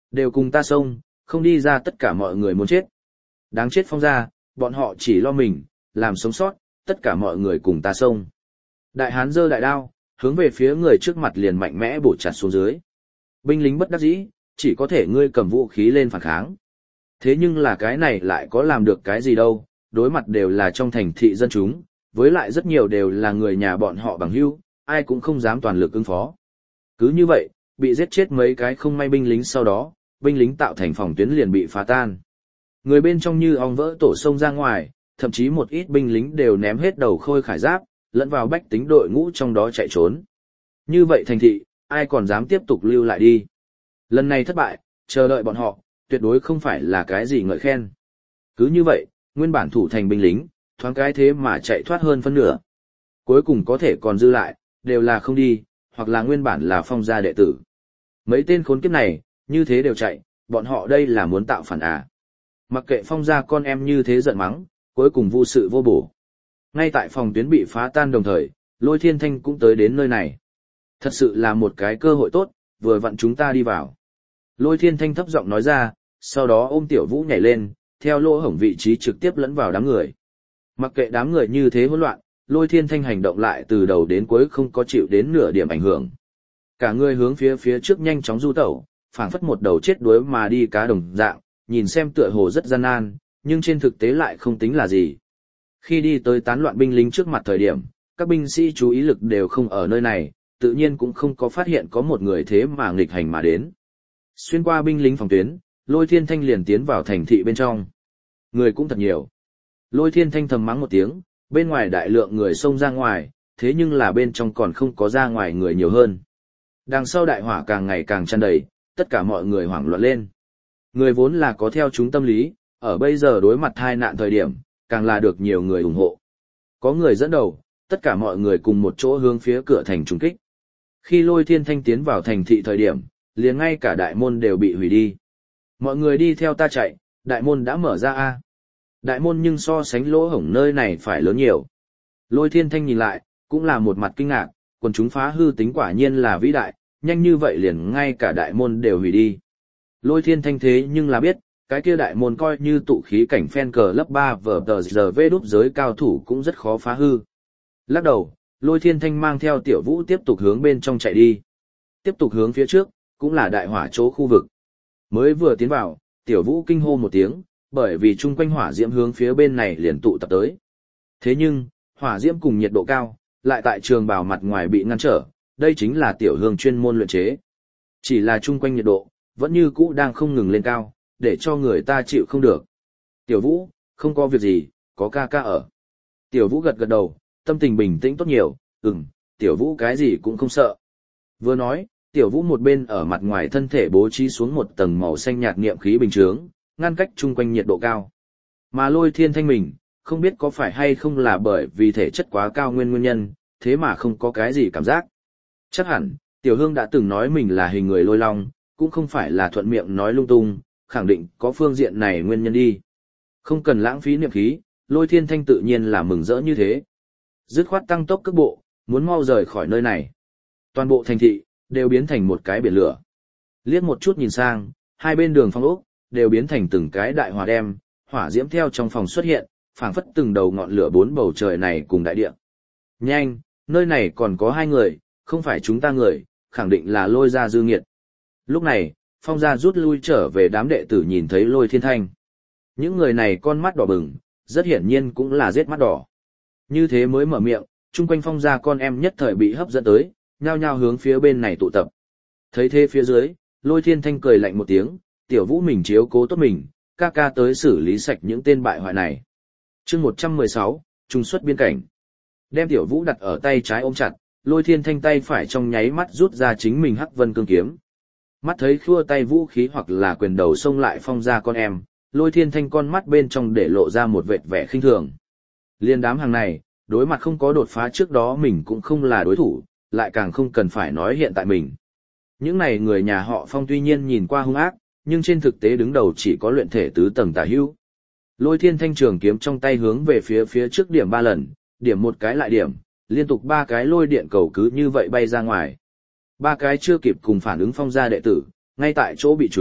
Đều cùng ta xông, không đi ra tất cả mọi người muốn chết. Đáng chết Phong gia, bọn họ chỉ lo mình, làm sống sót, tất cả mọi người cùng ta xông. Đại hán giơ đại đao, hướng về phía người trước mặt liền mạnh mẽ bổ chặt xuống dưới. Binh lính bất đắc dĩ, chỉ có thể ngươi cầm vũ khí lên phản kháng. Thế nhưng là cái này lại có làm được cái gì đâu, đối mặt đều là trong thành thị dân chúng, với lại rất nhiều đều là người nhà bọn họ bằng hữu, ai cũng không dám toàn lực ứng phó. Cứ như vậy, bị giết chết mấy cái không may binh lính sau đó, binh lính tạo thành phòng tuyến liền bị phá tan. Người bên trong như ong vỡ tổ sông ra ngoài, thậm chí một ít binh lính đều ném hết đầu khôi khải giáp, lẫn vào bách tính đội ngũ trong đó chạy trốn. Như vậy thành thị, ai còn dám tiếp tục lưu lại đi. Lần này thất bại, chờ đợi bọn họ, tuyệt đối không phải là cái gì ngợi khen. Cứ như vậy, nguyên bản thủ thành binh lính, thoáng cái thế mà chạy thoát hơn phân nửa. Cuối cùng có thể còn dư lại, đều là không đi, hoặc là nguyên bản là Phong gia đệ tử. Mấy tên khốn kiếp này, như thế đều chạy, bọn họ đây là muốn tạo phản à. Mặc kệ Phong gia con em như thế giận mắng, cuối cùng vô sự vô bổ. Ngay tại phòng tuyến bị phá tan đồng thời, Lôi Thiên Thanh cũng tới đến nơi này. Thật sự là một cái cơ hội tốt, vừa vặn chúng ta đi vào. Lôi Thiên Thanh thấp giọng nói ra, sau đó ôm Tiểu Vũ nhảy lên, theo lỗ hổng vị trí trực tiếp lẫn vào đám người. Mặc kệ đám người như thế hỗn loạn, Lôi Thiên Thanh hành động lại từ đầu đến cuối không có chịu đến nửa điểm ảnh hưởng. Cả người hướng phía trước nhanh chóng du tẩu, phảng phất một đầu chết đuối mà đi cá đồng dạng, nhìn xem tựa hồ rất gian nan, nhưng trên thực tế lại không tính là gì. Khi đi tới tán loạn binh lính trước mặt thời điểm, các binh sĩ chú ý lực đều không ở nơi này, tự nhiên cũng không có phát hiện có một người thế mà nghịch hành mà đến. Xuyên qua binh lính phòng tuyến, Lôi Thiên Thanh liền tiến vào thành thị bên trong. Người cũng thật nhiều. Lôi Thiên Thanh thầm mắng một tiếng, bên ngoài đại lượng người xông ra ngoài, thế nhưng là bên trong còn không có ra ngoài người nhiều hơn. Đằng sau đại hỏa càng ngày càng tràn đầy, tất cả mọi người hoảng loạn lên. Người vốn là có theo chúng tâm lý, ở bây giờ đối mặt tai nạn thời điểm, càng là được nhiều người ủng hộ. Có người dẫn đầu, tất cả mọi người cùng một chỗ hướng phía cửa thành trùng kích. Khi Lôi Thiên Thanh tiến vào thành thị thời điểm, liền ngay cả đại môn đều bị hủy đi. Mọi người đi theo ta chạy, đại môn đã mở ra a. Đại môn nhưng so sánh lỗ hổng nơi này phải lớn nhiều. Lôi Thiên Thanh nhìn lại, cũng là một mặt kinh ngạc, quần chúng phá hư tính quả nhiên là vĩ đại, nhanh như vậy liền ngay cả đại môn đều hủy đi. Lôi Thiên Thanh thế nhưng là biết, cái kia đại môn coi như tụ khí cảnh fan cờ lớp 3 vở tờ giờ vê đúp giới cao thủ cũng rất khó phá hư. Lắc đầu, Lôi Thiên Thanh mang theo Tiểu Vũ tiếp tục hướng bên trong chạy đi. Tiếp tục hướng phía trước, cũng là đại hỏa chỗ khu vực. Mới vừa tiến vào, Tiểu Vũ kinh hô một tiếng, bởi vì chung quanh hỏa diễm hướng phía bên này liền tụ tập tới. Thế nhưng, hỏa diễm cùng nhiệt độ cao, lại tại trường bào mặt ngoài bị ngăn trở, đây chính là Tiểu Hương chuyên môn luyện chế. Chỉ là chung quanh nhiệt độ, vẫn như cũ đang không ngừng lên cao, để cho người ta chịu không được. Tiểu Vũ, không có việc gì, có ca ca ở. Tiểu Vũ gật gật đầu, tâm tình bình tĩnh tốt nhiều, Tiểu Vũ cái gì cũng không sợ. Vừa nói, Tiểu Vũ một bên ở mặt ngoài thân thể bố trí xuống một tầng màu xanh nhạt niệm khí bình chướng, ngăn cách chung quanh nhiệt độ cao. Mà Lôi Thiên Thanh mình, không biết có phải hay không là bởi vì thể chất quá cao nguyên nhân, thế mà không có cái gì cảm giác. Chắc hẳn, Tiểu Hương đã từng nói mình là hình người lôi long, cũng không phải là thuận miệng nói lung tung, khẳng định có phương diện này nguyên nhân đi. Không cần lãng phí niệm khí, Lôi Thiên Thanh tự nhiên là mừng rỡ như thế. Dứt khoát tăng tốc cước bộ, muốn mau rời khỏi nơi này. Toàn bộ thành thị, đều biến thành một cái biển lửa. Liếc một chút nhìn sang, hai bên đường phong ốc, đều biến thành từng cái đại hỏa đem, hỏa diễm theo trong phòng xuất hiện, phảng phất từng đầu ngọn lửa bốn bầu trời này cùng đại địa. Nhanh, nơi này còn có hai người, không phải chúng ta người, khẳng định là Lôi gia dư nghiệt. Lúc này, Phong gia rút lui trở về, đám đệ tử nhìn thấy Lôi Thiên Thanh. Những người này con mắt đỏ bừng, rất hiển nhiên cũng là giết mắt đỏ. Như thế mới mở miệng, chung quanh Phong gia con em nhất thời bị hấp dẫn tới, nhao nhao hướng phía bên này tụ tập. Thấy thế phía dưới, Lôi Thiên Thanh cười lạnh một tiếng, Tiểu Vũ mình chiếu cố tốt mình, ca ca tới xử lý sạch những tên bại hoại này. Chương 116, trung xuất biên cảnh. Đem Tiểu Vũ đặt ở tay trái ôm chặt, Lôi Thiên Thanh tay phải trong nháy mắt rút ra chính mình Hắc Vân Cương kiếm. Mắt thấy khua tay vũ khí hoặc là quyền đầu xông lại Phong gia con em, Lôi Thiên Thanh con mắt bên trong để lộ ra một vệt vẻ khinh thường. Liên đám hàng này, đối mặt không có đột phá trước đó mình cũng không là đối thủ, lại càng không cần phải nói hiện tại mình. Những này người nhà họ Phong tuy nhiên nhìn qua hung ác, nhưng trên thực tế đứng đầu chỉ có luyện thể tứ tầng tả hữu. Lôi Thiên Thanh trường kiếm trong tay hướng về phía trước điểm 3 lần, điểm một cái lại điểm, liên tục 3 cái lôi điện cầu cứ như vậy bay ra ngoài. 3 cái chưa kịp cùng phản ứng Phong gia đệ tử, ngay tại chỗ bị trúng,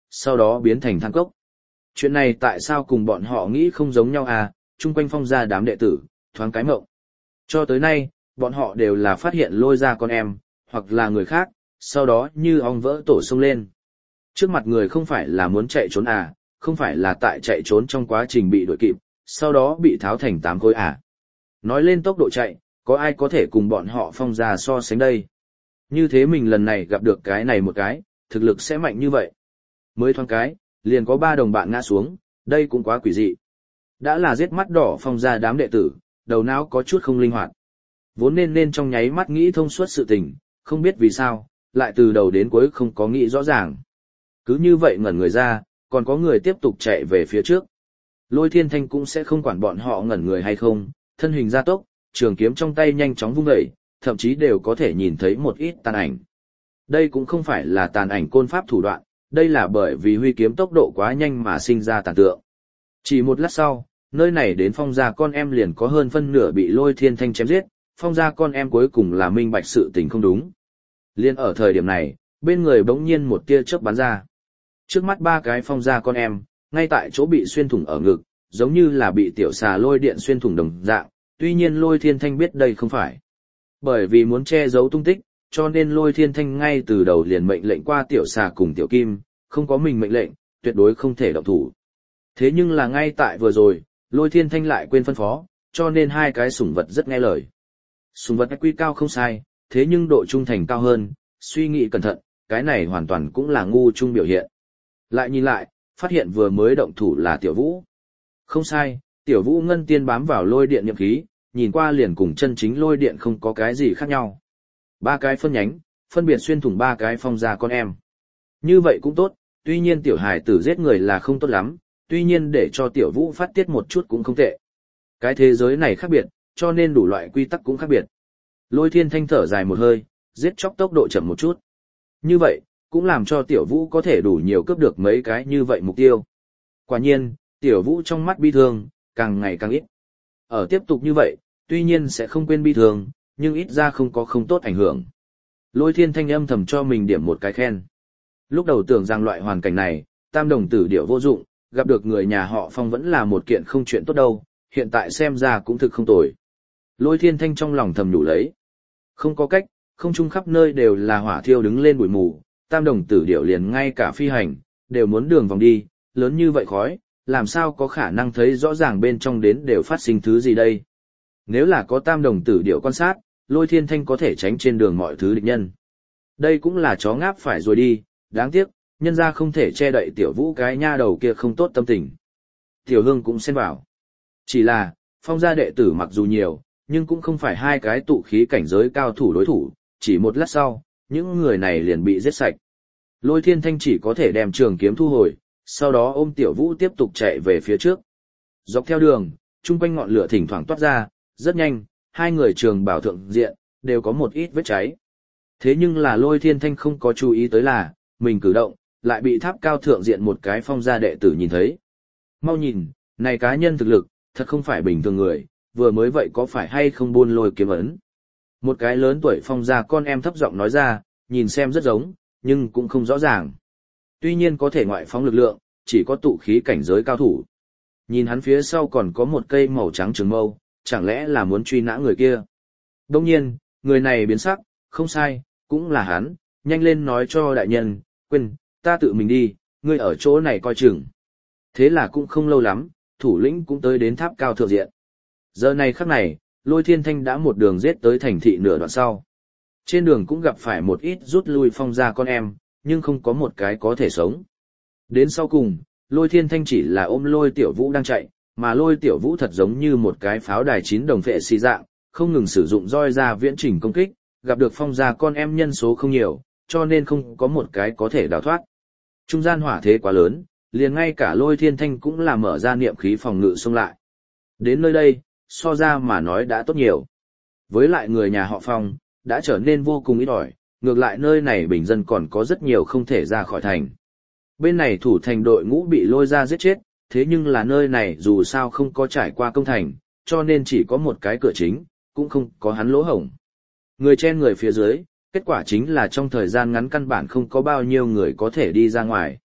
sau đó biến thành than cốc. Chuyện này tại sao cùng bọn họ nghĩ không giống nhau à, chung quanh phong gia đám đệ tử, thoáng cái mộng. Cho tới nay, bọn họ đều là phát hiện lôi ra con em, hoặc là người khác, sau đó như ong vỡ tổ sông lên. Trước mặt người không phải là muốn chạy trốn à, không phải là tại chạy trốn trong quá trình bị đuổi kịp, sau đó bị tháo thành 8 khối à. Nói lên tốc độ chạy, có ai có thể cùng bọn họ phong gia so sánh đây? Như thế mình lần này gặp được cái này một cái, thực lực sẽ mạnh như vậy. Mới thoáng cái, liền có 3 đồng bạn ngã xuống, đây cũng quá quỷ dị. Đã là giết mắt đỏ phong gia đám đệ tử, đầu não có chút không linh hoạt. Vốn nên trong nháy mắt nghĩ thông suốt sự tình, không biết vì sao, lại từ đầu đến cuối không có nghĩ rõ ràng. Cứ như vậy ngẩn người ra, còn có người tiếp tục chạy về phía trước. Lôi Thiên Thanh cũng sẽ không quản bọn họ ngẩn người hay không, thân hình gia tốc, trường kiếm trong tay nhanh chóng vung dậy, thậm chí đều có thể nhìn thấy một ít tàn ảnh. Đây cũng không phải là tàn ảnh côn pháp thủ đoạn, đây là bởi vì huy kiếm tốc độ quá nhanh mà sinh ra tàn tượng. Chỉ một lát sau, nơi này đến phong gia con em liền có hơn phân nửa bị Lôi Thiên Thanh chém giết, phong gia con em cuối cùng là minh bạch sự tình không đúng. Liên ở thời điểm này, bên người bỗng nhiên một tia chớp bắn ra. Trước mắt 3 cái phong gia con em, ngay tại chỗ bị xuyên thủng ở ngực, giống như là bị tiểu xà lôi điện xuyên thủng đồng dạng, tuy nhiên Lôi Thiên Thanh biết đây không phải. Bởi vì muốn che giấu tung tích, cho nên Lôi Thiên Thanh ngay từ đầu liền mệnh lệnh qua tiểu xà cùng tiểu kim, không có mình mệnh lệnh, tuyệt đối không thể động thủ. Thế nhưng là ngay tại vừa rồi, Lôi Thiên Thanh lại quên phân phó, cho nên 2 cái sủng vật rất nghe lời. Sủng vật quy cao không sai, thế nhưng độ trung thành cao hơn, suy nghĩ cẩn thận, cái này hoàn toàn cũng là ngu trung biểu hiện. Lại nhìn lại, phát hiện vừa mới động thủ là Tiểu Vũ. Không sai, Tiểu Vũ ngân tiên bám vào lôi điện niệm khí, nhìn qua liền cùng chân chính lôi điện không có cái gì khác nhau. 3 cái phân nhánh, phân biệt xuyên thủng 3 cái phong gia con em. Như vậy cũng tốt, tuy nhiên tiểu hài tử giết người là không tốt lắm, tuy nhiên để cho Tiểu Vũ phát tiết một chút cũng không tệ. Cái thế giới này khác biệt, cho nên đủ loại quy tắc cũng khác biệt. Lôi Thiên Thanh thở dài một hơi, giết chóc tốc độ chậm một chút. Như vậy, cũng làm cho Tiểu Vũ có thể đủ nhiều cướp được mấy cái như vậy mục tiêu. Quả nhiên, Tiểu Vũ trong mắt bi thương, càng ngày càng ít. Ở tiếp tục như vậy, tuy nhiên sẽ không quên bi thương, nhưng ít ra không có không tốt ảnh hưởng. Lôi Thiên Thanh âm thầm cho mình điểm một cái khen. Lúc đầu tưởng rằng loại hoàn cảnh này, tam đồng tử điệu vô dụng, gặp được người nhà họ Phong vẫn là một kiện không chuyện tốt đâu, hiện tại xem ra cũng thực không tồi. Lôi Thiên Thanh trong lòng thầm đủ lấy. Không có cách, không chung khắp nơi đều là hỏa thiêu đứng lên bụi mù, tam đồng tử điệu liền ngay cả phi hành, đều muốn đường vòng đi, lớn như vậy khói, làm sao có khả năng thấy rõ ràng bên trong đến đều phát sinh thứ gì đây. Nếu là có tam đồng tử điệu quan sát, Lôi Thiên Thanh có thể tránh trên đường mọi thứ địch nhân. Đây cũng là chó ngáp phải rồi đi, đáng tiếc, nhân ra không thể che đậy Tiểu Vũ cái nha đầu kia không tốt tâm tình. Tiểu Hương cũng xen vào. Chỉ là, phong gia đệ tử mặc dù nhiều, nhưng cũng không phải 2 cái tụ khí cảnh giới cao thủ đối thủ, chỉ một lát sau, những người này liền bị giết sạch. Lôi Thiên Thanh chỉ có thể đem trường kiếm thu hồi, sau đó ôm Tiểu Vũ tiếp tục chạy về phía trước. Dọc theo đường, chung quanh ngọn lửa thỉnh thoảng toát ra, rất nhanh, 2 người trường bảo thượng diện, đều có một ít vết cháy. Thế nhưng là Lôi Thiên Thanh không có chú ý tới là, mình cử động, lại bị tháp cao thượng diện một cái phong gia đệ tử nhìn thấy. Mau nhìn, này cá nhân thực lực, thật không phải bình thường người, vừa mới vậy có phải hay không buôn lôi kiếm ấn. Một cái lớn tuổi phong gia con em thấp giọng nói ra, nhìn xem rất giống, nhưng cũng không rõ ràng. Tuy nhiên có thể ngoại phóng lực lượng, chỉ có tụ khí cảnh giới cao thủ. Nhìn hắn phía sau còn có một cây màu trắng trường mâu, chẳng lẽ là muốn truy nã người kia. Đông nhiên, người này biến sắc, không sai, cũng là hắn, nhanh lên nói cho đại nhân, quên, ta tự mình đi, ngươi ở chỗ này coi chừng. Thế là cũng không lâu lắm, thủ lĩnh cũng tới đến tháp cao thượng diện. Giờ này khắc này, Lôi Thiên Thanh đã một đường giết tới thành thị nửa đoạn sau. Trên đường cũng gặp phải một ít rút lui phong gia con em, nhưng không có một cái có thể sống. Đến sau cùng, Lôi Thiên Thanh chỉ là ôm Lôi Tiểu Vũ đang chạy, mà Lôi Tiểu Vũ thật giống như một cái pháo đài 9 đồng phệ xì dạng, không ngừng sử dụng roi ra viễn trình công kích, gặp được phong gia con em nhân số không nhiều, cho nên không có một cái có thể đào thoát. Trung gian hỏa thế quá lớn, liền ngay cả Lôi Thiên Thanh cũng là mở ra niệm khí phòng ngự xông lại. Đến nơi đây, so ra mà nói đã tốt nhiều. Với lại người nhà họ Phong, đã trở nên vô cùng ít ỏi, ngược lại nơi này bình dân còn có rất nhiều không thể ra khỏi thành. Bên này thủ thành đội ngũ bị lôi ra giết chết, thế nhưng là nơi này dù sao không có trải qua công thành, cho nên chỉ có một cái cửa chính, cũng không có hắn lỗ hổng. Người trên người phía dưới, kết quả chính là trong thời gian ngắn căn bản không có bao nhiêu người có thể đi ra ngoài.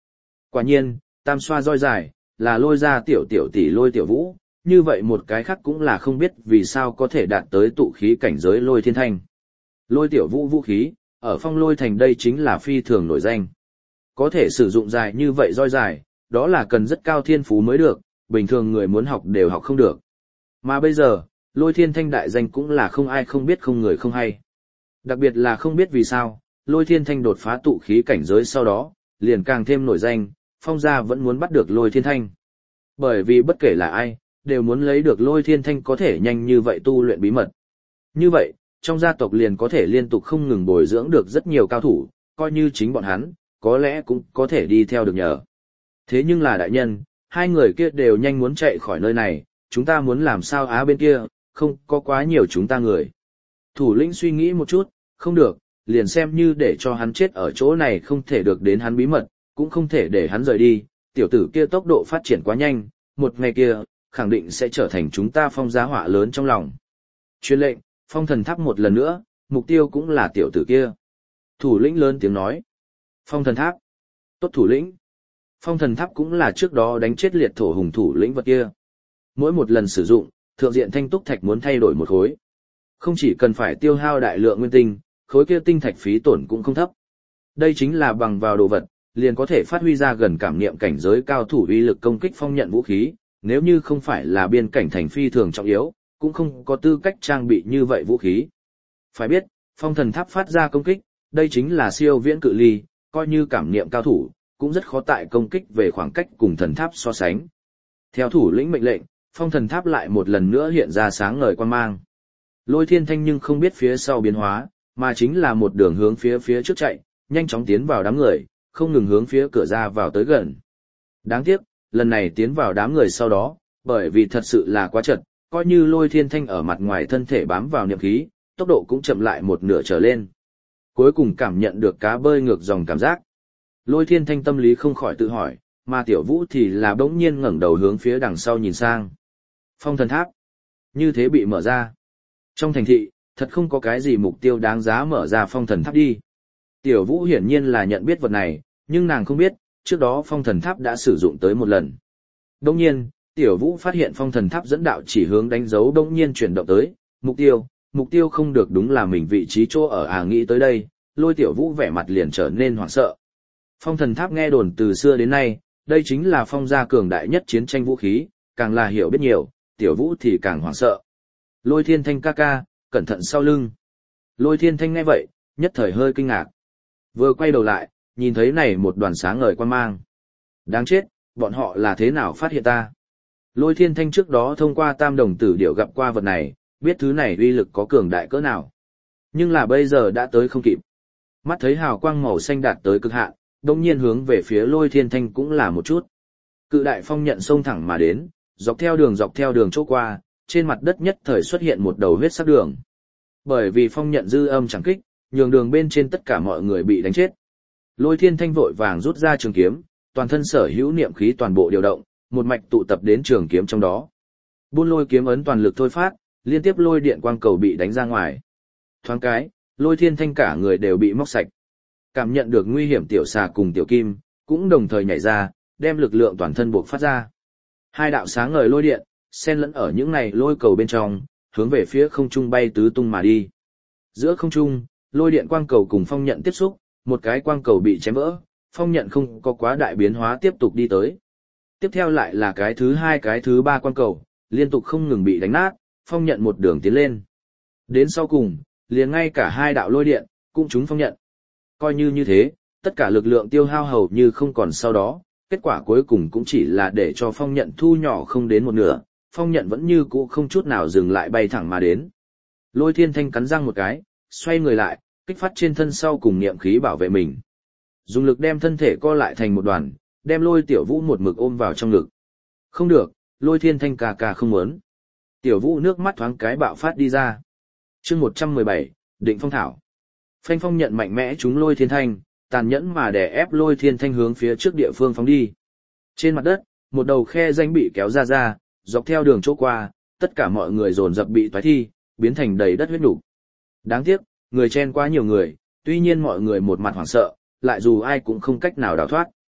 Quả nhiên, tam xoa roi dài, là lôi ra tiểu tiểu tỷ lôi tiểu vũ, như vậy một cái khác cũng là không biết vì sao có thể đạt tới tụ khí cảnh giới lôi thiên thanh. Lôi tiểu vũ vũ khí, ở phong lôi thành đây chính là phi thường nổi danh. Có thể sử dụng dài như vậy roi dài, đó là cần rất cao thiên phú mới được, bình thường người muốn học đều học không được. Mà bây giờ, lôi thiên thanh đại danh cũng là không ai không biết không người không hay. Đặc biệt là không biết vì sao, lôi thiên thanh đột phá tụ khí cảnh giới sau đó, liền càng thêm nổi danh, phong gia vẫn muốn bắt được lôi thiên thanh. Bởi vì bất kể là ai, đều muốn lấy được lôi thiên thanh có thể nhanh như vậy tu luyện bí mật. Như vậy, trong gia tộc liền có thể liên tục không ngừng bồi dưỡng được rất nhiều cao thủ, coi như chính bọn hắn, có lẽ cũng có thể đi theo được nhờ. Thế nhưng là đại nhân, hai người kia đều nhanh muốn chạy khỏi nơi này, chúng ta muốn làm sao á bên kia, không có quá nhiều chúng ta người. Thủ lĩnh suy nghĩ một chút, không được, liền xem như để cho hắn chết ở chỗ này không thể được đến hắn bí mật, cũng không thể để hắn rời đi, tiểu tử kia tốc độ phát triển quá nhanh, một ngày kia, khẳng định sẽ trở thành chúng ta phong giá họa lớn trong lòng. Truyền lệnh, phong thần tháp một lần nữa, mục tiêu cũng là tiểu tử kia. Thủ lĩnh lớn tiếng nói. Phong thần tháp. Tốt thủ lĩnh. Phong thần tháp cũng là trước đó đánh chết liệt thổ hùng thủ lĩnh vật kia. Mỗi một lần sử dụng, thượng diện thanh túc thạch muốn thay đổi một khối. Không chỉ cần phải tiêu hao đại lượng nguyên tinh, khối kia tinh thạch phí tổn cũng không thấp. Đây chính là bằng vào đồ vật, liền có thể phát huy ra gần cảm niệm cảnh giới cao thủ uy lực công kích phong nhận vũ khí, nếu như không phải là biên cảnh thành phi thường trọng yếu, cũng không có tư cách trang bị như vậy vũ khí. Phải biết, phong thần tháp phát ra công kích, đây chính là siêu viễn cự ly, coi như cảm niệm cao thủ, cũng rất khó tại công kích về khoảng cách cùng thần tháp so sánh. Theo thủ lĩnh mệnh lệnh, phong thần tháp lại một lần nữa hiện ra sáng ngời quan mang. Lôi thiên thanh nhưng không biết phía sau biến hóa, mà chính là một đường hướng phía trước chạy, nhanh chóng tiến vào đám người, không ngừng hướng phía cửa ra vào tới gần. Đáng tiếc, lần này tiến vào đám người sau đó, bởi vì thật sự là quá chật, coi như lôi thiên thanh ở mặt ngoài thân thể bám vào niệm khí, tốc độ cũng chậm lại một nửa trở lên. Cuối cùng cảm nhận được cá bơi ngược dòng cảm giác. Lôi thiên thanh tâm lý không khỏi tự hỏi, mà tiểu vũ thì là bỗng nhiên ngẩng đầu hướng phía đằng sau nhìn sang. Phong thần tháp. Như thế bị mở ra. Trong thành thị, thật không có cái gì mục tiêu đáng giá mở ra phong thần tháp đi. Tiểu vũ hiển nhiên là nhận biết vật này, nhưng nàng không biết, trước đó phong thần tháp đã sử dụng tới một lần. Đông nhiên, tiểu vũ phát hiện phong thần tháp dẫn đạo chỉ hướng đánh dấu đông nhiên chuyển động tới, mục tiêu không được đúng là mình vị trí chỗ ở nghĩ tới đây, lôi tiểu vũ vẻ mặt liền trở nên hoảng sợ. Phong thần tháp nghe đồn từ xưa đến nay, đây chính là phong gia cường đại nhất chiến tranh vũ khí, càng là hiểu biết nhiều, tiểu vũ thì càng hoảng sợ. Lôi thiên thanh ca ca, cẩn thận sau lưng. Lôi thiên thanh nghe vậy, nhất thời hơi kinh ngạc. Vừa quay đầu lại, nhìn thấy này một đoàn sáng ngời quan mang. Đáng chết, bọn họ là thế nào phát hiện ta? Lôi thiên thanh trước đó thông qua tam đồng tử điểu gặp qua vật này, biết thứ này uy lực có cường đại cỡ nào. Nhưng là bây giờ đã tới không kịp. Mắt thấy hào quang màu xanh đạt tới cực hạn, đồng nhiên hướng về phía lôi thiên thanh cũng là một chút. Cự đại phong nhận xông thẳng mà đến, dọc theo đường chỗ qua, trên mặt đất nhất thời xuất hiện một đầu huyết sắc đường. Bởi vì phong nhận dư âm chẳng kích, nhường đường bên trên tất cả mọi người bị đánh chết. Lôi thiên thanh vội vàng rút ra trường kiếm, toàn thân sở hữu niệm khí toàn bộ điều động, một mạch tụ tập đến trường kiếm trong đó. Buôn lôi kiếm ấn toàn lực thôi phát, liên tiếp lôi điện quang cầu bị đánh ra ngoài. Thoáng cái, lôi thiên thanh cả người đều bị móc sạch. Cảm nhận được nguy hiểm tiểu xà cùng tiểu kim, cũng đồng thời nhảy ra, đem lực lượng toàn thân buộc phát ra. Hai đạo sáng ngời lôi điện, xen lẫn ở những này lôi cầu bên trong, hướng về phía không trung bay tứ tung mà đi. Giữa không trung, lôi điện quang cầu cùng phong nhận tiếp xúc, một cái quang cầu bị chém vỡ, phong nhận không có quá đại biến hóa tiếp tục đi tới. Tiếp theo lại là cái thứ hai cái thứ ba quang cầu, liên tục không ngừng bị đánh nát, phong nhận một đường tiến lên. Đến sau cùng, liền ngay cả hai đạo lôi điện, cũng trúng phong nhận. Coi như thế, tất cả lực lượng tiêu hao hầu như không còn sau đó, kết quả cuối cùng cũng chỉ là để cho phong nhận thu nhỏ không đến một nửa, phong nhận vẫn như cũ không chút nào dừng lại bay thẳng mà đến. Lôi thiên thanh cắn răng một cái, xoay người lại, kích phát trên thân sau cùng niệm khí bảo vệ mình. Dùng lực đem thân thể co lại thành một đoàn, đem lôi tiểu vũ một mực ôm vào trong ngực. Không được, lôi thiên thanh ca không muốn. Tiểu vũ nước mắt thoáng cái bạo phát đi ra. Chương 117, định phong thảo. Phanh phong nhận mạnh mẽ trúng lôi thiên thanh, tàn nhẫn mà đè ép lôi thiên thanh hướng phía trước địa phương phóng đi. Trên mặt đất, một đầu khe rãnh bị kéo ra, dọc theo đường chỗ qua, tất cả mọi người dồn dập bị toái thi, biến thành đầy đất huyết nục. Đáng tiếc, người chen quá nhiều người, tuy nhiên mọi người một mặt hoảng sợ, lại dù ai cũng không cách nào đào thoát.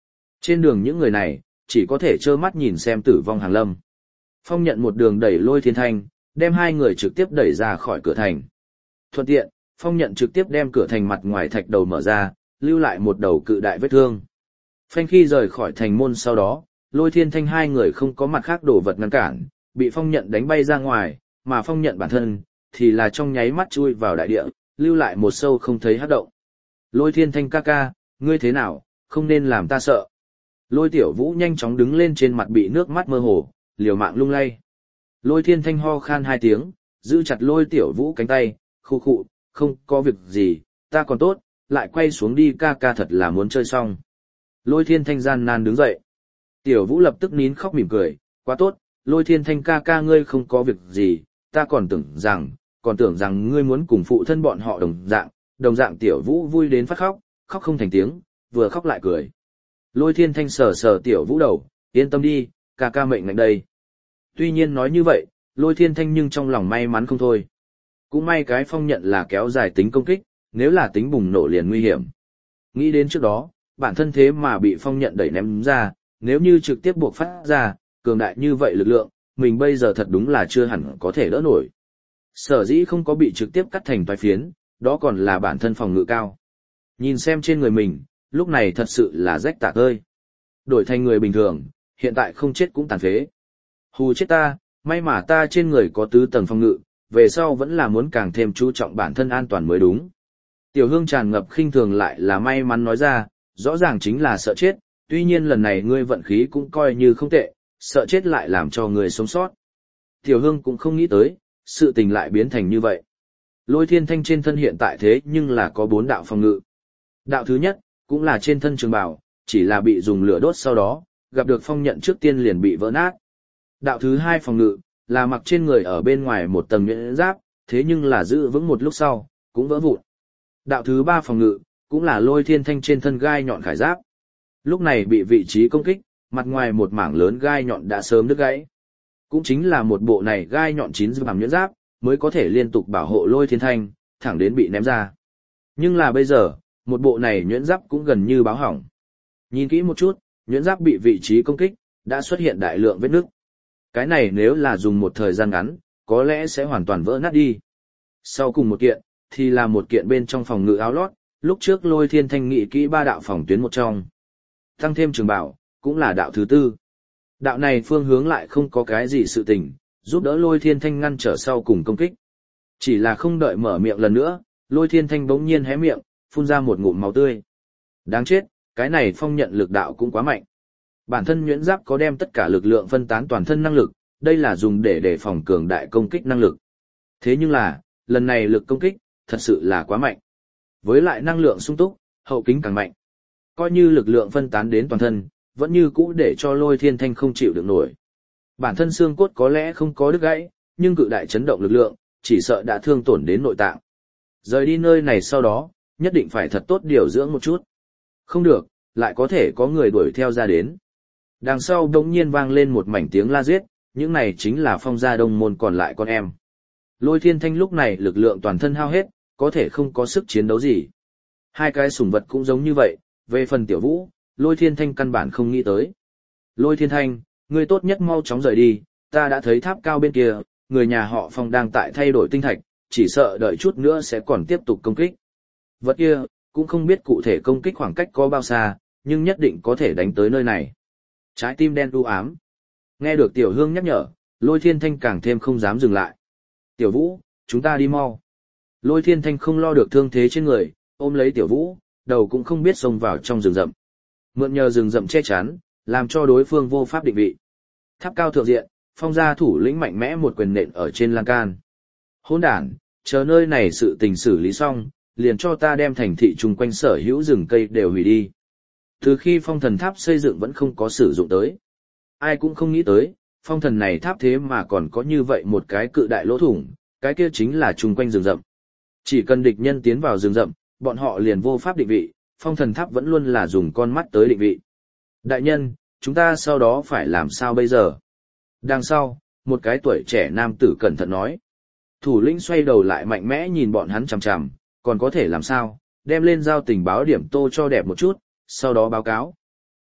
Trên đường những người này, chỉ có thể trơ mắt nhìn xem tử vong hàng lâm. Phong nhận một đường đẩy Lôi Thiên Thanh, đem hai người trực tiếp đẩy ra khỏi cửa thành. Thuận tiện, Phong nhận trực tiếp đem cửa thành mặt ngoài thạch đầu mở ra, lưu lại một đầu cự đại vết thương. Phanh khi rời khỏi thành môn sau đó, Lôi Thiên Thanh hai người không có mặt khác đồ vật ngăn cản, bị Phong nhận đánh bay ra ngoài, mà Phong nhận bản thân, thì là trong nháy mắt chui vào đại địa, lưu lại một sâu không thấy hắc động. Lôi Thiên Thanh ca ca, ngươi thế nào, không nên làm ta sợ. Lôi Tiểu Vũ nhanh chóng đứng lên trên mặt bị nước mắt mơ hồ, liều mạng lung lay. Lôi Thiên Thanh ho khan hai tiếng, giữ chặt Lôi Tiểu Vũ cánh tay, khu khụ, không có việc gì, ta còn tốt, lại quay xuống đi ca ca thật là muốn chơi xong. Lôi Thiên Thanh gian nan đứng dậy. Tiểu Vũ lập tức nín khóc mỉm cười, quá tốt, Lôi Thiên Thanh ca ca ngươi không có việc gì, ta còn tưởng rằng ngươi muốn cùng phụ thân bọn họ đồng dạng Tiểu Vũ vui đến phát khóc, khóc không thành tiếng, vừa khóc lại cười. Lôi Thiên Thanh sờ sờ Tiểu Vũ đầu, yên tâm đi, ca ca mệnh lệnh đây. Tuy nhiên nói như vậy, Lôi Thiên Thanh nhưng trong lòng may mắn không thôi. Cũng may cái Phong nhận là kéo dài tính công kích, nếu là tính bùng nổ liền nguy hiểm. Nghĩ đến trước đó, bản thân thế mà bị Phong nhận đẩy ném ra, nếu như trực tiếp buộc phát ra, cường đại như vậy lực lượng, mình bây giờ thật đúng là chưa hẳn có thể đỡ nổi. Sở dĩ không có bị trực tiếp cắt thành toái phiến, đó còn là bản thân phòng ngự cao. Nhìn xem trên người mình, lúc này thật sự là rách tạc ơi. Đổi thành người bình thường, hiện tại không chết cũng tàn phế. Hù chết ta, may mà ta trên người có tứ tầng phòng ngự, về sau vẫn là muốn càng thêm chú trọng bản thân an toàn mới đúng. Tiểu Hương tràn ngập khinh thường lại là may mắn nói ra, rõ ràng chính là sợ chết, tuy nhiên lần này ngươi vận khí cũng coi như không tệ, sợ chết lại làm cho người sống sót. Tiểu Hương cũng không nghĩ tới, sự tình lại biến thành như vậy. Lôi Thiên Thanh trên thân hiện tại thế nhưng là có 4 đạo phòng ngự. Đạo thứ nhất, cũng là trên thân trường bào, chỉ là bị dùng lửa đốt sau đó, gặp được Phong nhận trước tiên liền bị vỡ nát. Đạo thứ hai phòng ngự, là mặc trên người ở bên ngoài một tầng nhuyễn giáp, thế nhưng là giữ vững một lúc sau, cũng vỡ vụn. Đạo thứ ba phòng ngự, cũng là Lôi Thiên Thanh trên thân gai nhọn khải giáp. Lúc này bị vị trí công kích, mặt ngoài một mảng lớn gai nhọn đã sớm đứt gãy. Cũng chính là một bộ này gai nhọn chín dư bằng nhuyễn giáp, mới có thể liên tục bảo hộ Lôi Thiên Thanh, thẳng đến bị ném ra. Nhưng là bây giờ, một bộ này nhuyễn giáp cũng gần như báo hỏng. Nhìn kỹ một chút, nhuyễn giáp bị vị trí công kích, đã xuất hiện đại lượng vết nứt. Cái này nếu là dùng một thời gian ngắn, có lẽ sẽ hoàn toàn vỡ nát đi. Sau cùng một kiện, thì là một kiện bên trong phòng ngự áo lót, lúc trước Lôi Thiên Thanh nghĩ kỹ 3 đạo phòng tuyến một trong. Tăng thêm trường bảo, cũng là đạo thứ tư. Đạo này phương hướng lại không có cái gì sự tình, giúp đỡ Lôi Thiên Thanh ngăn trở sau cùng công kích. Chỉ là không đợi mở miệng lần nữa, Lôi Thiên Thanh bỗng nhiên hé miệng, phun ra một ngụm máu tươi. Đáng chết, cái này phong nhận lực đạo cũng quá mạnh. Bản thân nhuyễn giáp có đem tất cả lực lượng phân tán toàn thân năng lực, đây là dùng để đề phòng cường đại công kích năng lực. Thế nhưng là, lần này lực công kích, thật sự là quá mạnh. Với lại năng lượng sung túc, hậu kính càng mạnh. Coi như lực lượng phân tán đến toàn thân, vẫn như cũ để cho Lôi Thiên Thanh không chịu được nổi. Bản thân xương cốt có lẽ không có đứt gãy, nhưng cự đại chấn động lực lượng, chỉ sợ đã thương tổn đến nội tạng. Rời đi nơi này sau đó, nhất định phải thật tốt điều dưỡng một chút. Không được, lại có thể có người đuổi theo ra đến. Đằng sau đống nhiên vang lên một mảnh tiếng la giết, những này chính là Phong gia Đông môn còn lại con em. Lôi Thiên Thanh lúc này lực lượng toàn thân hao hết, có thể không có sức chiến đấu gì. Hai cái sủng vật cũng giống như vậy, về phần Tiểu Vũ, Lôi Thiên Thanh căn bản không nghĩ tới. Lôi Thiên Thanh, ngươi tốt nhất mau chóng rời đi, ta đã thấy tháp cao bên kia, người nhà họ Phong đang tại thay đổi tinh thạch, chỉ sợ đợi chút nữa sẽ còn tiếp tục công kích. Vật kia, cũng không biết cụ thể công kích khoảng cách có bao xa, nhưng nhất định có thể đánh tới nơi này. Trái tim đen u ám. Nghe được Tiểu Hương nhắc nhở, Lôi Thiên Thanh càng thêm không dám dừng lại. Tiểu Vũ, chúng ta đi mau. Lôi Thiên Thanh không lo được thương thế trên người, ôm lấy Tiểu Vũ, đầu cũng không biết xông vào trong rừng rậm. Mượn nhờ rừng rậm che chắn, làm cho đối phương vô pháp định vị. Tháp cao thượng diện, Phong gia thủ lĩnh mạnh mẽ một quyền nện ở trên lan can. Hỗn đản, chờ nơi này sự tình xử lý xong, liền cho ta đem thành thị chung quanh sở hữu rừng cây đều hủy đi. Từ khi phong thần tháp xây dựng vẫn không có sử dụng tới. Ai cũng không nghĩ tới, phong thần này tháp thế mà còn có như vậy một cái cự đại lỗ thủng, cái kia chính là chung quanh rừng rậm. Chỉ cần địch nhân tiến vào rừng rậm, bọn họ liền vô pháp định vị, phong thần tháp vẫn luôn là dùng con mắt tới định vị. Đại nhân, chúng ta sau đó phải làm sao bây giờ? Đằng sau, một cái tuổi trẻ nam tử cẩn thận nói. Thủ lĩnh xoay đầu lại mạnh mẽ nhìn bọn hắn chằm chằm, còn có thể làm sao, đem lên giao tình báo điểm tô cho đẹp một chút, sau đó báo cáo.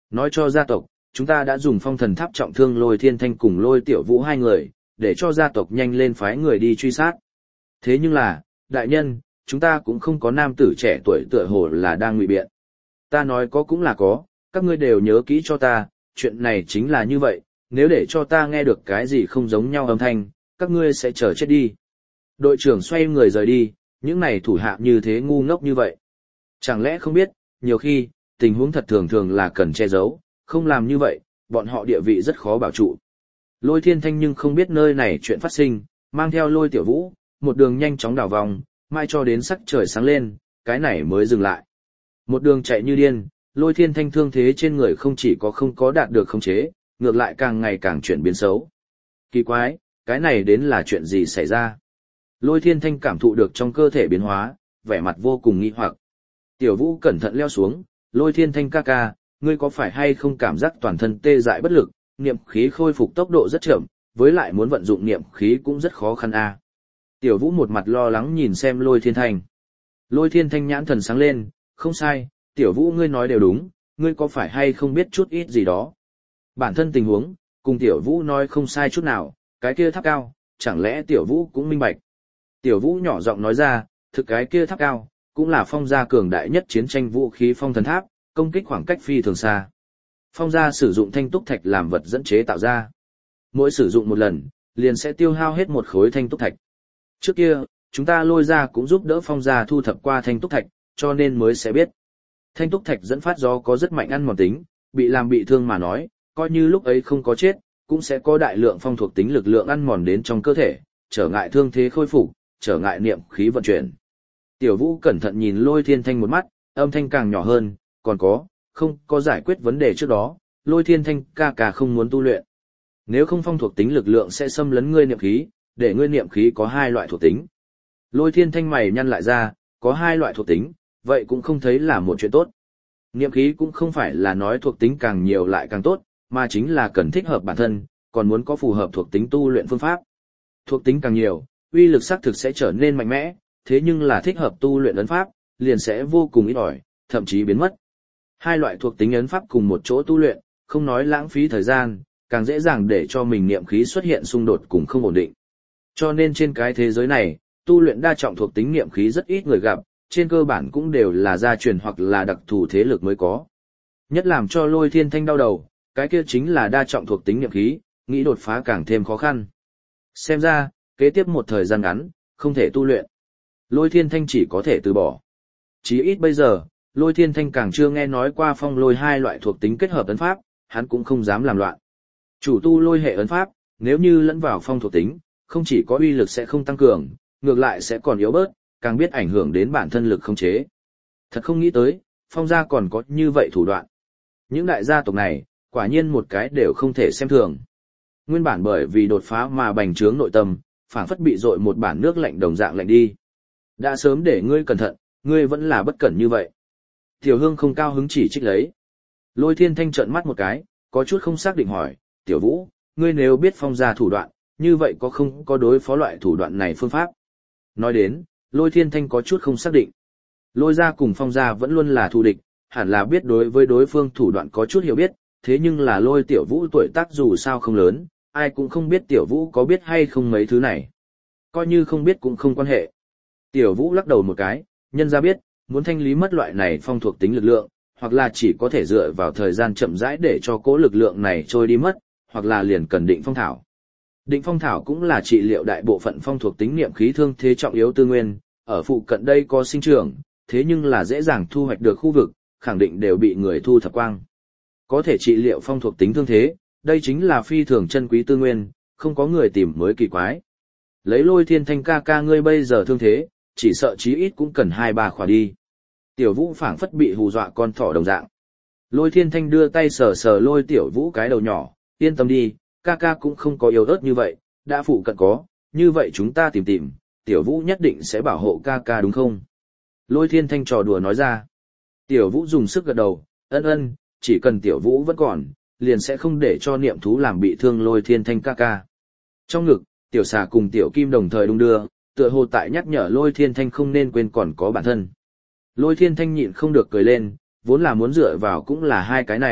Nói cho gia tộc, chúng ta đã dùng phong thần tháp trọng thương Lôi Thiên Thanh cùng Lôi Tiểu Vũ hai người, để cho gia tộc nhanh lên phái người đi truy sát. Thế nhưng là, đại nhân, chúng ta cũng không có nam tử trẻ tuổi tựa hồ là đang ngụy biện. Ta nói có cũng là có, các ngươi đều nhớ kỹ cho ta, chuyện này chính là như vậy, nếu để cho ta nghe được cái gì không giống nhau âm thanh, các ngươi sẽ chờ chết đi. Đội trưởng xoay người rời đi, những này thủ hạ như thế ngu ngốc như vậy. Chẳng lẽ không biết, nhiều khi, tình huống thật thường thường là cần che giấu, không làm như vậy, bọn họ địa vị rất khó bảo trụ. Lôi Thiên Thanh nhưng không biết nơi này chuyện phát sinh, mang theo Lôi Tiểu Vũ, một đường nhanh chóng đảo vòng, mai cho đến sắc trời sáng lên, cái này mới dừng lại. Một đường chạy như điên, Lôi Thiên Thanh thương thế trên người không chỉ có không có đạt được khống chế, ngược lại càng ngày càng chuyển biến xấu. Kỳ quái, cái này đến là chuyện gì xảy ra? Lôi Thiên Thanh cảm thụ được trong cơ thể biến hóa, vẻ mặt vô cùng nghi hoặc. Tiểu Vũ cẩn thận leo xuống, Lôi Thiên Thanh ca ca, ngươi có phải hay không cảm giác toàn thân tê dại bất lực, niệm khí khôi phục tốc độ rất chậm, với lại muốn vận dụng niệm khí cũng rất khó khăn a. Tiểu Vũ một mặt lo lắng nhìn xem Lôi Thiên Thanh. Lôi Thiên Thanh nhãn thần sáng lên, không sai, Tiểu Vũ ngươi nói đều đúng, ngươi có phải hay không biết chút ít gì đó. Bản thân tình huống, cùng Tiểu Vũ nói không sai chút nào, cái kia tháp cao, chẳng lẽ Tiểu Vũ cũng minh bạch. Tiểu Vũ nhỏ giọng nói ra, thực cái kia tháp cao, cũng là phong gia cường đại nhất chiến tranh vũ khí phong thần tháp, công kích khoảng cách phi thường xa. Phong gia sử dụng thanh túc thạch làm vật dẫn chế tạo ra. Mỗi sử dụng một lần, liền sẽ tiêu hao hết một khối thanh túc thạch. Trước kia, chúng ta Lôi gia cũng giúp đỡ phong gia thu thập qua thanh túc thạch, cho nên mới sẽ biết. Thanh túc thạch dẫn phát gió có rất mạnh ăn mòn tính, bị làm bị thương mà nói, coi như lúc ấy không có chết, cũng sẽ có đại lượng phong thuộc tính lực lượng ăn mòn đến trong cơ thể, trở ngại thương thế khôi phục, trở ngại niệm khí vận chuyển. Tiểu Vũ cẩn thận nhìn Lôi Thiên Thanh một mắt, âm thanh càng nhỏ hơn, còn không có giải quyết vấn đề trước đó, Lôi Thiên Thanh ca ca không muốn tu luyện. Nếu không phong thuộc tính lực lượng sẽ xâm lấn ngươi niệm khí, để ngươi niệm khí có hai loại thuộc tính. Lôi Thiên Thanh mày nhăn lại ra, có hai loại thuộc tính, vậy cũng không thấy là một chuyện tốt. Niệm khí cũng không phải là nói thuộc tính càng nhiều lại càng tốt, mà chính là cần thích hợp bản thân, còn muốn có phù hợp thuộc tính tu luyện phương pháp. Thuộc tính càng nhiều, uy lực xác thực sẽ trở nên mạnh mẽ, thế nhưng là thích hợp tu luyện ấn pháp, liền sẽ vô cùng ít ỏi, thậm chí biến mất. Hai loại thuộc tính ấn pháp cùng một chỗ tu luyện, không nói lãng phí thời gian, càng dễ dàng để cho mình niệm khí xuất hiện xung đột cùng không ổn định. Cho nên trên cái thế giới này, tu luyện đa trọng thuộc tính niệm khí rất ít người gặp, trên cơ bản cũng đều là gia truyền hoặc là đặc thù thế lực mới có. Nhất làm cho Lôi Thiên Thanh đau đầu, cái kia chính là đa trọng thuộc tính niệm khí, nghĩ đột phá càng thêm khó khăn. Xem ra, kế tiếp một thời gian ngắn, không thể tu luyện. Lôi Thiên Thanh chỉ có thể từ bỏ. Chí ít bây giờ, Lôi Thiên Thanh càng chưa nghe nói qua phong lôi hai loại thuộc tính kết hợp ấn pháp, hắn cũng không dám làm loạn. Chủ tu lôi hệ ấn pháp, nếu như lẫn vào phong thuộc tính, không chỉ có uy lực sẽ không tăng cường, ngược lại sẽ còn yếu bớt, càng biết ảnh hưởng đến bản thân lực khống chế. Thật không nghĩ tới, phong gia còn có như vậy thủ đoạn. Những đại gia tộc này, quả nhiên một cái đều không thể xem thường. Nguyên bản bởi vì đột phá mà bành trướng nội tâm, phảng phất bị dội một bản nước lạnh đồng dạng lạnh đi. Đã sớm để ngươi cẩn thận, ngươi vẫn là bất cẩn như vậy. Tiểu Hương không cao hứng chỉ trích lấy. Lôi Thiên Thanh trợn mắt một cái, có chút không xác định hỏi, Tiểu Vũ, ngươi nếu biết phong gia thủ đoạn, như vậy có không có đối phó loại thủ đoạn này phương pháp? Nói đến, Lôi Thiên Thanh có chút không xác định. Lôi gia cùng phong gia vẫn luôn là thù địch, hẳn là biết đối với đối phương thủ đoạn có chút hiểu biết, thế nhưng là Lôi Tiểu Vũ tuổi tác dù sao không lớn, ai cũng không biết Tiểu Vũ có biết hay không mấy thứ này. Coi như không biết cũng không quan hệ. Tiểu Vũ lắc đầu một cái, nhân ra biết, muốn thanh lý mất loại này phong thuộc tính lực lượng, hoặc là chỉ có thể dựa vào thời gian chậm rãi để cho cố lực lượng này trôi đi mất, hoặc là liền cần định phong thảo. Định phong thảo cũng là trị liệu đại bộ phận phong thuộc tính niệm khí thương thế trọng yếu tư nguyên, ở phụ cận đây có sinh trưởng, thế nhưng là dễ dàng thu hoạch được khu vực, khẳng định đều bị người thu thập quang. Có thể trị liệu phong thuộc tính thương thế, đây chính là phi thường chân quý tư nguyên, không có người tìm mới kỳ quái. Lấy Lôi Thiên Thanh ca ca ngươi bây giờ thương thế, chỉ sợ chí ít cũng cần 2-3 khỏa đi. Tiểu Vũ phảng phất bị hù dọa con thỏ đồng dạng. Lôi Thiên Thanh đưa tay sờ sờ Lôi Tiểu Vũ cái đầu nhỏ, yên tâm đi, ca ca cũng không có yếu ớt như vậy, đã phụ cận có, như vậy chúng ta tìm, Tiểu Vũ nhất định sẽ bảo hộ ca ca đúng không? Lôi Thiên Thanh trò đùa nói ra. Tiểu Vũ dùng sức gật đầu, ân, chỉ cần Tiểu Vũ vẫn còn, liền sẽ không để cho niệm thú làm bị thương Lôi Thiên Thanh ca ca. Trong ngực, Tiểu Xà cùng Tiểu Kim đồng thời đung đưa, tựa hồ tại nhắc nhở Lôi Thiên Thanh không nên quên còn có bản thân. Lôi Thiên Thanh nhịn không được cười lên, vốn là muốn dựa vào cũng là hai cái này,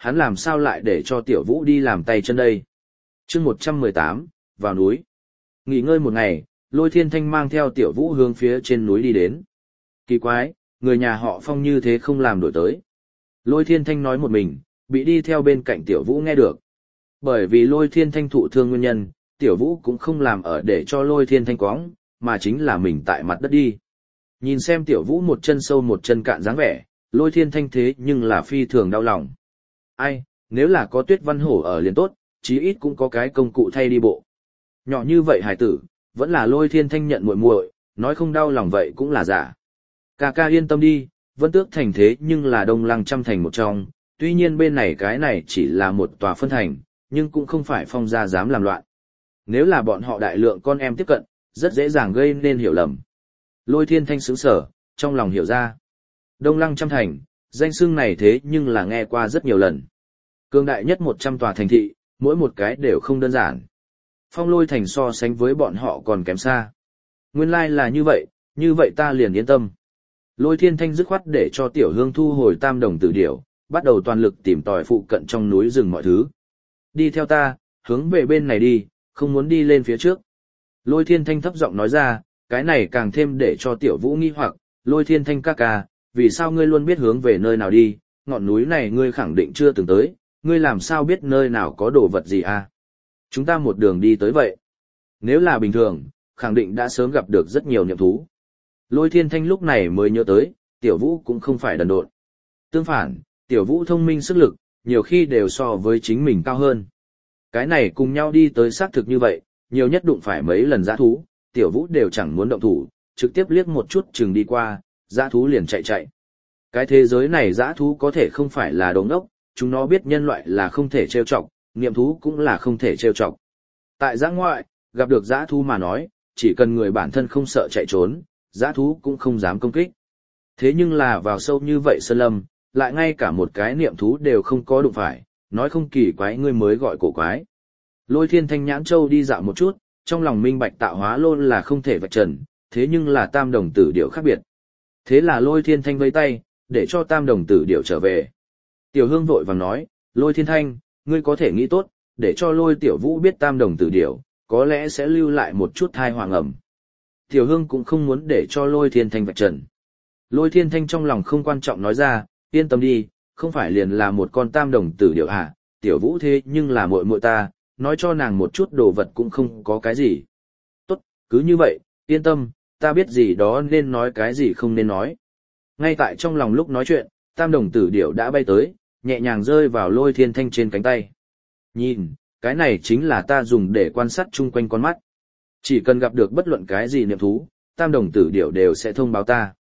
hắn làm sao lại để cho Tiểu Vũ đi làm tay chân đây. Chương 118, vào núi. Nghỉ ngơi một ngày, Lôi Thiên Thanh mang theo Tiểu Vũ hướng phía trên núi đi đến. Kỳ quái, người nhà họ Phong như thế không làm đổi tới. Lôi Thiên Thanh nói một mình, bị đi theo bên cạnh Tiểu Vũ nghe được. Bởi vì Lôi Thiên Thanh thụ thương nguyên nhân, Tiểu Vũ cũng không làm ở để cho Lôi Thiên Thanh quõng, mà chính là mình tại mặt đất đi. Nhìn xem Tiểu Vũ một chân sâu một chân cạn dáng vẻ, Lôi Thiên Thanh thế nhưng là phi thường đau lòng. Ai, nếu là có Tuyết Văn Hổ ở liền tốt, chí ít cũng có cái công cụ thay đi bộ. Nhỏ như vậy hải tử, vẫn là Lôi Thiên Thanh nhận muội muội, nói không đau lòng vậy cũng là giả. Ca ca yên tâm đi, Vân Tước thành thế nhưng là Đông Lăng trăm thành một trong, tuy nhiên bên này cái này chỉ là một tòa phân thành, nhưng cũng không phải Phong gia dám làm loạn. Nếu là bọn họ đại lượng con em tiếp cận, rất dễ dàng gây nên hiểu lầm. Lôi Thiên Thanh sững sờ, trong lòng hiểu ra. Đông Lăng trăm thành, danh xưng này thế nhưng là nghe qua rất nhiều lần. Cường đại nhất 100 tòa thành thị, mỗi một cái đều không đơn giản. Phong Lôi thành so sánh với bọn họ còn kém xa. Nguyên lai là như vậy ta liền yên tâm. Lôi Thiên Thanh dứt khoát để cho Tiểu Hương thu hồi tam đồng tử điểu, bắt đầu toàn lực tìm tòi phụ cận trong núi rừng mọi thứ. Đi theo ta, hướng về bên này đi, không muốn đi lên phía trước. Lôi Thiên Thanh thấp giọng nói ra, cái này càng thêm để cho Tiểu Vũ nghi hoặc, Lôi Thiên Thanh ca ca, vì sao ngươi luôn biết hướng về nơi nào đi, ngọn núi này ngươi khẳng định chưa từng tới, ngươi làm sao biết nơi nào có đồ vật gì à? Chúng ta một đường đi tới vậy. Nếu là bình thường, khẳng định đã sớm gặp được rất nhiều niệm thú. Lôi Thiên Thanh lúc này mới nhớ tới, Tiểu Vũ cũng không phải đần độn. Tương phản, Tiểu Vũ thông minh sức lực, nhiều khi đều so với chính mình cao hơn. Cái này cùng nhau đi tới xác thực như vậy, nhiều nhất đụng phải mấy lần dã thú, Tiểu Vũ đều chẳng muốn động thủ, trực tiếp liếc một chút chừng đi qua, dã thú liền chạy. Cái thế giới này dã thú có thể không phải là đồ ngốc, chúng nó biết nhân loại là không thể trêu chọc, niệm thú cũng là không thể trêu chọc. Tại dã ngoại, gặp được dã thú mà nói, chỉ cần người bản thân không sợ chạy trốn, dã thú cũng không dám công kích. Thế nhưng là vào sâu như vậy sơn lâm, lại ngay cả một cái niệm thú đều không có đụng phải, nói không kỳ quái ngươi mới gọi cổ quái. Lôi Thiên Thanh nhãn châu đi dạo một chút, trong lòng minh bạch tạo hóa lôn là không thể vạch trần, thế nhưng là tam đồng tử điểu khác biệt. Thế là Lôi Thiên Thanh vẫy tay, để cho tam đồng tử điểu trở về. Tiểu Hương vội vàng nói, Lôi Thiên Thanh, ngươi có thể nghĩ tốt, để cho Lôi Tiểu Vũ biết tam đồng tử điểu, có lẽ sẽ lưu lại một chút thai hoàng ẩm. Tiểu Hương cũng không muốn để cho Lôi Thiên Thanh vạch trần. Lôi Thiên Thanh trong lòng không quan trọng nói ra, yên tâm đi, không phải liền là một con tam đồng tử điểu à, Tiểu Vũ thế nhưng là muội muội ta, nói cho nàng một chút đồ vật cũng không có cái gì. Tốt, cứ như vậy, yên tâm, ta biết gì đó nên nói cái gì không nên nói. Ngay tại trong lòng lúc nói chuyện, tam đồng tử điểu đã bay tới, nhẹ nhàng rơi vào Lôi Thiên Thanh trên cánh tay. Nhìn, cái này chính là ta dùng để quan sát chung quanh con mắt. Chỉ cần gặp được bất luận cái gì niệm thú, tam đồng tử điểu đều sẽ thông báo ta.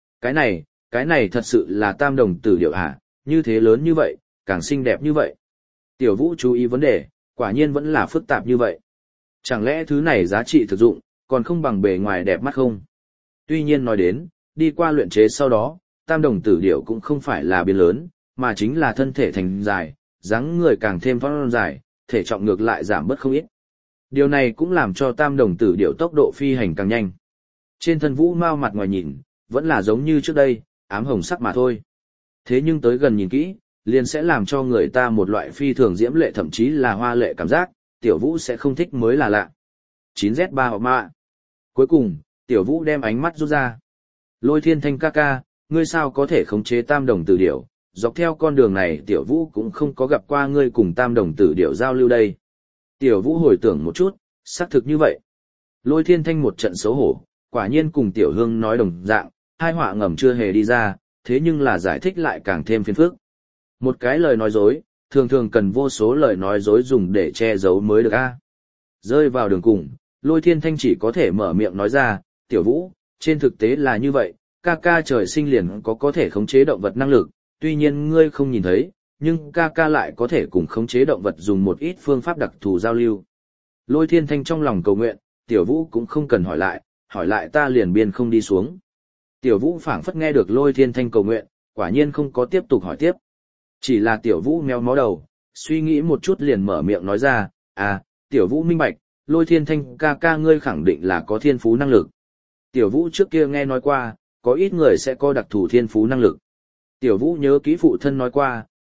Cái này thật sự là tam đồng tử điểu hả, như thế lớn như vậy, càng xinh đẹp như vậy. Tiểu Vũ chú ý vấn đề, quả nhiên vẫn là phức tạp như vậy. Chẳng lẽ thứ này giá trị thực dụng, còn không bằng bề ngoài đẹp mắt không? Tuy nhiên nói đến, đi qua luyện chế sau đó, tam đồng tử điểu cũng không phải là biến lớn, mà chính là thân thể thành dài, dáng người càng thêm thon dài, thể trọng ngược lại giảm bớt không ít. Điều này cũng làm cho tam đồng tử điểu tốc độ phi hành càng nhanh. Trên thân Vũ Mao mặt ngoài nhìn, vẫn là giống như trước đây, ám hồng sắc mà thôi. Thế nhưng tới gần nhìn kỹ, liền sẽ làm cho người ta một loại phi thường diễm lệ thậm chí là hoa lệ cảm giác, Tiểu Vũ sẽ không thích mới là lạ. 9Z3 họ mạ. Cuối cùng, Tiểu Vũ đem ánh mắt rút ra. Lôi Thiên Thanh ca ca, ngươi sao có thể khống chế tam đồng tử điểu, dọc theo con đường này Tiểu Vũ cũng không có gặp qua ngươi cùng tam đồng tử điểu giao lưu đây. Tiểu Vũ hồi tưởng một chút, xác thực như vậy. Lôi Thiên Thanh một trận xấu hổ, quả nhiên cùng Tiểu Hương nói đồng dạng, hai họa ngầm chưa hề đi ra, thế nhưng là giải thích lại càng thêm phiền phức. Một cái lời nói dối, thường thường cần vô số lời nói dối dùng để che giấu mới được a. Rơi vào đường cùng, Lôi Thiên Thanh chỉ có thể mở miệng nói ra, Tiểu Vũ, trên thực tế là như vậy, ca ca trời sinh liền có thể khống chế động vật năng lực, tuy nhiên ngươi không nhìn thấy, nhưng ca ca lại có thể cùng khống chế động vật dùng một ít phương pháp đặc thù giao lưu. Lôi Thiên Thanh trong lòng cầu nguyện, Tiểu Vũ cũng không cần hỏi lại ta liền biên không đi xuống. Tiểu Vũ phảng phất nghe được Lôi Thiên Thanh cầu nguyện, quả nhiên không có tiếp tục hỏi tiếp. Chỉ là Tiểu Vũ méo mó đầu, suy nghĩ một chút liền mở miệng nói ra, Tiểu Vũ minh bạch, Lôi Thiên Thanh ca ca ngươi khẳng định là có thiên phú năng lực. Tiểu Vũ trước kia nghe nói qua, có ít người sẽ có đặc thù thiên phú năng lực. Tiểu Vũ nhớ kỹ phụ thân nói qua,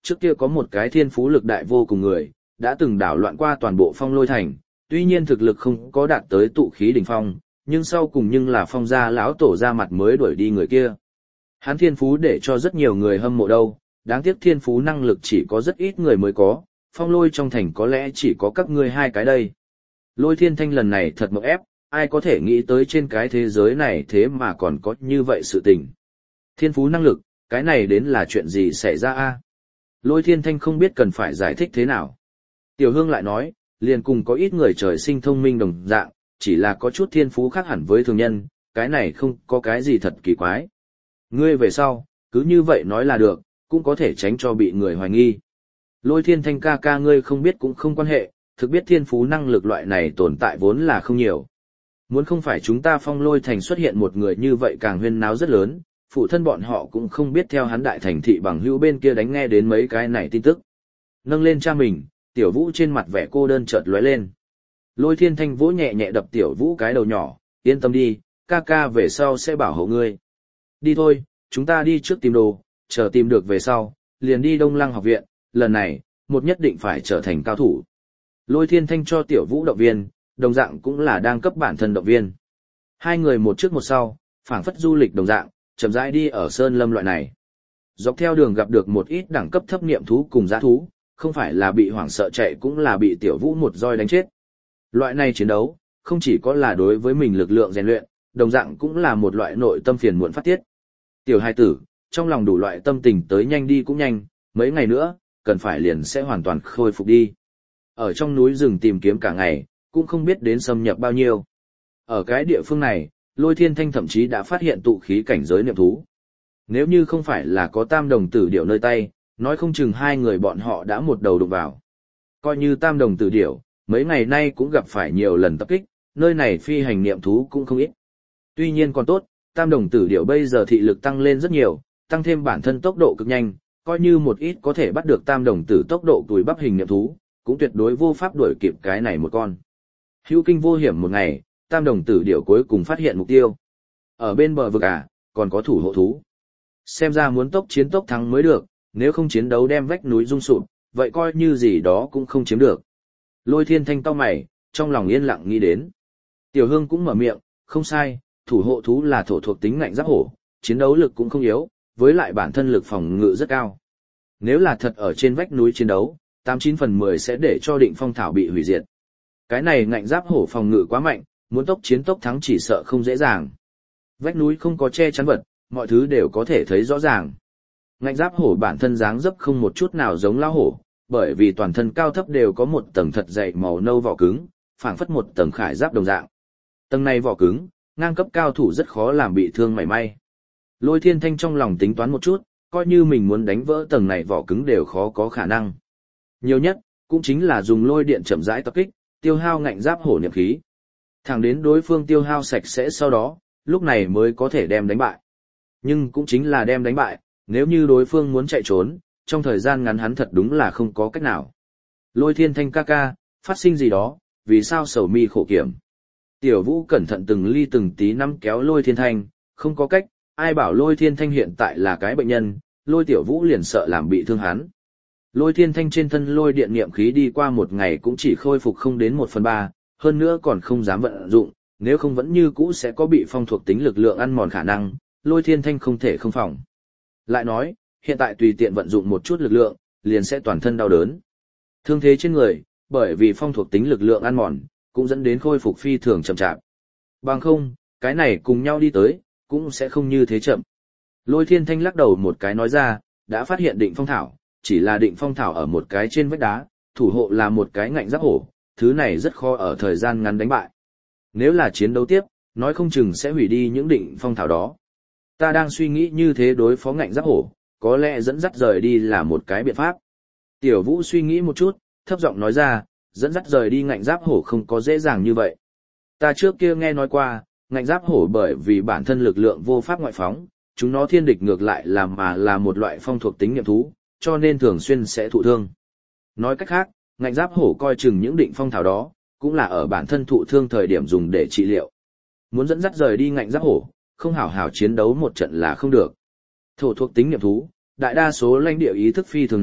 trước kia có một cái thiên phú lực đại vô cùng người, đã từng đảo loạn qua toàn bộ Phong Lôi Thành, tuy nhiên thực lực không có đạt tới tụ khí đỉnh phong, nhưng sau cùng nhưng là Phong gia lão tổ ra mặt mới đuổi đi người kia. Hắn thiên phú để cho rất nhiều người hâm mộ đâu, đáng tiếc thiên phú năng lực chỉ có rất ít người mới có, Phong Lôi trong thành có lẽ chỉ có các ngươi hai cái đây. Lôi Thiên Thanh lần này thật mộng ép, ai có thể nghĩ tới trên cái thế giới này thế mà còn có như vậy sự tình. Thiên phú năng lực, cái này đến là chuyện gì xảy ra a? Lôi Thiên Thanh không biết cần phải giải thích thế nào. Tiểu Hương lại nói, liền cùng có ít người trời sinh thông minh đồng dạng, chỉ là có chút thiên phú khác hẳn với thường nhân, cái này không có cái gì thật kỳ quái. Ngươi về sau, cứ như vậy nói là được, cũng có thể tránh cho bị người hoài nghi. Lôi Thiên Thanh ca ca ngươi không biết cũng không quan hệ, thực biết thiên phú năng lực loại này tồn tại vốn là không nhiều. Muốn không phải chúng ta Phong Lôi Thành xuất hiện một người như vậy càng huyên náo rất lớn, phụ thân bọn họ cũng không biết theo hắn đại thành thị bằng hữu bên kia đánh nghe đến mấy cái này tin tức. Nâng lên cha mình, Tiểu Vũ trên mặt vẻ cô đơn chợt lóe lên. Lôi Thiên Thanh vỗ nhẹ nhẹ đập Tiểu Vũ cái đầu nhỏ, yên tâm đi, ca ca về sau sẽ bảo hộ ngươi. Đi thôi, chúng ta đi trước tìm đồ, chờ tìm được về sau, liền đi Đông Lăng học viện, lần này, một nhất định phải trở thành cao thủ. Lôi Thiên Thanh cho Tiểu Vũ động viên, đồng dạng cũng là đang cấp bản thân động viên. Hai người một trước một sau, phảng phất du lịch đồng dạng, chậm rãi đi ở sơn lâm loại này. Dọc theo đường gặp được một ít đẳng cấp thấp niệm thú cùng dã thú, không phải là bị hoảng sợ chạy cũng là bị Tiểu Vũ một roi đánh chết. Loại này chiến đấu, không chỉ có là đối với mình lực lượng rèn luyện, đồng dạng cũng là một loại nội tâm phiền muộn phát tiết. Tiểu hài tử, trong lòng đủ loại tâm tình tới nhanh đi cũng nhanh, mấy ngày nữa, cần phải liền sẽ hoàn toàn khôi phục đi. Ở trong núi rừng tìm kiếm cả ngày, cũng không biết đến xâm nhập bao nhiêu. Ở cái địa phương này, Lôi Thiên Thanh thậm chí đã phát hiện tụ khí cảnh giới niệm thú. Nếu như không phải là có tam đồng tử điểu nơi tay, nói không chừng hai người bọn họ đã một đầu đụng vào. Coi như tam đồng tử điểu, mấy ngày nay cũng gặp phải nhiều lần tập kích, nơi này phi hành niệm thú cũng không ít. Tuy nhiên còn tốt, tam đồng tử điểu bây giờ thị lực tăng lên rất nhiều, tăng thêm bản thân tốc độ cực nhanh, coi như một ít có thể bắt được tam đồng tử tốc độ tuổi bắp hình niệm thú, cũng tuyệt đối vô pháp đuổi kịp cái này một con. Hữu kinh vô hiểm một ngày, tam đồng tử điểu cuối cùng phát hiện mục tiêu. Ở bên bờ vực còn có thủ hộ thú. Xem ra muốn tốc chiến tốc thắng mới được, nếu không chiến đấu đem vách núi rung sụp, vậy coi như gì đó cũng không chiếm được. Lôi Thiên Thanh cau mày, trong lòng yên lặng nghĩ đến. Tiểu Hương cũng mở miệng, không sai, thủ hộ thú là thổ thuộc tính ngạnh giáp hổ, chiến đấu lực cũng không yếu, với lại bản thân lực phòng ngự rất cao. Nếu là thật ở trên vách núi chiến đấu, 89 phần 10 sẽ để cho Định Phong Thảo bị hủy diệt. Cái này ngạnh giáp hổ phòng ngự quá mạnh, muốn tốc chiến tốc thắng chỉ sợ không dễ dàng. Vách núi không có che chắn vật, mọi thứ đều có thể thấy rõ ràng. Ngạnh giáp hổ bản thân dáng dấp không một chút nào giống lão hổ, bởi vì toàn thân cao thấp đều có một tầng thật dày màu nâu vỏ cứng, phảng phất một tầng khải giáp đồng dạng. Tầng này vỏ cứng, ngang cấp cao thủ rất khó làm bị thương mảy may. Lôi Thiên Thanh trong lòng tính toán một chút, coi như mình muốn đánh vỡ tầng này vỏ cứng đều khó có khả năng. Nhiều nhất, cũng chính là dùng lôi điện chậm rãi tập kích, tiêu hao ngạnh giáp hổ niệm khí. Thẳng đến đối phương tiêu hao sạch sẽ sau đó, lúc này mới có thể đem đánh bại. Nhưng cũng chính là đem đánh bại, nếu như đối phương muốn chạy trốn, trong thời gian ngắn hắn thật đúng là không có cách nào. Lôi Thiên Thanh ca ca, phát sinh gì đó, vì sao sầu mi khổ kiểm. Tiểu Vũ cẩn thận từng ly từng tí nắm kéo Lôi Thiên Thanh, không có cách, ai bảo Lôi Thiên Thanh hiện tại là cái bệnh nhân, Lôi Tiểu Vũ liền sợ làm bị thương hắn. Lôi Thiên Thanh trên thân lôi điện niệm khí đi qua một ngày cũng chỉ khôi phục không đến 1/3, hơn nữa còn không dám vận dụng, nếu không vẫn như cũ sẽ có bị phong thuộc tính lực lượng ăn mòn khả năng, Lôi Thiên Thanh không thể không phòng. Lại nói, hiện tại tùy tiện vận dụng một chút lực lượng, liền sẽ toàn thân đau đớn. Thương thế trên người, bởi vì phong thuộc tính lực lượng ăn mòn, cũng dẫn đến khôi phục phi thường chậm chạp. Bằng không, cái này cùng nhau đi tới, cũng sẽ không như thế chậm. Lôi Thiên Thanh lắc đầu một cái nói ra, đã phát hiện Định Phong Thảo, chỉ là Định Phong Thảo ở một cái trên vách đá, thủ hộ là một cái ngạnh giáp hổ, thứ này rất khó ở thời gian ngắn đánh bại. Nếu là chiến đấu tiếp, nói không chừng sẽ hủy đi những Định Phong Thảo đó. Ta đang suy nghĩ như thế đối phó ngạnh giáp hổ, có lẽ dẫn dắt rời đi là một cái biện pháp. Tiểu Vũ suy nghĩ một chút, thấp giọng nói ra, dẫn dắt rời đi ngạnh giáp hổ không có dễ dàng như vậy. Ta trước kia nghe nói qua, ngạnh giáp hổ bởi vì bản thân lực lượng vô pháp ngoại phóng, chúng nó thiên địch ngược lại là một loại phong thuộc tính niệm thú, cho nên thường xuyên sẽ thụ thương. Nói cách khác, ngạnh giáp hổ coi chừng những Định Phong Thảo đó, cũng là ở bản thân thụ thương thời điểm dùng để trị liệu. Muốn dẫn dắt rời đi ngạnh giáp hổ, không hảo hảo chiến đấu một trận là không được. Thổ thuộc tính niệm thú, đại đa số lãnh địa ý thức phi thường nặng,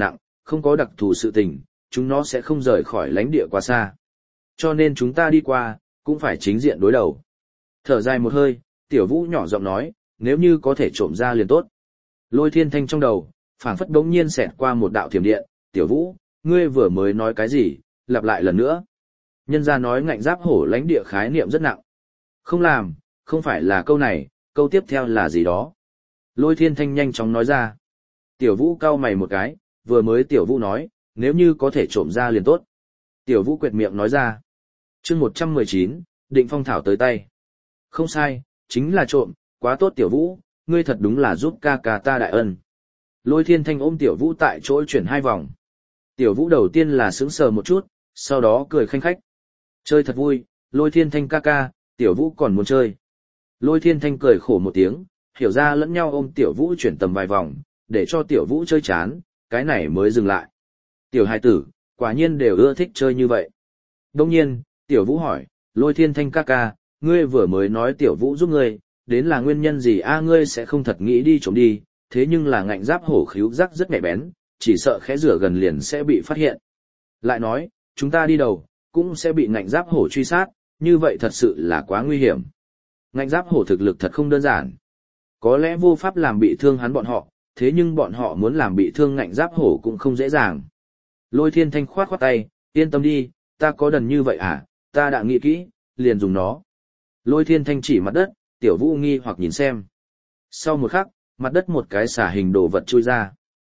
không có đặc thù sự tình, chúng nó sẽ không rời khỏi lãnh địa quá xa. Cho nên chúng ta đi qua, cũng phải chính diện đối đầu. Thở dài một hơi, Tiểu Vũ nhỏ giọng nói, nếu như có thể trộm ra liền tốt. Lôi Thiên Thanh trong đầu, phảng phất bỗng nhiên xẹt qua một đạo thiểm điện, Tiểu Vũ, ngươi vừa mới nói cái gì, lặp lại lần nữa. Nhân gia nói ngạnh giáp hổ lãnh địa khái niệm rất nặng. Không làm, không phải là câu này, câu tiếp theo là gì đó. Lôi Thiên Thanh nhanh chóng nói ra. Tiểu Vũ cau mày một cái, vừa mới Tiểu Vũ nói, nếu như có thể trộm ra liền tốt. Tiểu Vũ quệt miệng nói ra. Chương 119, Định Phong Thảo tới tay. Không sai, chính là trộm, quá tốt Tiểu Vũ, ngươi thật đúng là giúp ca ca ta đại ân. Lôi Thiên Thanh ôm Tiểu Vũ tại chỗ chuyển 2 vòng. Tiểu Vũ đầu tiên là sững sờ một chút, sau đó cười khanh khách. Chơi thật vui, Lôi Thiên Thanh ca ca, Tiểu Vũ còn muốn chơi. Lôi Thiên Thanh cười khổ một tiếng, hiểu ra lẫn nhau ôm Tiểu Vũ chuyển tầm vài vòng, để cho Tiểu Vũ chơi chán, cái này mới dừng lại. Tiểu hài tử, quả nhiên đều ưa thích chơi như vậy. Đông nhiên, Tiểu Vũ hỏi, Lôi Thiên Thanh ca ca, ngươi vừa mới nói Tiểu Vũ giúp ngươi, đến là nguyên nhân gì ngươi sẽ không thật nghĩ đi trộm đi, thế nhưng là ngạnh giáp hổ khíu giác rất nhạy bén, chỉ sợ khẽ rửa gần liền sẽ bị phát hiện. Lại nói, chúng ta đi đầu, cũng sẽ bị ngạnh giáp hổ truy sát, như vậy thật sự là quá nguy hiểm. Ngạnh giáp hổ thực lực thật không đơn giản. Có lẽ vô pháp làm bị thương hắn bọn họ, thế nhưng bọn họ muốn làm bị thương ngạnh giáp hổ cũng không dễ dàng. Lôi Thiên Thanh khoát tay, yên tâm đi, ta có đần như vậy ta đã nghĩ kỹ, liền dùng nó. Lôi Thiên Thanh chỉ mặt đất, Tiểu Vũ nghi hoặc nhìn xem. Sau một khắc, mặt đất một cái xả hình đồ vật chui ra.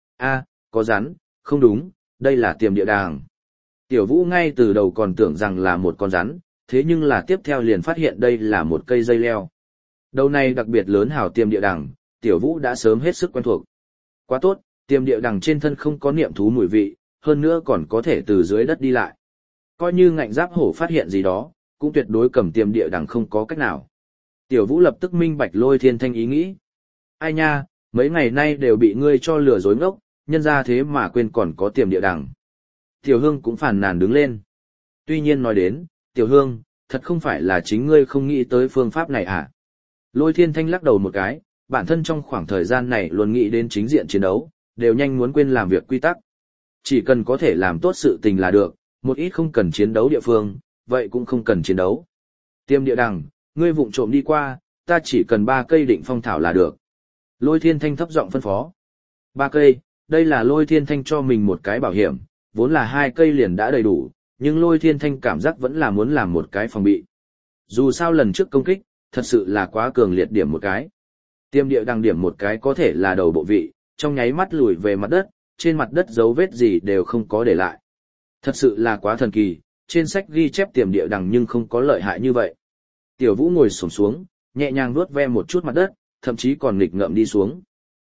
Có rắn, không đúng, đây là tiềm địa đàng. Tiểu Vũ ngay từ đầu còn tưởng rằng là một con rắn, thế nhưng là tiếp theo liền phát hiện đây là một cây dây leo. Đầu này đặc biệt lớn hào tiềm địa đàng, Tiểu Vũ đã sớm hết sức quen thuộc. Quá tốt, tiềm địa đàng trên thân không có niệm thú mùi vị, hơn nữa còn có thể từ dưới đất đi lại. Coi như ngạnh giáp hổ phát hiện gì đó, cũng tuyệt đối cầm tiềm địa đàng không có cách nào. Tiểu Vũ lập tức minh bạch Lôi Thiên Thanh ý nghĩ. Ai nha, mấy ngày nay đều bị ngươi cho lừa dối ngốc, nhân ra thế mà quên còn có tiềm địa đàng. Tiểu Hương cũng phàn nàn đứng lên. Tuy nhiên nói đến, Tiểu Hương, thật không phải là chính ngươi không nghĩ tới phương pháp này Lôi Thiên Thanh lắc đầu một cái, bản thân trong khoảng thời gian này luôn nghĩ đến chính diện chiến đấu, đều nhanh muốn quên làm việc quy tắc. Chỉ cần có thể làm tốt sự tình là được, một ít không cần chiến đấu địa phương, vậy cũng không cần chiến đấu. Tiêm địa đằng, ngươi vụng trộm đi qua, ta chỉ cần 3 cây định phong thảo là được. Lôi Thiên Thanh thấp giọng phân phó. 3 cây, đây là Lôi Thiên Thanh cho mình một cái bảo hiểm, vốn là 2 cây liền đã đầy đủ, nhưng Lôi Thiên Thanh cảm giác vẫn là muốn làm một cái phòng bị. Dù sao lần trước công kích, thật sự là quá cường liệt điểm một cái. Tiêm địa đằng điểm một cái có thể là đầu bộ vị, trong nháy mắt lùi về mặt đất, trên mặt đất dấu vết gì đều không có để lại. Thật sự là quá thần kỳ, trên sách ghi chép tiềm địa đằng nhưng không có lợi hại như vậy. Tiểu Vũ ngồi xổm xuống, nhẹ nhàng vuốt ve một chút mặt đất, thậm chí còn nghịch ngợm đi xuống.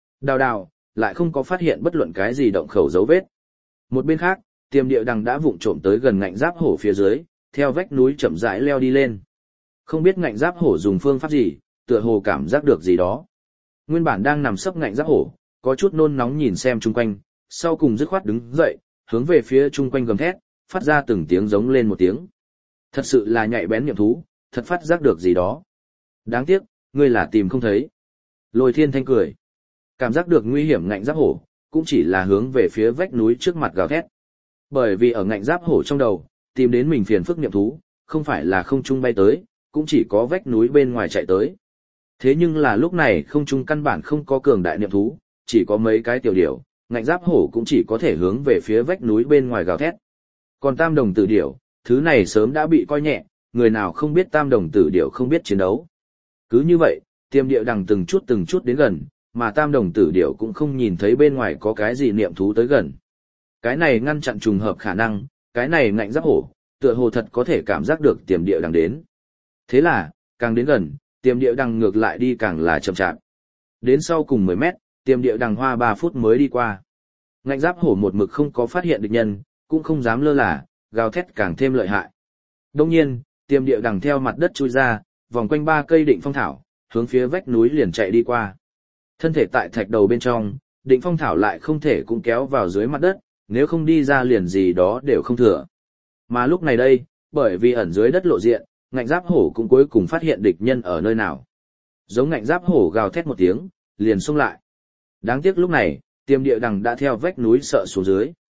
Đào, lại không có phát hiện bất luận cái gì động khẩu dấu vết. Một bên khác, tiềm địa đằng đã vụng trộm tới gần ngạnh giáp hổ phía dưới, theo vách núi chậm rãi leo đi lên. Không biết ngạnh giáp hổ dùng phương pháp gì, tựa hồ cảm giác được gì đó. Nguyên bản đang nằm sấp ngạnh giáp hổ, có chút nôn nóng nhìn xem chung quanh, sau cùng dứt khoát đứng dậy, hướng về phía chung quanh gầm thét, phát ra từng tiếng giống lên một tiếng. Thật sự là nhạy bén niệm thú, thật phát giác được gì đó. Đáng tiếc, ngươi là tìm không thấy. Lôi Thiên Thanh cười. Cảm giác được nguy hiểm ngạnh giáp hổ, cũng chỉ là hướng về phía vách núi trước mặt gào thét. Bởi vì ở ngạnh giáp hổ trong đầu, tìm đến mình phiền phức niệm thú, không phải là không trung bay tới, cũng chỉ có vách núi bên ngoài chạy tới. Thế nhưng là lúc này không trung căn bản không có cường đại niệm thú, chỉ có mấy cái tiểu điểu, ngạnh giáp hổ cũng chỉ có thể hướng về phía vách núi bên ngoài gào thét. Còn tam đồng tử điểu, thứ này sớm đã bị coi nhẹ, người nào không biết tam đồng tử điểu không biết chiến đấu. Cứ như vậy, tiềm địa đằng từng chút đến gần, mà tam đồng tử điểu cũng không nhìn thấy bên ngoài có cái gì niệm thú tới gần. Cái này ngăn chặn trùng hợp khả năng, cái này ngạnh giáp hổ, tựa hồ thật có thể cảm giác được tiềm địa đằng đến. Thế là, càng đến gần, tiềm địa đằng ngược lại đi càng là chậm chạp. Đến sau cùng 10 mét, tiềm địa đằng hoa 3 phút mới đi qua. Ngạnh giáp hổ một mực không có phát hiện địch nhân, cũng không dám lơ là, gào thét càng thêm lợi hại. Đông nhiên, tiềm địa đằng theo mặt đất chui ra, vòng quanh 3 cây định phong thảo, hướng phía vách núi liền chạy đi qua. Thân thể tại thạch đầu bên trong, định phong thảo lại không thể cũng kéo vào dưới mặt đất, nếu không đi ra liền gì đó đều không thừa. Mà lúc này đây, bởi vì ẩn dưới đất lộ diện, ngạnh giáp hổ cũng cuối cùng phát hiện địch nhân ở nơi nào. Giống ngạnh giáp hổ gào thét một tiếng, liền xông lại. Đáng tiếc lúc này, tiềm địa đằng đã theo vách núi sợ xuống dưới.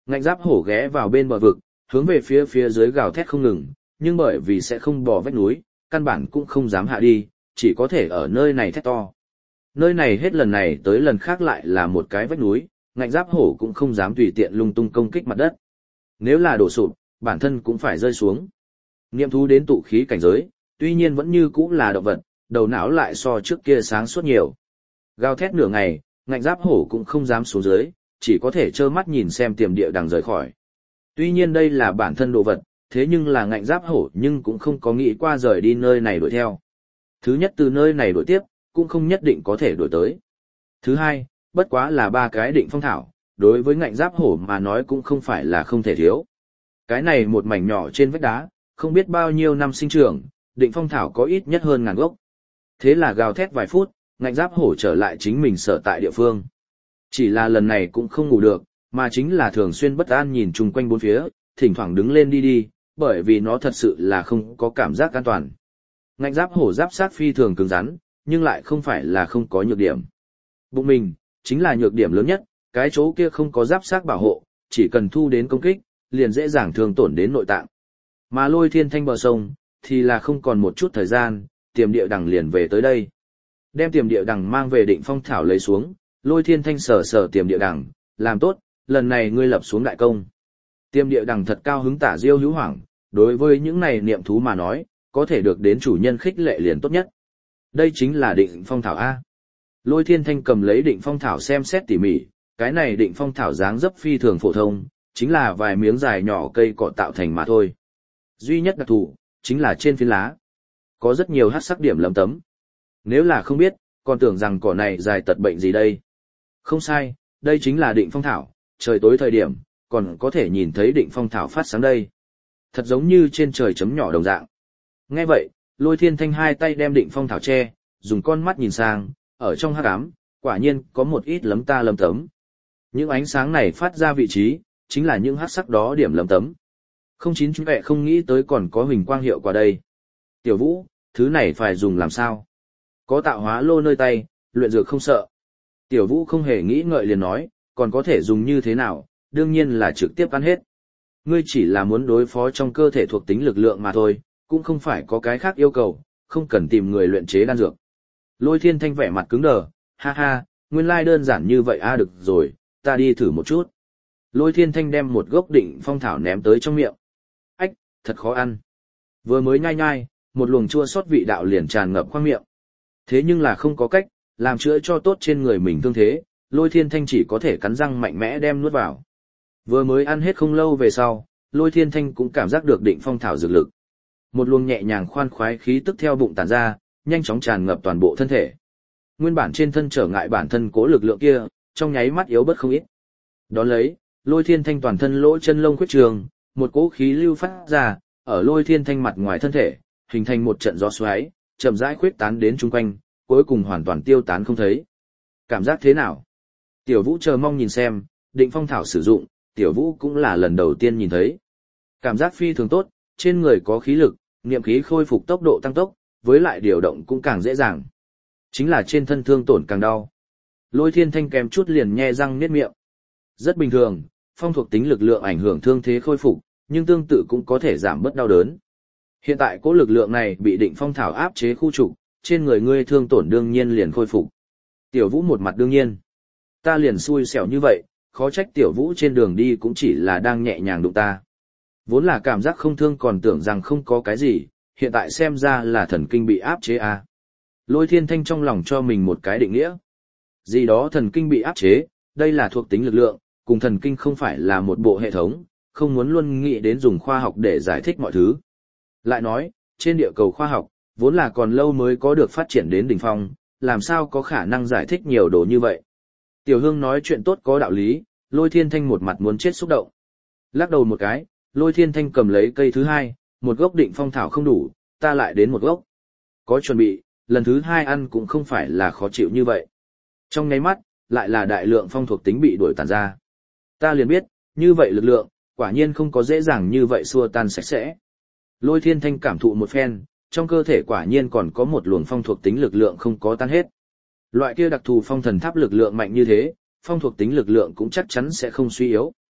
Ngạnh giáp hổ ghé vào bên bờ vực, hướng về phía dưới gào thét không ngừng, nhưng bởi vì sẽ không bò vách núi, căn bản cũng không dám hạ đi, chỉ có thể ở nơi này thét to. Nơi này hết lần này tới lần khác lại là một cái vách núi, ngạnh giáp hổ cũng không dám tùy tiện lung tung công kích mặt đất. Nếu là đổ sụp, bản thân cũng phải rơi xuống. Niệm thú đến tụ khí cảnh giới, tuy nhiên vẫn như cũ là động vật, đầu não lại so trước kia sáng suốt nhiều. Gào thét nửa ngày, ngạnh giáp hổ cũng không dám xuống dưới, chỉ có thể trơ mắt nhìn xem tiềm địa đằng rời khỏi. Tuy nhiên đây là bản thân đồ vật, thế nhưng là ngạnh giáp hổ nhưng cũng không có nghĩ qua rời đi nơi này đuổi theo. Thứ nhất từ nơi này đuổi tiếp, cũng không nhất định có thể đuổi tới. Thứ hai, bất quá là 3 cái định phong thảo, đối với ngạnh giáp hổ mà nói cũng không phải là không thể thiếu. Cái này một mảnh nhỏ trên vách đá, không biết bao nhiêu năm sinh trưởng, định phong thảo có ít nhất hơn 1000 gốc. Thế là gào thét vài phút, ngạnh giáp hổ trở lại chính mình sở tại địa phương. Chỉ là lần này cũng không ngủ được, mà chính là thường xuyên bất an nhìn chung quanh bốn phía, thỉnh thoảng đứng lên đi, bởi vì nó thật sự là không có cảm giác an toàn. Ngạnh giáp hổ giáp sát phi thường cứng rắn, nhưng lại không phải là không có nhược điểm. Bụng mình, chính là nhược điểm lớn nhất, cái chỗ kia không có giáp sát bảo hộ, chỉ cần thu đến công kích, liền dễ dàng thương tổn đến nội tạng. Mà Lôi Thiên Thanh bờ sông, thì là không còn một chút thời gian, tiềm địa đằng liền về tới đây. Đem tiềm địa đằng mang về định phong thảo lấy xuống, Lôi Thiên Thanh sờ tiềm địa đằng, làm tốt, lần này ngươi lập xuống đại công. Tiềm địa đằng thật cao hứng tả diêu hữu hoảng, đối với những này niệm thú mà nói, có thể được đến chủ nhân khích lệ liền tốt nhất. Đây chính là định phong thảo A. Lôi Thiên Thanh cầm lấy định phong thảo xem xét tỉ mỉ, cái này định phong thảo dáng dấp phi thường phổ thông, chính là vài miếng dài nhỏ cây cọ tạo thành mà thôi. Duy nhất đặc thù, chính là trên phiến lá. Có rất nhiều hắc sắc điểm lấm tấm. Nếu là không biết, còn tưởng rằng cỏ này dài tật bệnh gì đây. Không sai, đây chính là định phong thảo, trời tối thời điểm, còn có thể nhìn thấy định phong thảo phát sáng đây. Thật giống như trên trời chấm nhỏ đồng dạng. Nghe vậy, Lôi Thiên Thanh hai tay đem định phong thảo che, dùng con mắt nhìn sang, ở trong hắc ám, quả nhiên có một ít lấm ta lấm tấm. Những ánh sáng này phát ra vị trí, chính là những hắc sắc đó điểm lấm tấm. Không chín chú vệ không nghĩ tới còn có huỳnh quang hiệu quả đây. Tiểu Vũ, thứ này phải dùng làm sao? Có tạo hóa lô nơi tay, luyện dược không sợ. Tiểu Vũ không hề nghĩ ngợi liền nói, còn có thể dùng như thế nào, đương nhiên là trực tiếp ăn hết. Ngươi chỉ là muốn đối phó trong cơ thể thuộc tính lực lượng mà thôi, cũng không phải có cái khác yêu cầu, không cần tìm người luyện chế đan dược. Lôi Thiên Thanh vẻ mặt cứng đờ, ha ha, nguyên lai đơn giản như vậy được rồi, ta đi thử một chút. Lôi Thiên Thanh đem một gốc định phong thảo ném tới trong miệng. Ách, thật khó ăn. Vừa mới nhai nhai, một luồng chua xót vị đạo liền tràn ngập khoang miệng. Thế nhưng là không có cách, làm chữa cho tốt trên người mình thương thế, Lôi Thiên Thanh chỉ có thể cắn răng mạnh mẽ đem nuốt vào. Vừa mới ăn hết không lâu về sau, Lôi Thiên Thanh cũng cảm giác được định phong thảo dược lực. Một luồng nhẹ nhàng khoan khoái khí tức theo bụng tản ra, nhanh chóng tràn ngập toàn bộ thân thể. Nguyên bản trên thân trở ngại bản thân cố lực lượng kia, trong nháy mắt yếu bớt không ít. Đón lấy, Lôi Thiên Thanh toàn thân lỗ chân lông khuyết trường, một cỗ khí lưu phát ra, ở Lôi Thiên Thanh mặt ngoài thân thể, hình thành một trận gió xoáy, chậm rãi khuyết tán đến chung quanh, cuối cùng hoàn toàn tiêu tán không thấy. Cảm giác thế nào? Tiểu Vũ chờ mong nhìn xem, định phong thảo sử dụng, Tiểu Vũ cũng là lần đầu tiên nhìn thấy. Cảm giác phi thường tốt, trên người có khí lực, niệm khí khôi phục tốc độ tăng tốc, với lại điều động cũng càng dễ dàng. Chính là trên thân thương tổn càng đau. Lôi Thiên Thanh kèm chút liền nhe răng niết miệng. Rất bình thường, phong thuộc tính lực lượng ảnh hưởng thương thế khôi phục, nhưng tương tự cũng có thể giảm bớt đau đớn. Hiện tại cỗ lực lượng này bị định phong thảo áp chế khu trục, trên người ngươi thương tổn đương nhiên liền khôi phục. Tiểu Vũ một mặt đương nhiên. Ta liền xui xẻo như vậy, khó trách Tiểu Vũ trên đường đi cũng chỉ là đang nhẹ nhàng đụng ta. Vốn là cảm giác không thương còn tưởng rằng không có cái gì, hiện tại xem ra là thần kinh bị áp chế à. Lôi Thiên Thanh trong lòng cho mình một cái định nghĩa. Gì đó thần kinh bị áp chế, đây là thuộc tính lực lượng, cùng thần kinh không phải là một bộ hệ thống, không muốn luôn nghĩ đến dùng khoa học để giải thích mọi thứ. Lại nói, trên địa cầu khoa học, vốn là còn lâu mới có được phát triển đến đỉnh phong, làm sao có khả năng giải thích nhiều đồ như vậy. Tiểu Hương nói chuyện tốt có đạo lý, Lôi Thiên Thanh một mặt muốn chết xúc động. Lắc đầu một cái, Lôi Thiên Thanh cầm lấy cây thứ hai, một gốc định phong thảo không đủ, ta lại đến một gốc. Có chuẩn bị, lần thứ hai ăn cũng không phải là khó chịu như vậy. Trong nháy mắt, lại là đại lượng phong thuộc tính bị đuổi tàn ra. Ta liền biết, như vậy lực lượng, quả nhiên không có dễ dàng như vậy xua tan sạch sẽ. Lôi Thiên Thanh cảm thụ một phen, trong cơ thể quả nhiên còn có một luồng phong thuộc tính lực lượng không có tan hết. Loại kia đặc thù phong thần tháp lực lượng mạnh như thế, phong thuộc tính lực lượng cũng chắc chắn sẽ không suy yếu.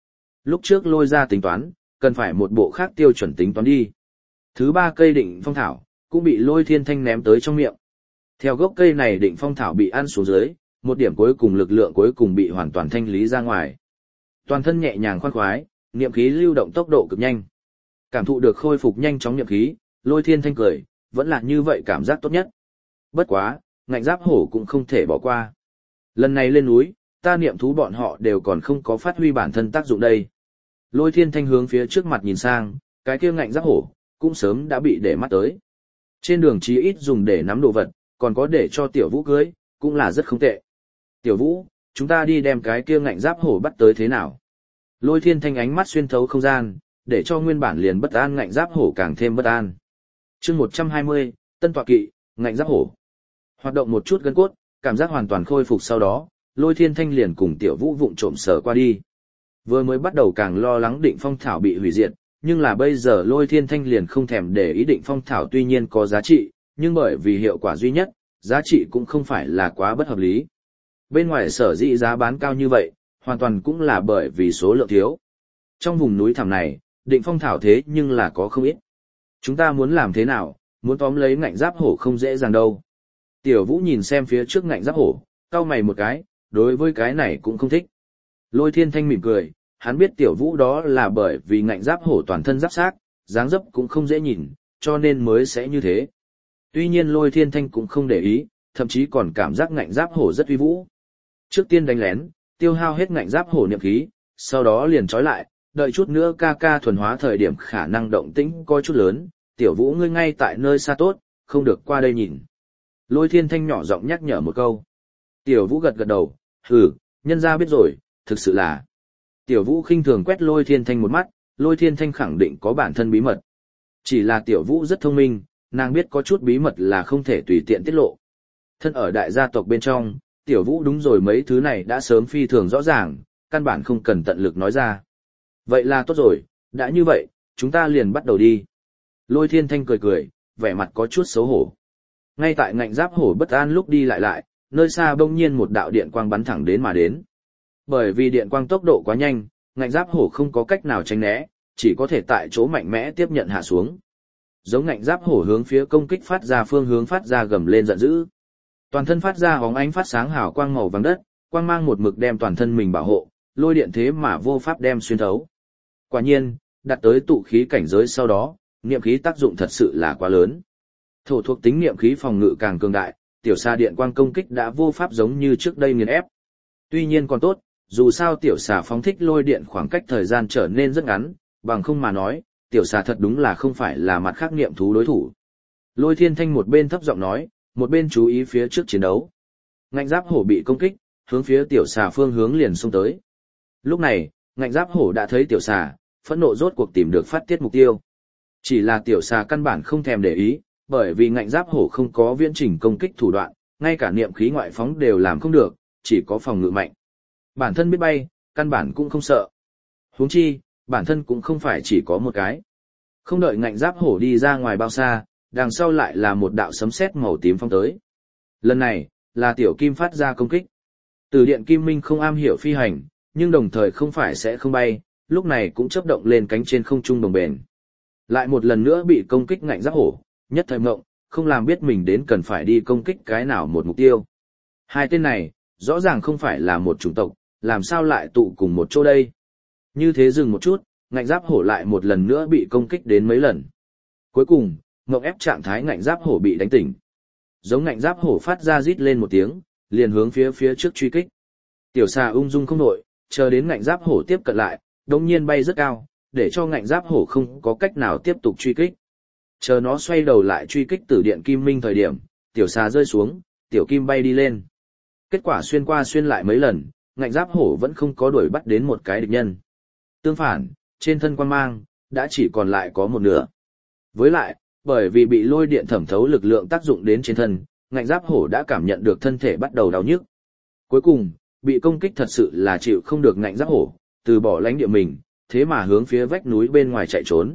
Lúc trước lôi ra tính toán, cần phải một bộ khác tiêu chuẩn tính toán đi. Thứ ba cây định phong thảo, cũng bị Lôi Thiên Thanh ném tới trong miệng. Theo gốc cây này định phong thảo bị ăn xuống dưới, một điểm cuối cùng lực lượng cuối cùng bị hoàn toàn thanh lý ra ngoài. Toàn thân nhẹ nhàng khoan khoái, niệm khí lưu động tốc độ cực nhanh. Cảm thụ được khôi phục nhanh chóng niệm khí, Lôi Thiên Thanh cười, vẫn là như vậy cảm giác tốt nhất. Bất quá, ngạnh giáp hổ cũng không thể bỏ qua. Lần này lên núi, ta niệm thú bọn họ đều còn không có phát huy bản thân tác dụng đây. Lôi Thiên Thanh hướng phía trước mặt nhìn sang, cái kia ngạnh giáp hổ, cũng sớm đã bị để mắt tới. Trên đường chí ít dùng để nắm đồ vật, còn có để cho Tiểu Vũ cưới, cũng là rất không tệ. Tiểu Vũ, chúng ta đi đem cái kia ngạnh giáp hổ bắt tới thế nào? Lôi Thiên Thanh ánh mắt xuyên thấu không gian, để cho nguyên bản liền bất an ngạnh giáp hổ càng thêm bất an. Chương 120, Tân tọa kỵ, ngạnh giáp hổ. Hoạt động một chút gân cốt, cảm giác hoàn toàn khôi phục sau đó, Lôi Thiên Thanh liền cùng Tiểu Vũ vụng trộm sờ qua đi. Vừa mới bắt đầu càng lo lắng định phong thảo bị hủy diệt, nhưng là bây giờ Lôi Thiên Thanh liền không thèm để ý định phong thảo tuy nhiên có giá trị, nhưng bởi vì hiệu quả duy nhất, giá trị cũng không phải là quá bất hợp lý. Bên ngoài sở dĩ giá bán cao như vậy, hoàn toàn cũng là bởi vì số lượng thiếu. Trong vùng núi thẳm này, định phong thảo thế nhưng là có không ít. Chúng ta muốn làm thế nào, muốn tóm lấy ngạnh giáp hổ không dễ dàng đâu. Tiểu Vũ nhìn xem phía trước ngạnh giáp hổ, cau mày một cái, đối với cái này cũng không thích. Lôi Thiên Thanh mỉm cười, hắn biết Tiểu Vũ đó là bởi vì ngạnh giáp hổ toàn thân giáp xác, dáng dấp cũng không dễ nhìn, cho nên mới sẽ như thế. Tuy nhiên Lôi Thiên Thanh cũng không để ý, thậm chí còn cảm giác ngạnh giáp hổ rất uy vũ. Trước tiên đánh lén, tiêu hao hết ngạnh giáp hổ niệm khí, sau đó liền trói lại, đợi chút nữa ca ca thuần hóa thời điểm khả năng động tĩnh coi chút lớn, Tiểu Vũ ngươi ngay tại nơi xa tốt, không được qua đây nhìn. Lôi Thiên Thanh nhỏ giọng nhắc nhở một câu. Tiểu Vũ gật gật đầu, hừ, nhân ra biết rồi, thực sự là. Tiểu Vũ khinh thường quét Lôi Thiên Thanh một mắt, Lôi Thiên Thanh khẳng định có bản thân bí mật. Chỉ là Tiểu Vũ rất thông minh, nàng biết có chút bí mật là không thể tùy tiện tiết lộ. Thân ở đại gia tộc bên trong, Tiểu Vũ đúng rồi mấy thứ này đã sớm phi thường rõ ràng, căn bản không cần tận lực nói ra. Vậy là tốt rồi, đã như vậy, chúng ta liền bắt đầu đi. Lôi Thiên Thanh cười cười, vẻ mặt có chút xấu hổ. Ngay tại ngạnh giáp hổ bất an lúc đi lại, nơi xa bỗng nhiên một đạo điện quang bắn thẳng đến mà đến. Bởi vì điện quang tốc độ quá nhanh, ngạnh giáp hổ không có cách nào tránh né, chỉ có thể tại chỗ mạnh mẽ tiếp nhận hạ xuống. Giống ngạnh giáp hổ hướng phía công kích phát ra phương hướng phát ra gầm lên giận dữ. Toàn thân phát ra hóng ánh phát sáng hào quang màu vàng đất, quang mang một mực đem toàn thân mình bảo hộ, lôi điện thế mà vô pháp đem xuyên thấu. Quả nhiên, đạt tới tụ khí cảnh giới sau đó, niệm khí tác dụng thật sự là quá lớn. Thổ thuộc tính niệm khí phòng ngự càng cường đại, tiểu xà điện quang công kích đã vô pháp giống như trước đây nghiền ép. Tuy nhiên còn tốt, dù sao tiểu xà phóng thích lôi điện khoảng cách thời gian trở nên rất ngắn, bằng không mà nói, tiểu xà thật đúng là không phải là mặt khác niệm thú đối thủ. Lôi Thiên Thanh một bên thấp giọng nói, một bên chú ý phía trước chiến đấu. Ngạnh giáp hổ bị công kích, hướng phía tiểu xà phương hướng liền xông tới. Lúc này, ngạnh giáp hổ đã thấy tiểu xà, phẫn nộ rốt cuộc tìm được phát tiết mục tiêu. Chỉ là tiểu xà căn bản không thèm để ý, bởi vì ngạnh giáp hổ không có viễn trình công kích thủ đoạn, ngay cả niệm khí ngoại phóng đều làm không được, chỉ có phòng ngự mạnh. Bản thân biết bay, căn bản cũng không sợ. Huống chi, bản thân cũng không phải chỉ có một cái. Không đợi ngạnh giáp hổ đi ra ngoài bao xa, đằng sau lại là một đạo sấm sét màu tím phong tới. Lần này, là tiểu kim phát ra công kích. Từ điện kim minh không am hiểu phi hành, nhưng đồng thời không phải sẽ không bay, lúc này cũng chớp động lên cánh trên không trung đồng bền. Lại một lần nữa bị công kích ngạnh giáp hổ, nhất thời mộng, không làm biết mình đến cần phải đi công kích cái nào một mục tiêu. Hai tên này, rõ ràng không phải là một chủng tộc, làm sao lại tụ cùng một chỗ đây? Như thế dừng một chút, ngạnh giáp hổ lại một lần nữa bị công kích đến mấy lần. Cuối cùng, mộng ép trạng thái ngạnh giáp hổ bị đánh tỉnh. Giống ngạnh giáp hổ phát ra rít lên một tiếng, liền hướng phía trước truy kích. Tiểu xà ung dung không nội, chờ đến ngạnh giáp hổ tiếp cận lại, đột nhiên bay rất cao, để cho ngạnh giáp hổ không có cách nào tiếp tục truy kích. Chờ nó xoay đầu lại truy kích tử điện kim minh thời điểm, tiểu xà rơi xuống, tiểu kim bay đi lên. Kết quả xuyên qua xuyên lại mấy lần, ngạnh giáp hổ vẫn không có đuổi bắt đến một cái địch nhân. Tương phản, trên thân quang mang, đã chỉ còn lại có một nửa. Với lại, bởi vì bị lôi điện thẩm thấu lực lượng tác dụng đến trên thân, ngạnh giáp hổ đã cảm nhận được thân thể bắt đầu đau nhức. Cuối cùng, bị công kích thật sự là chịu không được ngạnh giáp hổ, từ bỏ lãnh địa mình, thế mà hướng phía vách núi bên ngoài chạy trốn.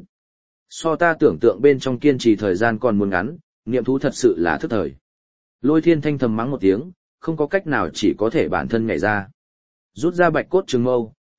So ta tưởng tượng bên trong kiên trì thời gian còn muốn ngắn, niệm thú thật sự là thức thời. Lôi Thiên Thanh thầm mắng một tiếng, không có cách nào chỉ có thể bản thân nhảy ra. Rút ra bạch cốt trường mâu,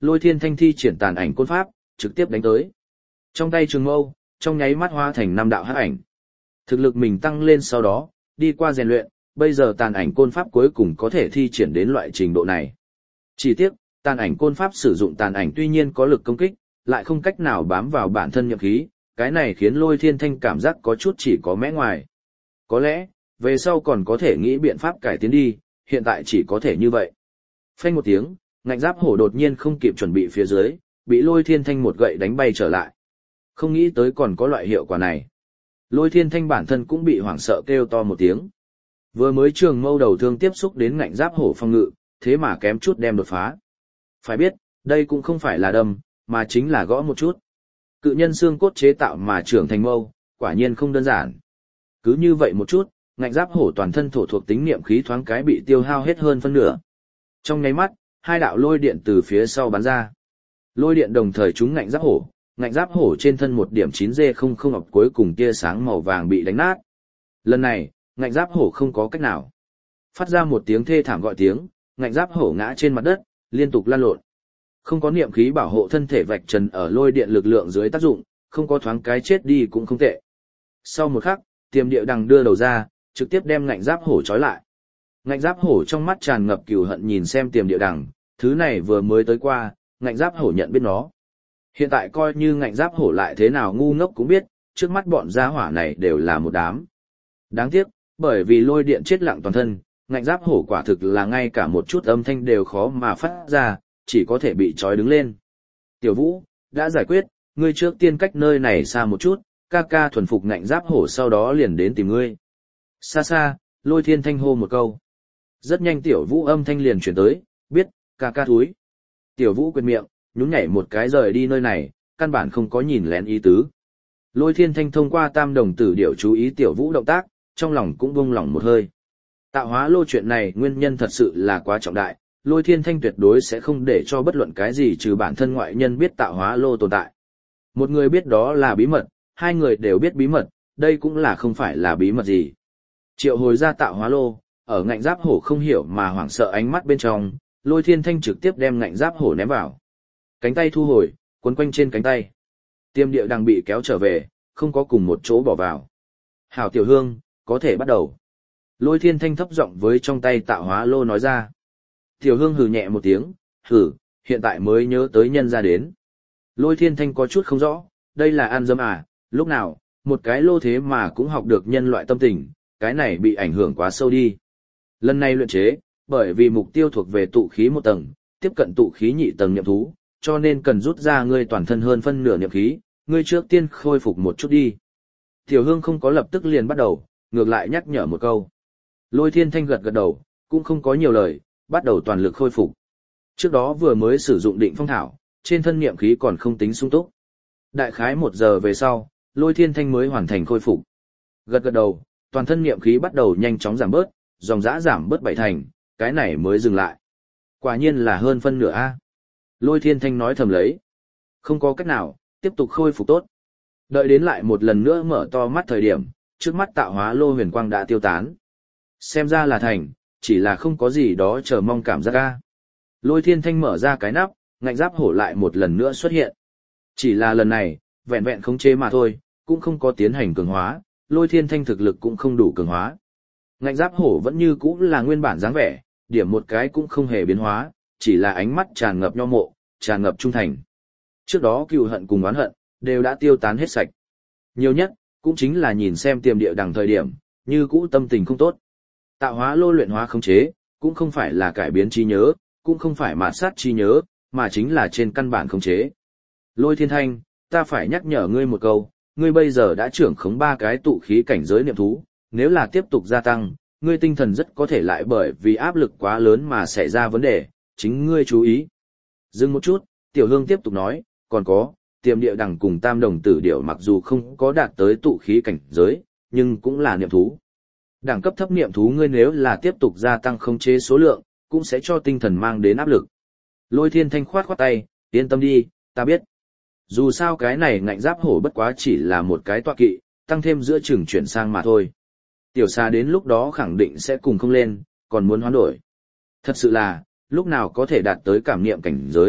Lôi Thiên Thanh thi triển tàn ảnh côn pháp, trực tiếp đánh tới. Trong tay trường mâu, trong nháy mắt hóa thành 5 đạo hắc ảnh. Thực lực mình tăng lên sau đó, đi qua rèn luyện, bây giờ tàn ảnh côn pháp cuối cùng có thể thi triển đến loại trình độ này. Chỉ tiếc, tàn ảnh côn pháp sử dụng tàn ảnh tuy nhiên có lực công kích, lại không cách nào bám vào bản thân nhậm khí, cái này khiến Lôi Thiên Thanh cảm giác có chút chỉ có mẽ ngoài. Có lẽ, về sau còn có thể nghĩ biện pháp cải tiến đi, hiện tại chỉ có thể như vậy. Phanh một tiếng, ngạnh giáp hổ đột nhiên không kịp chuẩn bị phía dưới, bị Lôi Thiên Thanh một gậy đánh bay trở lại. Không nghĩ tới còn có loại hiệu quả này. Lôi Thiên Thanh bản thân cũng bị hoảng sợ kêu to một tiếng. Vừa mới trường mâu đầu thương tiếp xúc đến ngạnh giáp hổ phòng ngự, thế mà kém chút đem đột phá. Phải biết, đây cũng không phải là đâm, mà chính là gõ một chút. Cự nhân xương cốt chế tạo mà trưởng thành mâu, quả nhiên không đơn giản. Cứ như vậy một chút, ngạnh giáp hổ toàn thân thổ thuộc tính niệm khí thoáng cái bị tiêu hao hết hơn phân nửa. Trong nháy mắt, 2 đạo lôi điện từ phía sau bắn ra. Lôi điện đồng thời trúng ngạnh giáp hổ trên thân một điểm 9G00 ngọc cuối cùng tia sáng màu vàng bị đánh nát. Lần này, ngạnh giáp hổ không có cách nào. Phát ra một tiếng thê thảm gọi tiếng, ngạnh giáp hổ ngã trên mặt đất, liên tục lăn lộn. Không có niệm khí bảo hộ thân thể vạch trần ở lôi điện lực lượng dưới tác dụng, không có thoáng cái chết đi cũng không tệ. Sau một khắc, Tiềm Điệu Đằng đưa đầu ra, trực tiếp đem ngạnh giáp hổ trói lại. Ngạnh giáp hổ trong mắt tràn ngập cừu hận nhìn xem Tiềm Điệu Đằng, thứ này vừa mới tới qua, ngạnh giáp hổ nhận biết nó. Hiện tại coi như ngạnh giáp hổ lại thế nào ngu ngốc cũng biết, trước mắt bọn gia hỏa này đều là một đám. Đáng tiếc, bởi vì lôi điện chết lặng toàn thân, ngạnh giáp hổ quả thực là ngay cả một chút âm thanh đều khó mà phát ra, chỉ có thể bị trói đứng lên. Tiểu Vũ, đã giải quyết, ngươi trước tiên cách nơi này xa một chút, ca ca thuần phục ngạnh giáp hổ sau đó liền đến tìm ngươi. Xa xa, Lôi Thiên Thanh hô một câu. Rất nhanh Tiểu Vũ âm thanh liền chuyển tới, biết, ca ca thúi. Tiểu Vũ quệt miệng, nhún nhảy một cái rời đi nơi này, căn bản không có nhìn lén ý tứ. Lôi Thiên Thanh thông qua tam đồng tử điệu chú ý Tiểu Vũ động tác, trong lòng cũng buông lỏng một hơi. Tạo hóa lô chuyện này nguyên nhân thật sự là quá trọng đại, Lôi Thiên Thanh tuyệt đối sẽ không để cho bất luận cái gì trừ bản thân ngoại nhân biết tạo hóa lô tồn tại. Một người biết đó là bí mật, 2 người đều biết bí mật, đây cũng là không phải là bí mật gì. Triệu hồi ra tạo hóa lô, ở ngạnh giáp hổ không hiểu mà hoảng sợ ánh mắt bên trong, Lôi Thiên Thanh trực tiếp đem ngạnh giáp hổ ném vào. Cánh tay thu hồi, quấn quanh trên cánh tay. Tiềm Điệu Đằng bị kéo trở về, không có cùng một chỗ bỏ vào. Hảo Tiểu Hương, có thể bắt đầu. Lôi Thiên Thanh thấp giọng với trong tay tạo hóa lô nói ra. Tiểu Hương hừ nhẹ một tiếng, hừ, hiện tại mới nhớ tới nhân ra đến. Lôi Thiên Thanh có chút không rõ, đây là ăn dâm à, lúc nào, một cái lô thế mà cũng học được nhân loại tâm tình, cái này bị ảnh hưởng quá sâu đi. Lần này luyện chế, bởi vì mục tiêu thuộc về tụ khí 1 tầng, tiếp cận tụ khí 2 tầng niệm thú, cho nên cần rút ra ngươi toàn thân hơn phân nửa niệm khí, ngươi trước tiên khôi phục một chút đi. Tiểu Hương không có lập tức liền bắt đầu, ngược lại nhắc nhở một câu. Lôi Thiên Thanh gật gật đầu, cũng không có nhiều lời, bắt đầu toàn lực khôi phục. Trước đó vừa mới sử dụng định phong thảo, trên thân niệm khí còn không tính sung túc. Đại khái 1 giờ về sau, Lôi Thiên Thanh mới hoàn thành khôi phục. Gật gật đầu, toàn thân niệm khí bắt đầu nhanh chóng giảm bớt, dòng dã giảm bớt 7 thành, cái này mới dừng lại. Quả nhiên là hơn phân nửa A. Lôi Thiên Thanh nói thầm lấy. Không có cách nào, tiếp tục khôi phục tốt. Đợi đến lại một lần nữa mở to mắt thời điểm, trước mắt tạo hóa lô huyền quang đã tiêu tán. Xem ra là thành, chỉ là không có gì đó chờ mong cảm giác A. Lôi Thiên Thanh mở ra cái nắp, ngạnh giáp hổ lại một lần nữa xuất hiện. Chỉ là lần này, vẹn vẹn khống chế mà thôi, cũng không có tiến hành cường hóa, Lôi Thiên Thanh thực lực cũng không đủ cường hóa. Ngạnh giáp hổ vẫn như cũ là nguyên bản dáng vẻ, điểm một cái cũng không hề biến hóa, chỉ là ánh mắt tràn ngập nho mộ, tràn ngập trung thành. Trước đó cừu hận cùng oán hận, đều đã tiêu tán hết sạch. Nhiều nhất, cũng chính là nhìn xem Tiềm Điệu Đằng thời điểm, như cũ tâm tình không tốt. Tạo hóa lô luyện hóa khống chế, cũng không phải là cải biến trí nhớ, cũng không phải mạt sát trí nhớ, mà chính là trên căn bản khống chế. Lôi Thiên Thanh, ta phải nhắc nhở ngươi một câu, ngươi bây giờ đã trưởng khống 3 cái tụ khí cảnh giới niệm thú, nếu là tiếp tục gia tăng, ngươi tinh thần rất có thể lại bởi vì áp lực quá lớn mà xảy ra vấn đề, chính ngươi chú ý. Dừng một chút, Tiểu Hương tiếp tục nói, còn có, Tiềm Điệu Đằng cùng tam đồng tử điểu mặc dù không có đạt tới tụ khí cảnh giới, nhưng cũng là niệm thú. Đẳng cấp thấp niệm thú ngươi nếu là tiếp tục gia tăng khống chế số lượng, cũng sẽ cho tinh thần mang đến áp lực. Lôi Thiên Thanh khoát khoát tay, yên tâm đi, ta biết. Dù sao cái này ngạnh giáp hổ bất quá chỉ là một cái tọa kỵ, tăng thêm giữa chừng chuyển sang mà thôi. Tiểu Xà đến lúc đó khẳng định sẽ cùng không lên, còn muốn hoán đổi. Thật sự là, lúc nào có thể đạt tới cảm niệm cảnh giới,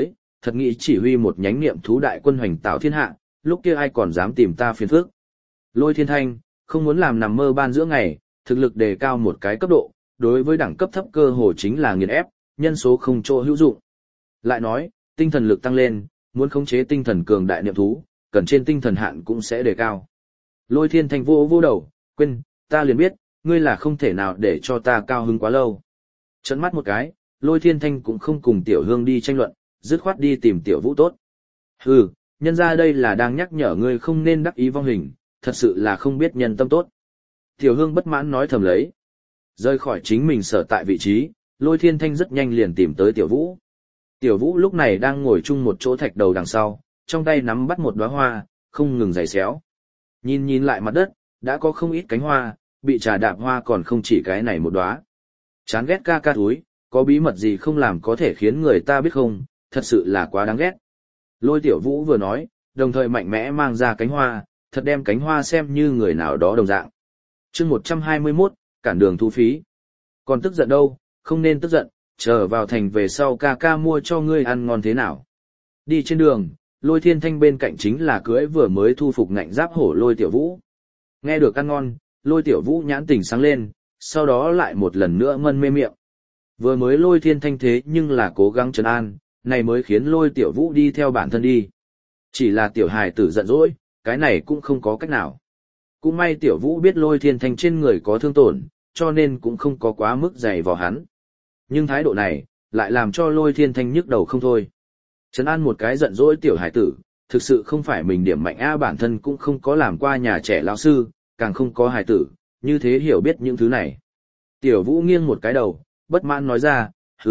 thật nghĩ chỉ huy một nhánh niệm thú đại quân hoành tạo thiên hạ, lúc kia ai còn dám tìm ta phiền phức. Lôi Thiên Thanh, không muốn làm nằm mơ ban giữa ngày, thực lực đề cao một cái cấp độ, đối với đẳng cấp thấp cơ hồ chính là nghiền ép, nhân số không chỗ hữu dụng. Lại nói, tinh thần lực tăng lên, muốn khống chế tinh thần cường đại niệm thú, cần trên tinh thần hạn cũng sẽ đề cao. Lôi Thiên Thanh vô vô đầu, quên, ta liền biết, ngươi là không thể nào để cho ta cao hứng quá lâu. Trấn mắt một cái, Lôi Thiên Thanh cũng không cùng Tiểu Hương đi tranh luận, dứt khoát đi tìm Tiểu Vũ tốt. Hừ, nhân ra đây là đang nhắc nhở ngươi không nên đắc ý vong hình, thật sự là không biết nhân tâm tốt. Tiểu Hương bất mãn nói thầm lấy. Rời khỏi chính mình sở tại vị trí, Lôi Thiên Thanh rất nhanh liền tìm tới Tiểu Vũ. Tiểu Vũ lúc này đang ngồi chung một chỗ thạch đầu đằng sau, trong tay nắm bắt một đóa hoa, không ngừng giày xéo. Nhìn nhìn lại mặt đất, đã có không ít cánh hoa, bị trà đạp hoa còn không chỉ cái này một đóa. Chán ghét ca ca thúi, có bí mật gì không làm có thể khiến người ta biết không, thật sự là quá đáng ghét. Lôi Tiểu Vũ vừa nói, đồng thời mạnh mẽ mang ra cánh hoa, thật đem cánh hoa xem như người nào đó đồng dạng. Chương 121, cản đường thu phí. Còn tức giận đâu, không nên tức giận, chờ vào thành về sau ca ca mua cho ngươi ăn ngon thế nào. Đi trên đường, Lôi Thiên Thanh bên cạnh chính là cưỡi vừa mới thu phục ngạnh giáp hổ Lôi Tiểu Vũ. Nghe được ăn ngon, Lôi Tiểu Vũ nhãn tỉnh sáng lên, sau đó lại một lần nữa mân mê miệng. Vừa mới Lôi Thiên Thanh thế nhưng là cố gắng trấn an, này mới khiến Lôi Tiểu Vũ đi theo bản thân đi. Chỉ là tiểu hài tử giận dỗi, cái này cũng không có cách nào. Cũng may Tiểu Vũ biết Lôi Thiên Thanh trên người có thương tổn, cho nên cũng không có quá mức dày vào hắn. Nhưng thái độ này, lại làm cho Lôi Thiên Thanh nhức đầu không thôi. Trấn an một cái giận dỗi tiểu hải tử, thực sự không phải mình điểm mạnh bản thân cũng không có làm qua nhà trẻ lão sư, càng không có hải tử, như thế hiểu biết những thứ này. Tiểu Vũ nghiêng một cái đầu, bất mãn nói ra,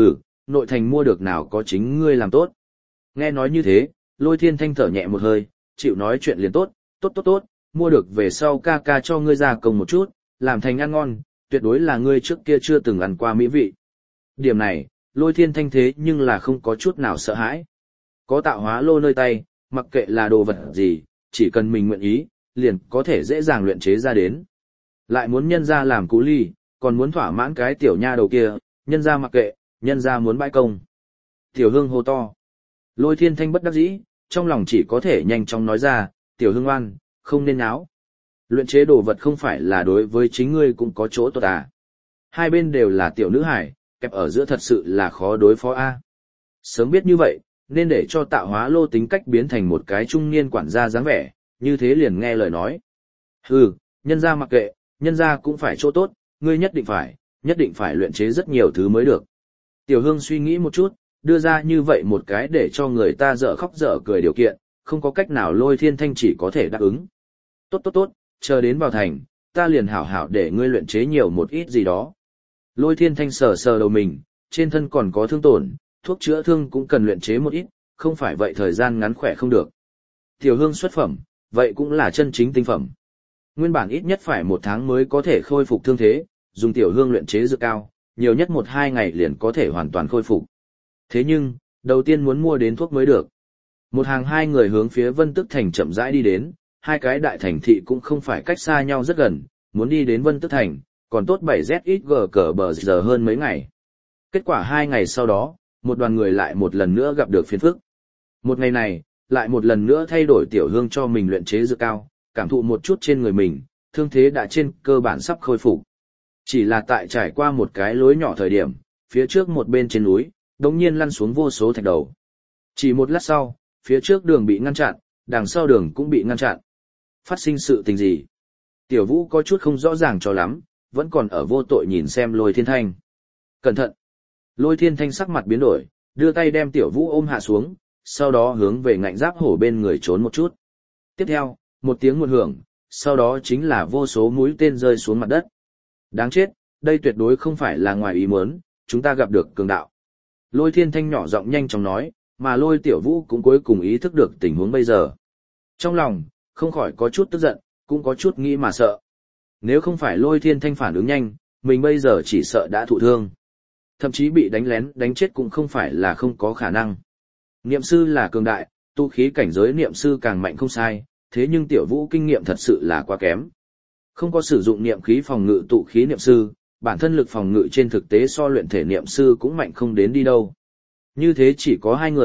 nội thành mua được nào có chính ngươi làm tốt. Nghe nói như thế, Lôi Thiên Thanh thở nhẹ một hơi, chịu nói chuyện liền tốt, tốt, mua được về sau ca ca cho ngươi ra công một chút, làm thành ăn ngon, tuyệt đối là ngươi trước kia chưa từng ăn qua mỹ vị. Điểm này, Lôi Thiên Thanh thế nhưng là không có chút nào sợ hãi. Có tạo hóa lô nơi tay, mặc kệ là đồ vật gì, chỉ cần mình nguyện ý, liền có thể dễ dàng luyện chế ra đến. Lại muốn nhân ra làm cú ly, còn muốn thỏa mãn cái tiểu nha đầu kia, nhân ra mặc kệ, nhân ra muốn bãi công. Tiểu Hương hô to. Lôi Thiên Thanh bất đắc dĩ, trong lòng chỉ có thể nhanh chóng nói ra, Tiểu Hương oan, không nên náo. Luyện chế đồ vật không phải là đối với chính ngươi cũng có chỗ tốt à. Hai bên đều là tiểu nữ hải, kẹp ở giữa thật sự là khó đối phó a. Sớm biết như vậy, nên để cho tạo hóa lô tính cách biến thành một cái trung niên quản gia dáng vẻ, như thế liền nghe lời nói. Nhân ra mặc kệ, nhân ra cũng phải chỗ tốt, ngươi nhất định phải luyện chế rất nhiều thứ mới được. Tiểu Hương suy nghĩ một chút, đưa ra như vậy một cái để cho người ta dở khóc dở cười điều kiện, không có cách nào Lôi Thiên Thanh chỉ có thể đáp ứng. Tốt, chờ đến vào thành, ta liền hảo hảo để ngươi luyện chế nhiều một ít gì đó. Lôi Thiên Thanh sờ sờ đầu mình, trên thân còn có thương tổn, thuốc chữa thương cũng cần luyện chế một ít, không phải vậy thời gian ngắn khỏe không được. Tiểu Hương xuất phẩm, vậy cũng là chân chính tinh phẩm. Nguyên bản ít nhất phải 1 tháng mới có thể khôi phục thương thế, dùng Tiểu Hương luyện chế dược cao, nhiều nhất 1-2 ngày liền có thể hoàn toàn khôi phục. Thế nhưng, đầu tiên muốn mua đến thuốc mới được. Một hàng hai người hướng phía Vân Tức Thành chậm rãi đi đến, hai cái đại thành thị cũng không phải cách xa nhau rất gần, muốn đi đến Vân Tức Thành, còn tốt 7ZXG cỡ bờ giờ hơn mấy ngày. Kết quả 2 ngày sau đó, một đoàn người lại một lần nữa gặp được phiền phức. Một ngày này, lại một lần nữa thay đổi Tiểu Hương cho mình luyện chế dược cao, cảm thụ một chút trên người mình, thương thế đã trên cơ bản sắp khôi phục. Chỉ là tại trải qua một cái lối nhỏ thời điểm, phía trước một bên trên núi, đống nhiên lăn xuống vô số thạch đầu. Chỉ một lát sau, phía trước đường bị ngăn chặn, đằng sau đường cũng bị ngăn chặn. Phát sinh sự tình gì? Tiểu Vũ có chút không rõ ràng cho lắm, vẫn còn ở vô tội nhìn xem Lôi Thiên Thanh. Cẩn thận! Lôi Thiên Thanh sắc mặt biến đổi, đưa tay đem Tiểu Vũ ôm hạ xuống, sau đó hướng về ngạnh giáp hổ bên người trốn một chút. Tiếp theo, một tiếng một hưởng, sau đó chính là vô số mũi tên rơi xuống mặt đất. Đáng chết, đây tuyệt đối không phải là ngoài ý muốn, chúng ta gặp được cường đạo. Lôi Thiên Thanh nhỏ giọng nhanh chóng nói, mà Lôi Tiểu Vũ cũng cuối cùng ý thức được tình huống bây giờ. Trong lòng, không khỏi có chút tức giận, cũng có chút nghĩ mà sợ. Nếu không phải Lôi Thiên Thanh phản ứng nhanh, mình bây giờ chỉ sợ đã thụ thương. Thậm chí bị đánh lén, đánh chết cũng không phải là không có khả năng. Niệm sư là cường đại, tu khí cảnh giới niệm sư càng mạnh không sai, thế nhưng Tiểu Vũ kinh nghiệm thật sự là quá kém. Không có sử dụng niệm khí phòng ngự tụ khí niệm sư, bản thân lực phòng ngự trên thực tế so luyện thể niệm sư cũng mạnh không đến đi đâu. Như thế chỉ có 2 người,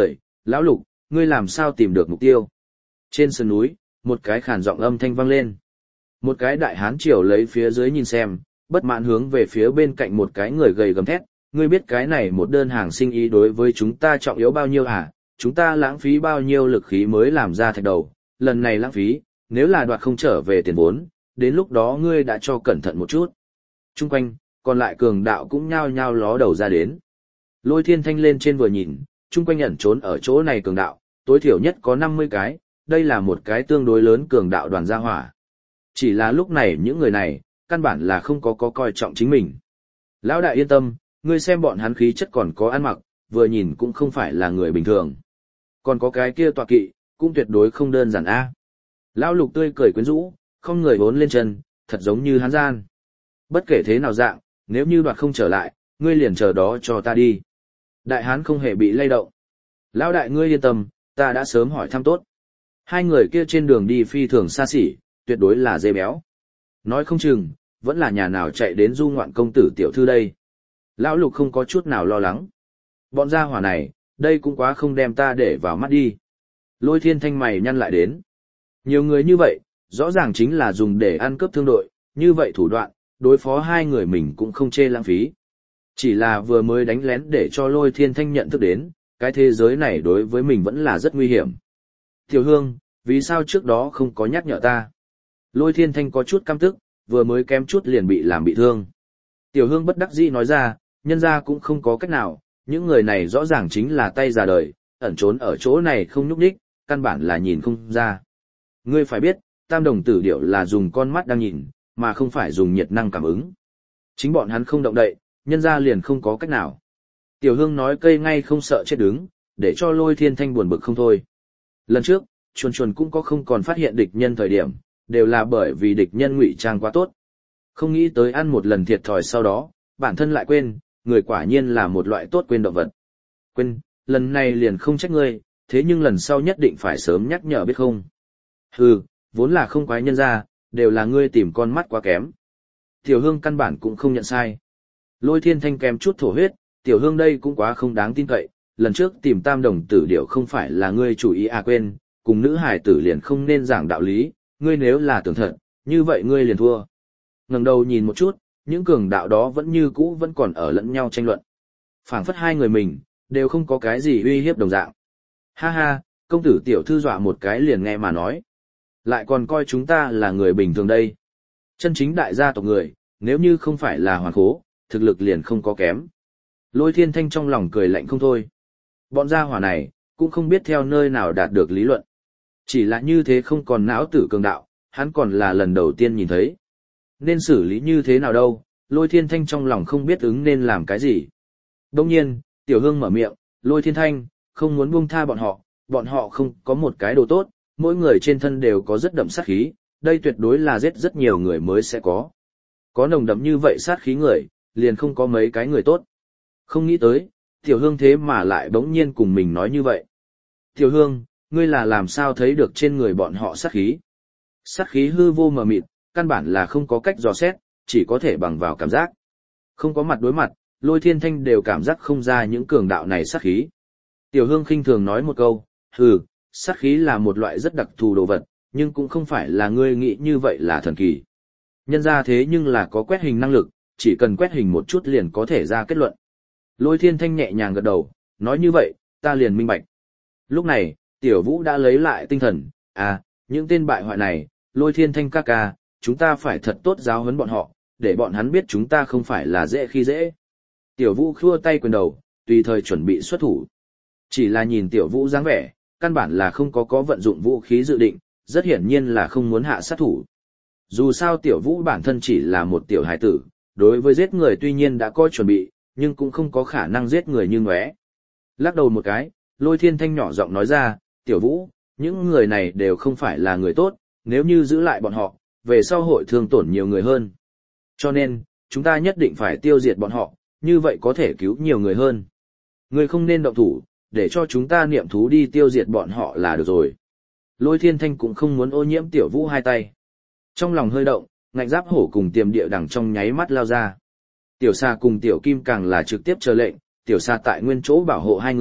Lão Lục, ngươi làm sao tìm được mục tiêu? Trên sườn núi, một cái khàn giọng âm thanh vang lên. Một cái đại hán triều lấy phía dưới nhìn xem, bất mãn hướng về phía bên cạnh một cái người gầy gầm thét, ngươi biết cái này một đơn hàng sinh ý đối với chúng ta trọng yếu bao nhiêu hả? Chúng ta lãng phí bao nhiêu lực khí mới làm ra thạch đầu, lần này lãng phí, nếu là đoạt không trở về tiền vốn, đến lúc đó ngươi đã cho cẩn thận một chút. Trung quanh, còn lại cường đạo cũng nhao nhao ló đầu ra đến. Lôi Thiên Thanh lên trên vừa nhìn, trung quanh ẩn trốn ở chỗ này cường đạo, tối thiểu nhất có 50 cái, đây là một cái tương đối lớn cường đạo đoàn gia hỏa. Chỉ là lúc này những người này, căn bản là không có coi trọng chính mình. Lão đại yên tâm, ngươi xem bọn hắn khí chất còn có ăn mặc, vừa nhìn cũng không phải là người bình thường. Còn có cái kia tọa kỵ, cũng tuyệt đối không đơn giản a. Lão Lục tươi cười quyến rũ, không người vốn lên chân, thật giống như hắn gian. Bất kể thế nào dạng, nếu như đoạt không trở lại, ngươi liền chờ đó cho ta đi. Đại hán không hề bị lay động. Lão đại ngươi yên tâm, ta đã sớm hỏi thăm tốt. Hai người kia trên đường đi phi thường xa xỉ, tuyệt đối là dê béo. Nói không chừng, vẫn là nhà nào chạy đến du ngoạn công tử tiểu thư đây. Lão Lục không có chút nào lo lắng. Bọn gia hỏa này, đây cũng quá không đem ta để vào mắt đi. Lôi Thiên Thanh mày nhăn lại đến. Nhiều người như vậy, rõ ràng chính là dùng để ăn cướp thương đội, như vậy thủ đoạn, đối phó hai người mình cũng không chê lãng phí. Chỉ là vừa mới đánh lén để cho Lôi Thiên Thanh nhận thức đến, cái thế giới này đối với mình vẫn là rất nguy hiểm. Tiểu Hương, vì sao trước đó không có nhắc nhở ta? Lôi Thiên Thanh có chút căm tức, vừa mới kém chút liền bị làm bị thương. Tiểu Hương bất đắc dĩ nói ra, nhân ra cũng không có cách nào, những người này rõ ràng chính là tay già đời, ẩn trốn ở chỗ này không nhúc nhích, căn bản là nhìn không ra. Ngươi phải biết, tam đồng tử điệu là dùng con mắt đang nhìn, mà không phải dùng nhiệt năng cảm ứng. Chính bọn hắn không động đậy, nhân ra liền không có cách nào. Tiểu Hương nói cây ngay không sợ chết đứng, để cho Lôi Thiên Thanh buồn bực không thôi. Lần trước, chuồn chuồn cũng có không còn phát hiện địch nhân thời điểm, đều là bởi vì địch nhân ngụy trang quá tốt. Không nghĩ tới ăn một lần thiệt thòi sau đó, bản thân lại quên, người quả nhiên là một loại tốt quên động vật. Quên, lần này liền không trách ngươi, thế nhưng lần sau nhất định phải sớm nhắc nhở biết không. Hừ, vốn là không quái nhân ra, đều là ngươi tìm con mắt quá kém. Tiểu Hương căn bản cũng không nhận sai. Lôi Thiên Thanh kèm chút thổ huyết, Tiểu Hương đây cũng quá không đáng tin cậy, lần trước tìm tam đồng tử điệu không phải là ngươi chủ ý à quên, cùng nữ hải tử liền không nên giảng đạo lý, ngươi nếu là tưởng thật, như vậy ngươi liền thua. Ngẩng đầu nhìn một chút, những cường đạo đó vẫn như cũ vẫn còn ở lẫn nhau tranh luận. Phảng phất hai người mình, đều không có cái gì uy hiếp đồng dạng. Ha ha, công tử tiểu thư dọa một cái liền nghe mà nói. Lại còn coi chúng ta là người bình thường đây. Chân chính đại gia tộc người, nếu như không phải là hoàn khố, thực lực liền không có kém. Lôi Thiên Thanh trong lòng cười lạnh không thôi. Bọn gia hỏa này, cũng không biết theo nơi nào đạt được lý luận. Chỉ là như thế không còn não tử cường đạo, hắn còn là lần đầu tiên nhìn thấy. Nên xử lý như thế nào đâu, Lôi Thiên Thanh trong lòng không biết ứng nên làm cái gì. Đông nhiên, Tiểu Hương mở miệng, Lôi Thiên Thanh, không muốn buông tha bọn họ không có một cái đồ tốt, mỗi người trên thân đều có rất đậm sát khí, đây tuyệt đối là giết rất nhiều người mới sẽ có. Có nồng đậm như vậy sát khí người, liền không có mấy cái người tốt. Không nghĩ tới, Tiểu Hương thế mà lại bỗng nhiên cùng mình nói như vậy. Tiểu Hương, ngươi là làm sao thấy được trên người bọn họ sát khí? Sát khí hư vô mờ mịt, căn bản là không có cách dò xét, chỉ có thể bằng vào cảm giác. Không có mặt đối mặt, Lôi Thiên Thanh đều cảm giác không ra những cường đạo này sát khí. Tiểu Hương khinh thường nói một câu, hừ, sát khí là một loại rất đặc thù đồ vật, nhưng cũng không phải là ngươi nghĩ như vậy là thần kỳ. Nhân ra thế nhưng là có quét hình năng lực, chỉ cần quét hình một chút liền có thể ra kết luận. Lôi Thiên Thanh nhẹ nhàng gật đầu, nói như vậy, ta liền minh bạch. Lúc này, Tiểu Vũ đã lấy lại tinh thần, những tên bại hoại này, Lôi Thiên Thanh ca ca, chúng ta phải thật tốt giáo huấn bọn họ, để bọn hắn biết chúng ta không phải là dễ khi dễ. Tiểu Vũ khua tay quyền đầu, tùy thời chuẩn bị xuất thủ. Chỉ là nhìn Tiểu Vũ dáng vẻ, căn bản là không có vận dụng vũ khí dự định, rất hiển nhiên là không muốn hạ sát thủ. Dù sao Tiểu Vũ bản thân chỉ là một tiểu hải tử, đối với giết người tuy nhiên đã có chuẩn bị, nhưng cũng không có khả năng giết người như ngóe. Lắc đầu một cái, Lôi Thiên Thanh nhỏ giọng nói ra, Tiểu Vũ, những người này đều không phải là người tốt, nếu như giữ lại bọn họ, về sau hội thương tổn nhiều người hơn. Cho nên, chúng ta nhất định phải tiêu diệt bọn họ, như vậy có thể cứu nhiều người hơn. Người không nên động thủ, để cho chúng ta niệm thú đi tiêu diệt bọn họ là được rồi. Lôi Thiên Thanh cũng không muốn ô nhiễm Tiểu Vũ hai tay. Trong lòng hơi động, ngạnh giáp hổ cùng tiềm địa đằng trong nháy mắt lao ra. Tiểu Sa cùng Tiểu Kim càng là trực tiếp chờ lệnh, Tiểu Sa tại nguyên chỗ bảo hộ hai người,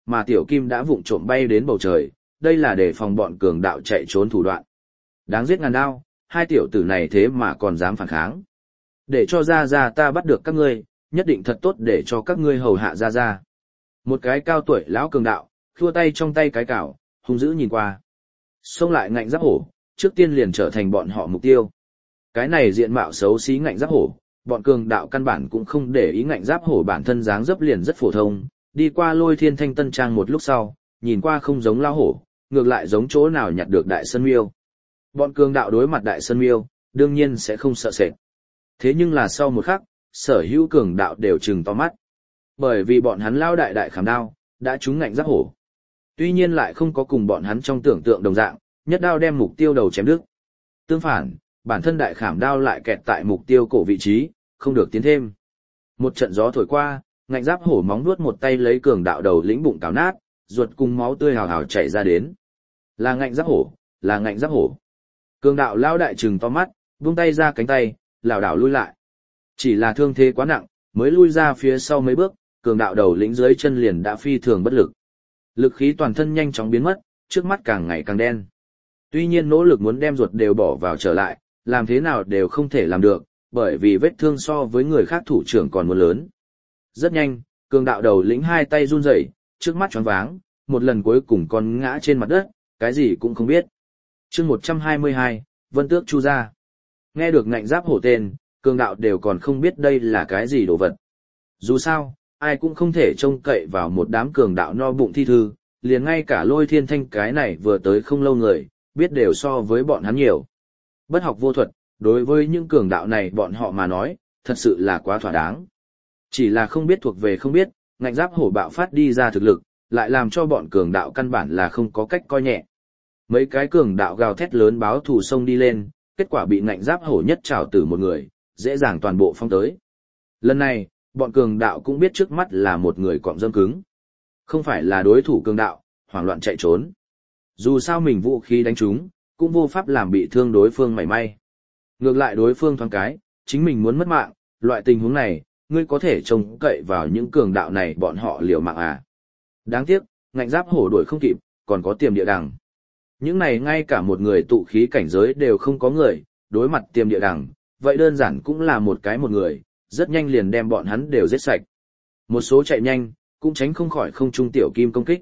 mà tiểu kim đã vụng trộm bay đến bầu trời, đây là để phòng bọn cường đạo chạy trốn thủ đoạn. Đáng giết ngàn đao, hai tiểu tử này thế mà còn dám phản kháng. Để cho ra ra ta bắt được các ngươi, nhất định thật tốt để cho các ngươi hầu hạ ra ra. Một cái cao tuổi lão cường đạo, khua tay trong tay cái cào, hung dữ nhìn qua. Xông lại ngạnh giáp hổ, trước tiên liền trở thành bọn họ mục tiêu. Cái này diện mạo xấu xí ngạnh giáp hổ, bọn cường đạo căn bản cũng không để ý ngạnh giáp hổ bản thân dáng dấp liền rất phổ thông, đi qua Lôi Thiên Thanh tân trang một lúc sau, nhìn qua không giống lao hổ, ngược lại giống chỗ nào nhặt được đại sơn miêu. Bọn cường đạo đối mặt đại sơn miêu, đương nhiên sẽ không sợ sệt. Thế nhưng là sau một khắc, sở hữu cường đạo đều trừng to mắt. Bởi vì bọn hắn lao đại đại khảm đao, đã trúng ngạnh giáp hổ. Tuy nhiên lại không có cùng bọn hắn trong tưởng tượng đồng dạng, nhất đao đem mục tiêu đầu chém đứt. Tương phản, bản thân đại khảm đao lại kẹt tại mục tiêu cổ vị trí, không được tiến thêm. Một trận gió thổi qua, ngạnh giáp hổ móng vuốt một tay lấy cường đạo đầu lĩnh bụng cào nát, ruột cùng máu tươi hào hào chảy ra đến. Là ngạnh giáp hổ, là ngạnh giáp hổ. Cường đạo lao đại trừng to mắt, buông tay ra cánh tay, lảo đảo lui lại. Chỉ là thương thế quá nặng, mới lui ra phía sau mấy bước, cường đạo đầu lĩnh dưới chân liền đã phi thường bất lực. Lực khí toàn thân nhanh chóng biến mất, trước mắt càng ngày càng đen. Tuy nhiên nỗ lực muốn đem ruột đều bỏ vào trở lại, làm thế nào đều không thể làm được, bởi vì vết thương so với người khác thủ trưởng còn muốn lớn. Rất nhanh, cường đạo đầu lĩnh hai tay run rẩy, trước mắt choáng váng, một lần cuối cùng còn ngã trên mặt đất, cái gì cũng không biết. Chương 122, Vân Tước Chu gia. Nghe được ngạnh giáp hổ tên, cường đạo đều còn không biết đây là cái gì đồ vật. Dù sao, ai cũng không thể trông cậy vào một đám cường đạo no bụng thi thư, liền ngay cả Lôi Thiên Thanh cái này vừa tới không lâu người, biết đều so với bọn hắn nhiều. Bất học vô thuật, đối với những cường đạo này bọn họ mà nói, thật sự là quá thỏa đáng. Chỉ là không biết thuộc về không biết, ngạnh giáp hổ bạo phát đi ra thực lực, lại làm cho bọn cường đạo căn bản là không có cách coi nhẹ. Mấy cái cường đạo gào thét lớn báo thù sông đi lên, kết quả bị ngạnh giáp hổ nhất trảo tử một người, dễ dàng toàn bộ phong tới. Lần này, bọn cường đạo cũng biết trước mắt là một người cọm dâm cứng. Không phải là đối thủ cường đạo, hoảng loạn chạy trốn. Dù sao mình vũ khí đánh trúng, cũng vô pháp làm bị thương đối phương mảy may. Ngược lại đối phương thoáng cái, chính mình muốn mất mạng, loại tình huống này, ngươi có thể trông cậy vào những cường đạo này bọn họ liều mạng à. Đáng tiếc, ngạnh giáp hổ đuổi không kịp, còn có tiềm địa đằng. Những này ngay cả một người tụ khí cảnh giới đều không có người, đối mặt tiềm địa đằng, vậy đơn giản cũng là một cái một người, rất nhanh liền đem bọn hắn đều giết sạch. Một số chạy nhanh, cũng tránh không khỏi không trung tiểu kim công kích.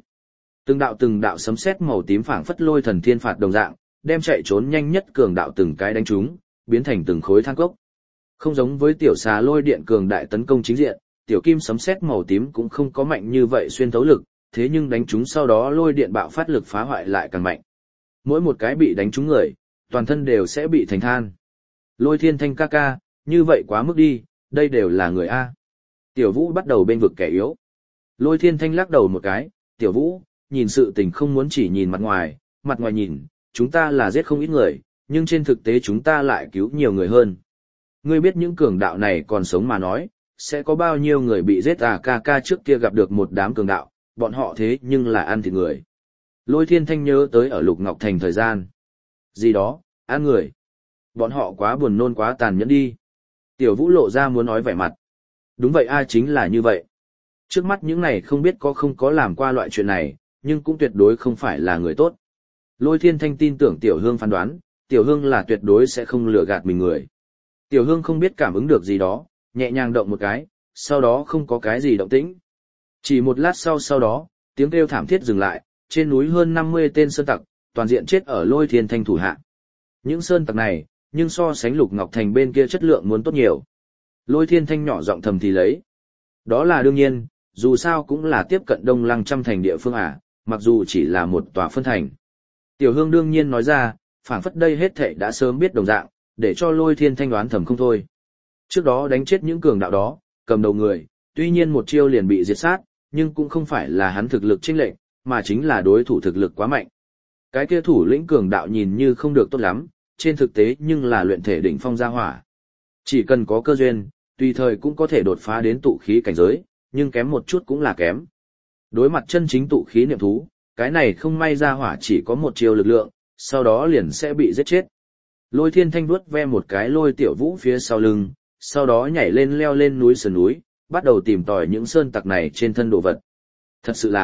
Từng đạo sấm sét màu tím phảng phất lôi thần thiên phạt đồng dạng, đem chạy trốn nhanh nhất cường đạo từng cái đánh trúng, biến thành từng khối than cốc. Không giống với tiểu xà lôi điện cường đại tấn công chính diện, tiểu kim sấm sét màu tím cũng không có mạnh như vậy xuyên thấu lực, thế nhưng đánh trúng sau đó lôi điện bạo phát lực phá hoại lại càng mạnh. Mỗi một cái bị đánh trúng người, toàn thân đều sẽ bị thành than. Lôi Thiên Thanh ca ca, như vậy quá mức đi, đây đều là người A. Tiểu Vũ bắt đầu bên vực kẻ yếu. Lôi Thiên Thanh lắc đầu một cái, Tiểu Vũ, nhìn sự tình không muốn chỉ nhìn mặt ngoài nhìn, chúng ta là giết không ít người, nhưng trên thực tế chúng ta lại cứu nhiều người hơn. Ngươi biết những cường đạo này còn sống mà nói, sẽ có bao nhiêu người bị giết à, ca ca trước kia gặp được một đám cường đạo, bọn họ thế nhưng là ăn thịt người. Lôi Thiên Thanh nhớ tới ở Lục Ngọc Thành thời gian. Gì đó, ăn người. Bọn họ quá buồn nôn quá tàn nhẫn đi. Tiểu Vũ lộ ra muốn nói vẻ mặt. Đúng vậy a, chính là như vậy. Trước mắt những này không biết có không có làm qua loại chuyện này, nhưng cũng tuyệt đối không phải là người tốt. Lôi Thiên Thanh tin tưởng Tiểu Hương phán đoán, Tiểu Hương là tuyệt đối sẽ không lừa gạt mình người. Tiểu Hương không biết cảm ứng được gì đó, nhẹ nhàng động một cái, sau đó không có cái gì động tĩnh. Chỉ một lát sau đó, tiếng kêu thảm thiết dừng lại, trên núi hơn 50 tên sơn tặc, toàn diện chết ở Lôi Thiên Thanh thủ hạ. Những sơn tặc này, nhưng so sánh Lục Ngọc Thành bên kia chất lượng muốn tốt nhiều. Lôi Thiên Thanh nhỏ giọng thầm thì lấy. Đó là đương nhiên, dù sao cũng là tiếp cận Đông Lăng trăm thành địa phương à, mặc dù chỉ là một tòa phân thành. Tiểu Hương đương nhiên nói ra, phảng phất đây hết thảy đã sớm biết đồng dạng, để cho Lôi Thiên Thanh đoán thầm không thôi. Trước đó đánh chết những cường đạo đó, cầm đầu người, tuy nhiên một chiêu liền bị diệt sát, nhưng cũng không phải là hắn thực lực chênh lệch, mà chính là đối thủ thực lực quá mạnh. Cái kia thủ lĩnh cường đạo nhìn như không được tốt lắm, trên thực tế nhưng là luyện thể đỉnh phong gia hỏa. Chỉ cần có cơ duyên, tùy thời cũng có thể đột phá đến tụ khí cảnh giới, nhưng kém một chút cũng là kém. Đối mặt chân chính tụ khí niệm thú, cái này không may gia hỏa chỉ có một chiêu lực lượng, sau đó liền sẽ bị giết chết. Lôi Thiên Thanh vuốt ve một cái Lôi Tiểu Vũ phía sau lưng, sau đó nhảy lên leo lên núi sườn núi, bắt đầu tìm tòi những sơn tặc này trên thân đồ vật. Thật sự là,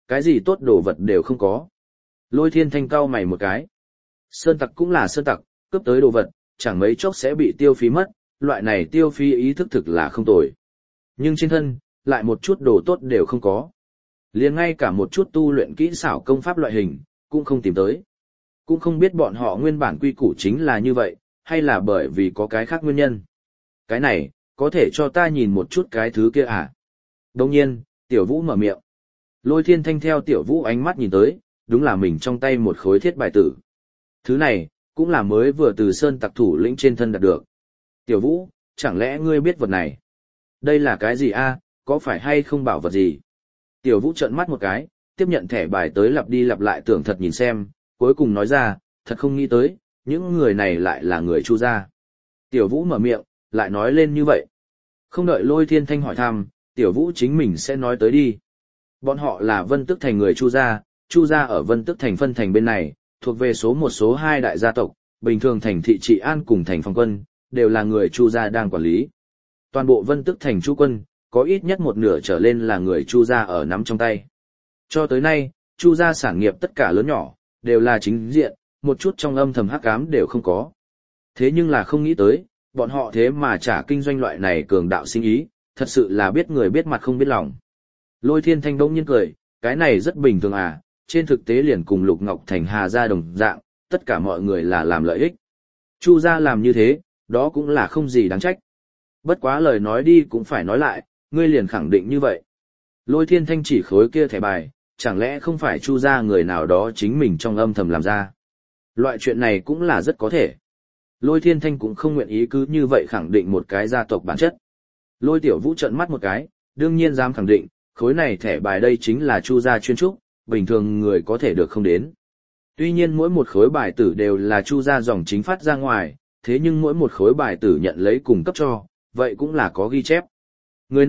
Cái gì tốt đồ vật đều không có. Lôi Thiên Thanh cau mày một cái. Sơn tặc cũng là sơn tặc, cướp tới đồ vật, chẳng mấy chốc sẽ bị tiêu phí mất, loại này tiêu phí ý thức thực là không tồi. Nhưng trên thân, lại một chút đồ tốt đều không có. Liền ngay cả một chút tu luyện kỹ xảo công pháp loại hình, cũng không tìm tới. Cũng không biết bọn họ nguyên bản quy củ chính là như vậy, hay là bởi vì có cái khác nguyên nhân. Cái này, có thể cho ta nhìn một chút cái thứ kia à? Đồng nhiên, Tiểu Vũ mở miệng. Lôi Thiên Thanh theo Tiểu Vũ ánh mắt nhìn tới, đúng là mình trong tay một khối thiết bài tử. Thứ này, cũng là mới vừa từ sơn tặc thủ lĩnh trên thân đạt được. Tiểu Vũ, chẳng lẽ ngươi biết vật này? Đây là cái gì a? Có phải hay không bảo vật gì? Tiểu Vũ trợn mắt một cái, tiếp nhận thẻ bài tới lặp đi lặp lại tưởng thật nhìn xem, cuối cùng nói ra, thật không nghĩ tới, những người này lại là người Chu gia. Tiểu Vũ mở miệng, lại nói lên như vậy. Không đợi Lôi Thiên Thanh hỏi thăm, Tiểu Vũ chính mình sẽ nói tới đi. Bọn họ là Vân Tước Thành người Chu gia ở Vân Tước Thành phân thành bên này, thuộc về số một số hai đại gia tộc, bình thường thành thị trị an cùng thành phòng quân, đều là người Chu gia đang quản lý. Toàn bộ Vân Tước Thành Chu quân, có ít nhất một nửa trở lên là người Chu gia ở nắm trong tay. Cho tới nay, Chu gia sản nghiệp tất cả lớn nhỏ, đều là chính diện, một chút trong âm thầm hắc ám đều không có. Thế nhưng là không nghĩ tới, bọn họ thế mà trả kinh doanh loại này cường đạo sinh ý, thật sự là biết người biết mặt không biết lòng. Lôi Thiên Thanh đông nhiên cười, cái này rất bình thường à, trên thực tế liền cùng Lục Ngọc Thành Hà gia đồng dạng, tất cả mọi người là làm lợi ích. Chu gia làm như thế, đó cũng là không gì đáng trách. Bất quá lời nói đi cũng phải nói lại, ngươi liền khẳng định như vậy. Lôi Thiên Thanh chỉ khối kia thẻ bài, chẳng lẽ không phải Chu gia người nào đó chính mình trong âm thầm làm ra. Loại chuyện này cũng là rất có thể. Lôi Thiên Thanh cũng không nguyện ý cứ như vậy khẳng định một cái gia tộc bản chất. Lôi Tiểu Vũ trợn mắt một cái, đương nhiên dám khẳng định, khối này thẻ bài đây chính là Chu gia chuyên trúc, bình thường người có thể được không đến. Tuy nhiên mỗi một khối bài tử đều là Chu gia dòng chính phát ra ngoài, thế nhưng mỗi một khối bài tử nhận lấy cùng cấp cho, vậy cũng là có ghi chép. Người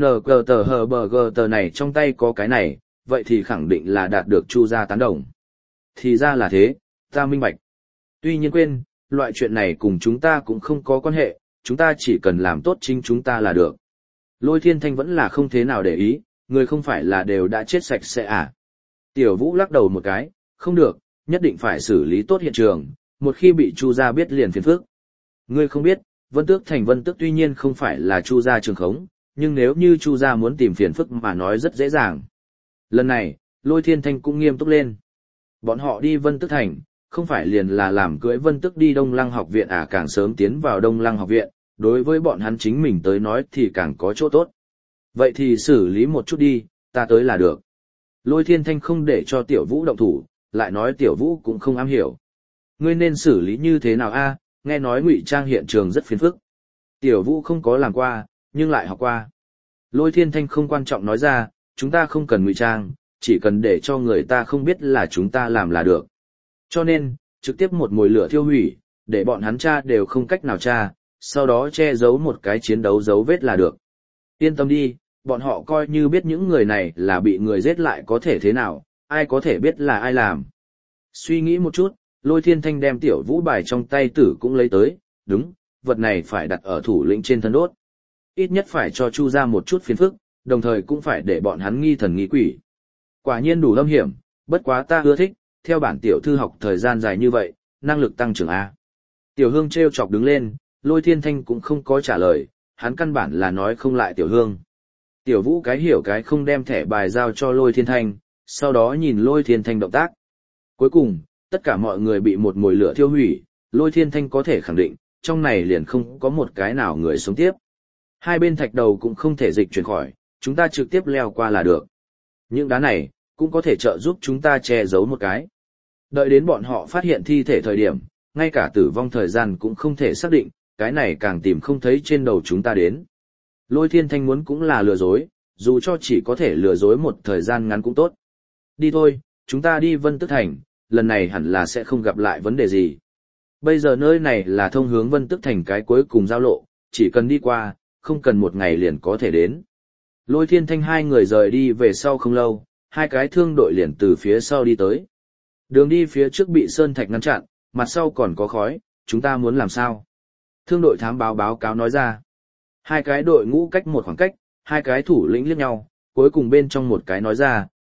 NGTHBG này trong tay có cái này, vậy thì khẳng định là đạt được Chu gia tán đồng. Thì ra là thế, ta minh bạch. Tuy nhiên quên, loại chuyện này cùng chúng ta cũng không có quan hệ, chúng ta chỉ cần làm tốt chính chúng ta là được. Lôi Thiên Thanh vẫn là không thế nào để ý, người không phải là đều đã chết sạch sẽ à. Tiểu Vũ lắc đầu một cái, không được, nhất định phải xử lý tốt hiện trường, một khi bị Chu gia biết liền phiền phức. Ngươi không biết, Vân Tước Thành Vân Tước tuy nhiên không phải là Chu gia trường khống, nhưng nếu như Chu gia muốn tìm phiền phức mà nói rất dễ dàng. Lần này, Lôi Thiên Thanh cũng nghiêm túc lên. Bọn họ đi Vân Tước Thành, không phải liền là làm cưới Vân Tước đi Đông Lăng học viện à, càng sớm tiến vào Đông Lăng học viện, đối với bọn hắn chính mình tới nói thì càng có chỗ tốt. Vậy thì xử lý một chút đi, ta tới là được. Lôi Thiên Thanh không để cho Tiểu Vũ động thủ, lại nói Tiểu Vũ cũng không am hiểu. Ngươi nên xử lý như thế nào a? Nghe nói ngụy trang hiện trường rất phiền phức. Tiểu Vũ không có làm qua, nhưng lại học qua. Lôi Thiên Thanh không quan trọng nói ra, chúng ta không cần ngụy trang, chỉ cần để cho người ta không biết là chúng ta làm là được. Cho nên, trực tiếp một mồi lửa thiêu hủy, để bọn hắn tra đều không cách nào tra, sau đó che giấu một cái chiến đấu dấu vết là được. Yên tâm đi, bọn họ coi như biết những người này là bị người giết lại có thể thế nào, ai có thể biết là ai làm. Suy nghĩ một chút, Lôi Thiên Thanh đem Tiểu Vũ bài trong tay tử cũng lấy tới, đúng, vật này phải đặt ở thủ lĩnh trên thân đốt. Ít nhất phải cho Chu ra một chút phiền phức, đồng thời cũng phải để bọn hắn nghi thần nghi quỷ. Quả nhiên đủ lâm hiểm, bất quá ta ưa thích, theo bản tiểu thư học thời gian dài như vậy, năng lực tăng trưởng A. Tiểu Hương treo chọc đứng lên, Lôi Thiên Thanh cũng không có trả lời, hắn căn bản là nói không lại Tiểu Hương. Tiểu Vũ cái hiểu cái không đem thẻ bài giao cho Lôi Thiên Thanh, sau đó nhìn Lôi Thiên Thanh động tác. Cuối cùng, tất cả mọi người bị một mồi lửa thiêu hủy, Lôi Thiên Thanh có thể khẳng định, trong này liền không có một cái nào người sống tiếp. Hai bên thạch đầu cũng không thể dịch chuyển khỏi, chúng ta trực tiếp leo qua là được. Những đá này, cũng có thể trợ giúp chúng ta che giấu một cái. Đợi đến bọn họ phát hiện thi thể thời điểm, ngay cả tử vong thời gian cũng không thể xác định, cái này càng tìm không thấy trên đầu chúng ta đến. Lôi Thiên Thanh muốn cũng là lừa dối, dù cho chỉ có thể lừa dối một thời gian ngắn cũng tốt. Đi thôi, chúng ta đi Vân Tước Thành, lần này hẳn là sẽ không gặp lại vấn đề gì. Bây giờ nơi này là thông hướng Vân Tước Thành cái cuối cùng giao lộ, chỉ cần đi qua, không cần một ngày liền có thể đến. Lôi Thiên Thanh hai người rời đi về sau không lâu, hai cái thương đội liền từ phía sau đi tới. Đường đi phía trước bị sơn thạch ngăn chặn, mặt sau còn có khói, chúng ta muốn làm sao? Thương đội thám báo cáo nói ra. Hai cái đội ngũ cách một khoảng cách, hai cái thủ lĩnh liếc nhau, cuối cùng bên trong một cái nói ra,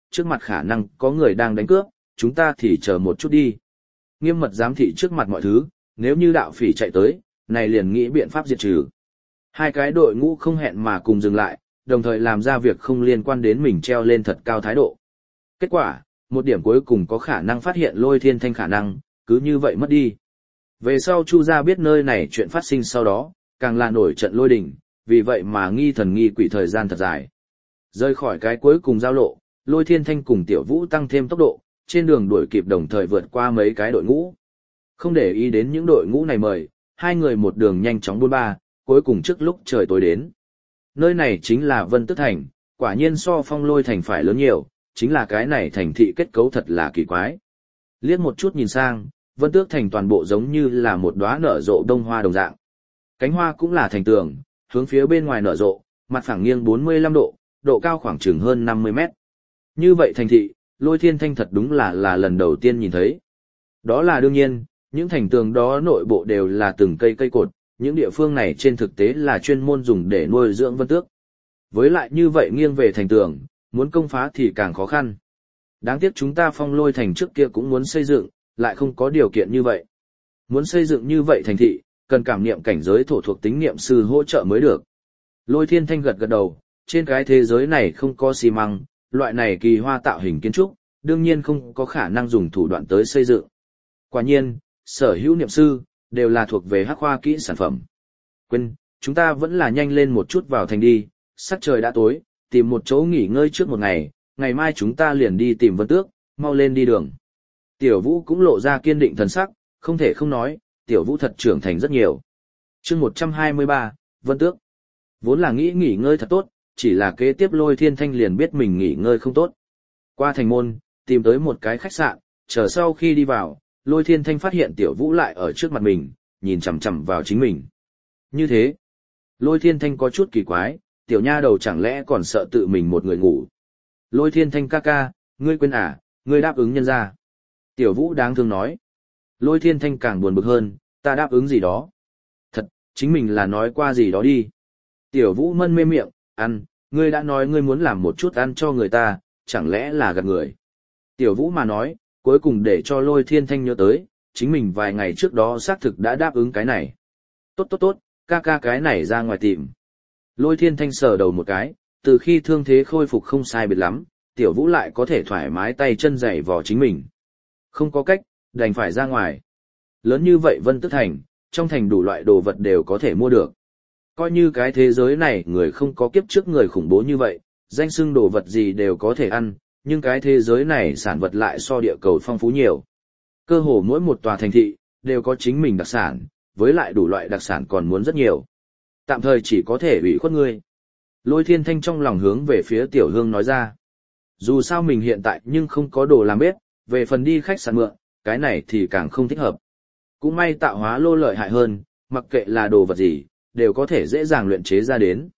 trước mặt khả năng có người đang đánh cướp, chúng ta thì chờ một chút đi. Nghiêm mật giám thị trước mặt mọi thứ, nếu như đạo phỉ chạy tới, này liền nghĩ biện pháp diệt trừ. Hai cái đội ngũ không hẹn mà cùng dừng lại, đồng thời làm ra việc không liên quan đến mình treo lên thật cao thái độ. Kết quả, một điểm cuối cùng có khả năng phát hiện Lôi Thiên Thanh khả năng, cứ như vậy mất đi. Về sau Chu gia biết nơi này chuyện phát sinh sau đó, càng là nổi trận lôi đình, vì vậy mà nghi thần nghi quỷ thời gian thật dài. Rơi khỏi cái cuối cùng giao lộ, Lôi Thiên Thanh cùng Tiểu Vũ tăng thêm tốc độ, trên đường đuổi kịp đồng thời vượt qua mấy cái đội ngũ. Không để ý đến những đội ngũ này mời, hai người một đường nhanh chóng buôn ba, cuối cùng trước lúc trời tối đến. Nơi này chính là Vân Tước Thành, quả nhiên so Phong Lôi Thành phải lớn nhiều, chính là cái này thành thị kết cấu thật là kỳ quái. Liếc một chút nhìn sang, Vân Tước Thành toàn bộ giống như là một đóa nở rộ đông hoa đồng dạng. Cánh hoa cũng là thành tường, hướng phía bên ngoài nở rộ, mặt phẳng nghiêng 45 độ, độ cao khoảng chừng hơn 50 mét. Như vậy thành thị, Lôi Thiên Thanh thật đúng là lần đầu tiên nhìn thấy. Đó là đương nhiên, những thành tường đó nội bộ đều là từng cây cột, những địa phương này trên thực tế là chuyên môn dùng để nuôi dưỡng vân tước. Với lại như vậy nghiêng về thành tường, muốn công phá thì càng khó khăn. Đáng tiếc chúng ta Phong Lôi Thành trước kia cũng muốn xây dựng, lại không có điều kiện như vậy. Muốn xây dựng như vậy thành thị, cần cảm niệm cảnh giới thổ thuộc tính niệm sư hỗ trợ mới được. Lôi Thiên Thanh gật đầu, trên cái thế giới này không có xi măng, loại này kỳ hoa tạo hình kiến trúc, đương nhiên không có khả năng dùng thủ đoạn tới xây dựng. Quả nhiên, sở hữu niệm sư, đều là thuộc về hắc khoa kỹ sản phẩm. Quên, chúng ta vẫn là nhanh lên một chút vào thành đi, sắc trời đã tối, tìm một chỗ nghỉ ngơi trước một ngày, ngày mai chúng ta liền đi tìm Vân Tước, mau lên đi đường. Tiểu Vũ cũng lộ ra kiên định thần sắc, không thể không nói, Tiểu Vũ thật trưởng thành rất nhiều. Chương 123, Vân Tước. Vốn là nghĩ nghỉ ngơi thật tốt, chỉ là kế tiếp Lôi Thiên Thanh liền biết mình nghỉ ngơi không tốt. Qua thành môn, tìm tới một cái khách sạn, chờ sau khi đi vào, Lôi Thiên Thanh phát hiện Tiểu Vũ lại ở trước mặt mình, nhìn chằm chằm vào chính mình. Như thế, Lôi Thiên Thanh có chút kỳ quái, tiểu nha đầu chẳng lẽ còn sợ tự mình một người ngủ. Lôi Thiên Thanh ca ca, ngươi quên à, ngươi đáp ứng nhân ra. Tiểu Vũ đáng thương nói. Lôi Thiên Thanh càng buồn bực hơn, ta đáp ứng gì đó. Thật, chính mình là nói qua gì đó đi. Tiểu Vũ mân mê miệng, ăn, ngươi đã nói ngươi muốn làm một chút ăn cho người ta, chẳng lẽ là gạt người. Tiểu Vũ mà nói, cuối cùng để cho Lôi Thiên Thanh nhớ tới, chính mình vài ngày trước đó xác thực đã đáp ứng cái này. Tốt, ca ca cái này ra ngoài tìm. Lôi Thiên Thanh sờ đầu một cái, từ khi thương thế khôi phục không sai biệt lắm, Tiểu Vũ lại có thể thoải mái tay chân giày vò chính mình. Không có cách, đành phải ra ngoài. Lớn như vậy Vân Tước Thành, trong thành đủ loại đồ vật đều có thể mua được. Coi như cái thế giới này người không có kiếp trước người khủng bố như vậy, danh xưng đồ vật gì đều có thể ăn, nhưng cái thế giới này sản vật lại so địa cầu phong phú nhiều. Cơ hồ mỗi một tòa thành thị, đều có chính mình đặc sản, với lại đủ loại đặc sản còn muốn rất nhiều. Tạm thời chỉ có thể ủy khuất ngươi. Lôi Thiên Thanh trong lòng hướng về phía Tiểu Hương nói ra. Dù sao mình hiện tại nhưng không có đồ làm bếp, về phần đi khách sạn mượn, cái này thì càng không thích hợp. Cũng may tạo hóa lô lợi hại hơn, mặc kệ là đồ vật gì, đều có thể dễ dàng luyện chế ra đến.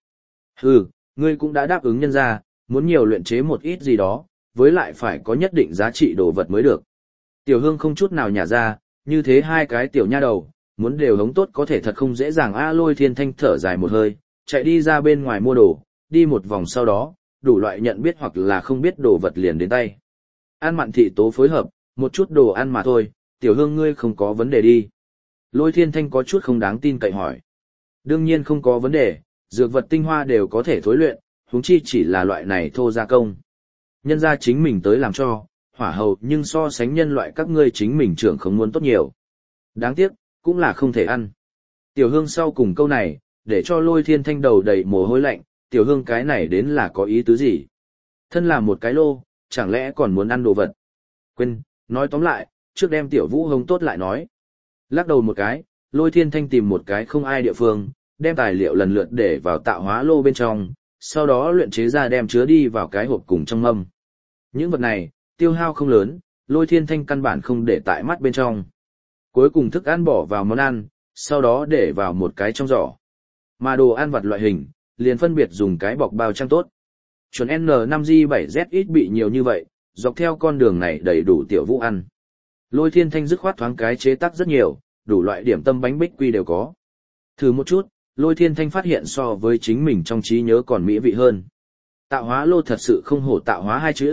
Ngươi cũng đã đáp ứng nhân ra, muốn nhiều luyện chế một ít gì đó, với lại phải có nhất định giá trị đồ vật mới được. Tiểu Hương không chút nào nhả ra, như thế hai cái tiểu nha đầu, muốn đều hống tốt có thể thật không dễ dàng. Lôi Thiên Thanh thở dài một hơi, chạy đi ra bên ngoài mua đồ, đi một vòng sau đó, đủ loại nhận biết hoặc là không biết đồ vật liền đến tay. Ăn mặn thị tố phối hợp, một chút đồ ăn mà thôi, Tiểu Hương ngươi không có vấn đề đi. Lôi Thiên Thanh có chút không đáng tin cậy hỏi. Đương nhiên không có vấn đề, dược vật tinh hoa đều có thể thối luyện, huống chi chỉ là loại này thô gia công. Nhân ra chính mình tới làm cho, hỏa hầu nhưng so sánh nhân loại các ngươi chính mình trưởng không muốn tốt nhiều. Đáng tiếc, cũng là không thể ăn. Tiểu Hương sau cùng câu này, để cho Lôi Thiên Thanh đầu đầy mồ hôi lạnh, Tiểu Hương cái này đến là có ý tứ gì? Thân là một cái lô, chẳng lẽ còn muốn ăn đồ vật? Quên, nói tóm lại, trước đem Tiểu Vũ hông tốt lại nói. Lắc đầu một cái, Lôi Thiên Thanh tìm một cái không ai địa phương, đem tài liệu lần lượt để vào tạo hóa lô bên trong, sau đó luyện chế ra đem chứa đi vào cái hộp cùng trong mâm. Những vật này, tiêu hao không lớn, Lôi Thiên Thanh căn bản không để tại mắt bên trong. Cuối cùng thức ăn bỏ vào món ăn, sau đó để vào một cái trong giỏ. Mà đồ ăn vặt loại hình, liền phân biệt dùng cái bọc bao trang tốt. Chuẩn N5J7Z ít bị nhiều như vậy, dọc theo con đường này đầy đủ Tiểu Vũ ăn. Lôi Thiên Thanh dứt khoát thoáng cái chế tác rất nhiều, đủ loại điểm tâm bánh bích quy đều có. Thử một chút, Lôi Thiên Thanh phát hiện so với chính mình trong trí nhớ còn mỹ vị hơn. Tạo hóa lô thật sự không hổ tạo hóa hai chữ,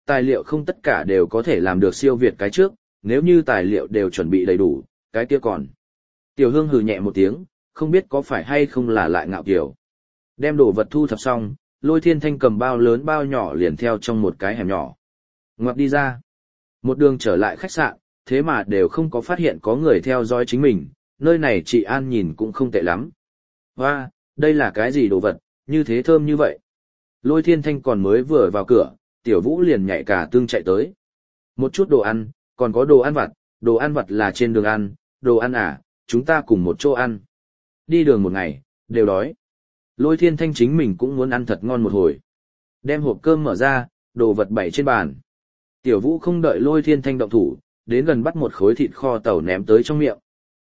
Tài liệu không tất cả đều có thể làm được siêu việt cái trước, nếu như tài liệu đều chuẩn bị đầy đủ, cái kia còn. Tiểu Hương hừ nhẹ một tiếng, không biết có phải hay không là lại ngạo kiểu. Đem đồ vật thu thập xong, Lôi Thiên Thanh cầm bao lớn bao nhỏ liền theo trong một cái hẻm nhỏ. Ngoặt đi ra. Một đường trở lại khách sạn, thế mà đều không có phát hiện có người theo dõi chính mình, nơi này chị An nhìn cũng không tệ lắm. Hoa, đây là cái gì đồ vật, như thế thơm như vậy. Lôi Thiên Thanh còn mới vừa vào cửa, Tiểu Vũ liền nhảy cả tương chạy tới. Một chút đồ ăn, còn có đồ ăn vặt là trên đường ăn, đồ ăn à, chúng ta cùng một chỗ ăn. Đi đường một ngày, đều đói. Lôi Thiên Thanh chính mình cũng muốn ăn thật ngon một hồi. Đem hộp cơm mở ra, đồ vật bày trên bàn. Tiểu Vũ không đợi Lôi Thiên Thanh động thủ, đến gần bắt một khối thịt kho tàu ném tới trong miệng.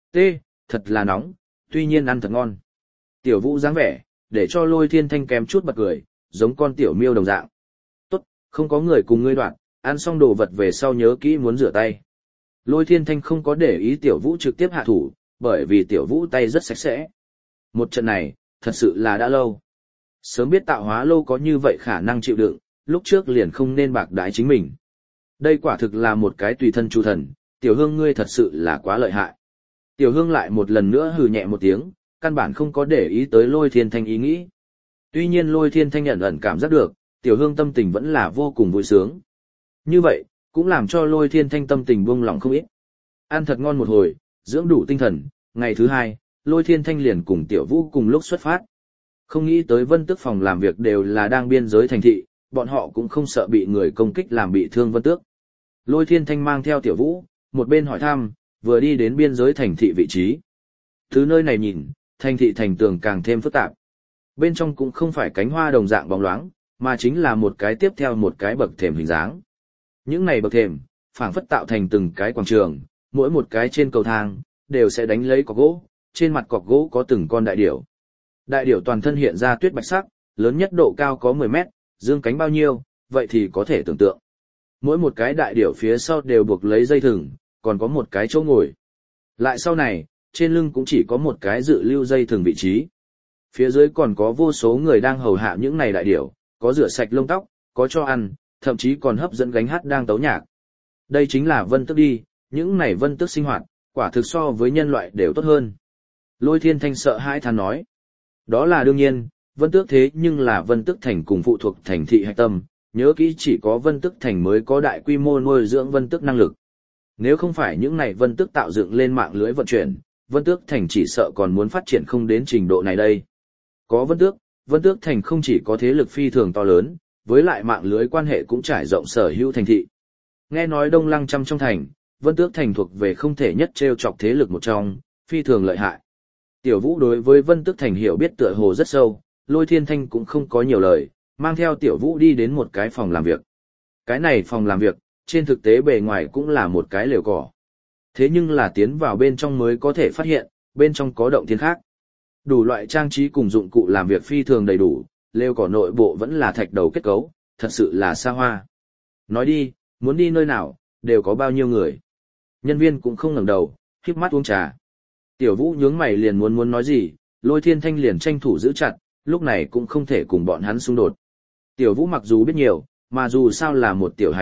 Thật là nóng, tuy nhiên ăn thật ngon. Tiểu Vũ dáng vẻ, để cho Lôi Thiên Thanh kém chút bật cười, giống con tiểu miêu đồng dạng. Tốt, không có người cùng ngươi đoạn, ăn xong đồ vật về sau nhớ kỹ muốn rửa tay. Lôi Thiên Thanh không có để ý Tiểu Vũ trực tiếp hạ thủ, bởi vì Tiểu Vũ tay rất sạch sẽ. Một trận này, thật sự là đã lâu. Sớm biết tạo hóa lâu có như vậy khả năng chịu đựng, lúc trước liền không nên bạc đái chính mình. Đây quả thực là một cái tùy thân chu thần, Tiểu Hương ngươi thật sự là quá lợi hại. Tiểu Hương lại một lần nữa hừ nhẹ một tiếng, căn bản không có để ý tới Lôi Thiên Thanh ý nghĩ. Tuy nhiên Lôi Thiên Thanh ẩn ẩn cảm giác được, Tiểu Hương tâm tình vẫn là vô cùng vui sướng. Như vậy, cũng làm cho Lôi Thiên Thanh tâm tình buông lỏng không ít. Ăn thật ngon một hồi, dưỡng đủ tinh thần, ngày thứ hai, Lôi Thiên Thanh liền cùng Tiểu Vũ cùng lúc xuất phát. Không nghĩ tới Vân Tước phòng làm việc đều là đang biên giới thành thị, bọn họ cũng không sợ bị người công kích làm bị thương Vân Tước. Lôi Thiên Thanh mang theo Tiểu Vũ, một bên hỏi thăm, vừa đi đến biên giới thành thị vị trí. Từ nơi này nhìn, thành thị thành tường càng thêm phức tạp. Bên trong cũng không phải cánh hoa đồng dạng bóng loáng, mà chính là một cái tiếp theo một cái bậc thềm hình dáng. Những này bậc thềm, phảng phất tạo thành từng cái quảng trường, mỗi một cái trên cầu thang, đều sẽ đánh lấy cọc gỗ, trên mặt cọc gỗ có từng con đại điểu. Đại điểu toàn thân hiện ra tuyết bạch sắc, lớn nhất độ cao có 10 mét, dương cánh bao nhiêu, vậy thì có thể tưởng tượng. Mỗi một cái đại điểu phía sau đều buộc lấy dây thừng, còn có một cái chỗ ngồi. Lại sau này, trên lưng cũng chỉ có một cái dự lưu dây thừng vị trí. Phía dưới còn có vô số người đang hầu hạ những này đại điểu, có rửa sạch lông tóc, có cho ăn, thậm chí còn hấp dẫn gánh hát đang tấu nhạc. Đây chính là Vân Tước đi, những này Vân Tước sinh hoạt, quả thực so với nhân loại đều tốt hơn. Lôi Thiên Thanh sợ hãi than nói. Đó là đương nhiên, Vân Tước thế nhưng là Vân Tước thành cùng phụ thuộc thành thị hạch tâm, nhớ kỹ chỉ có Vân Tước thành mới có đại quy mô nuôi dưỡng Vân Tước năng lực. Nếu không phải những này Vân Tước tạo dựng lên mạng lưới vận chuyển, Vân Tước thành chỉ sợ còn muốn phát triển không đến trình độ này đây. Có Vân Tước thành không chỉ có thế lực phi thường to lớn, với lại mạng lưới quan hệ cũng trải rộng sở hữu thành thị. Nghe nói Đông Lăng Trăm trong thành, Vân Tước thành thuộc về không thể nhất trêu chọc thế lực một trong, phi thường lợi hại. Tiểu Vũ đối với Vân Tước thành hiểu biết tựa hồ rất sâu, Lôi Thiên Thanh cũng không có nhiều lời, mang theo Tiểu Vũ đi đến một cái phòng làm việc. Cái này phòng làm việc, trên thực tế bề ngoài cũng là một cái lều cỏ. Thế nhưng là tiến vào bên trong mới có thể phát hiện, bên trong có động thiên khác. Đủ loại trang trí cùng dụng cụ làm việc phi thường đầy đủ, lều cỏ nội bộ vẫn là thạch đầu kết cấu, thật sự là xa hoa. Nói đi, muốn đi nơi nào, đều có bao nhiêu người. Nhân viên cũng không ngẩng đầu, híp mắt uống trà. Tiểu Vũ nhướng mày liền muốn nói gì, Lôi Thiên Thanh liền tranh thủ giữ chặt, lúc này cũng không thể cùng bọn hắn xung đột. Tiểu Vũ mặc dù biết nhiều, mà dù sao là một tiểu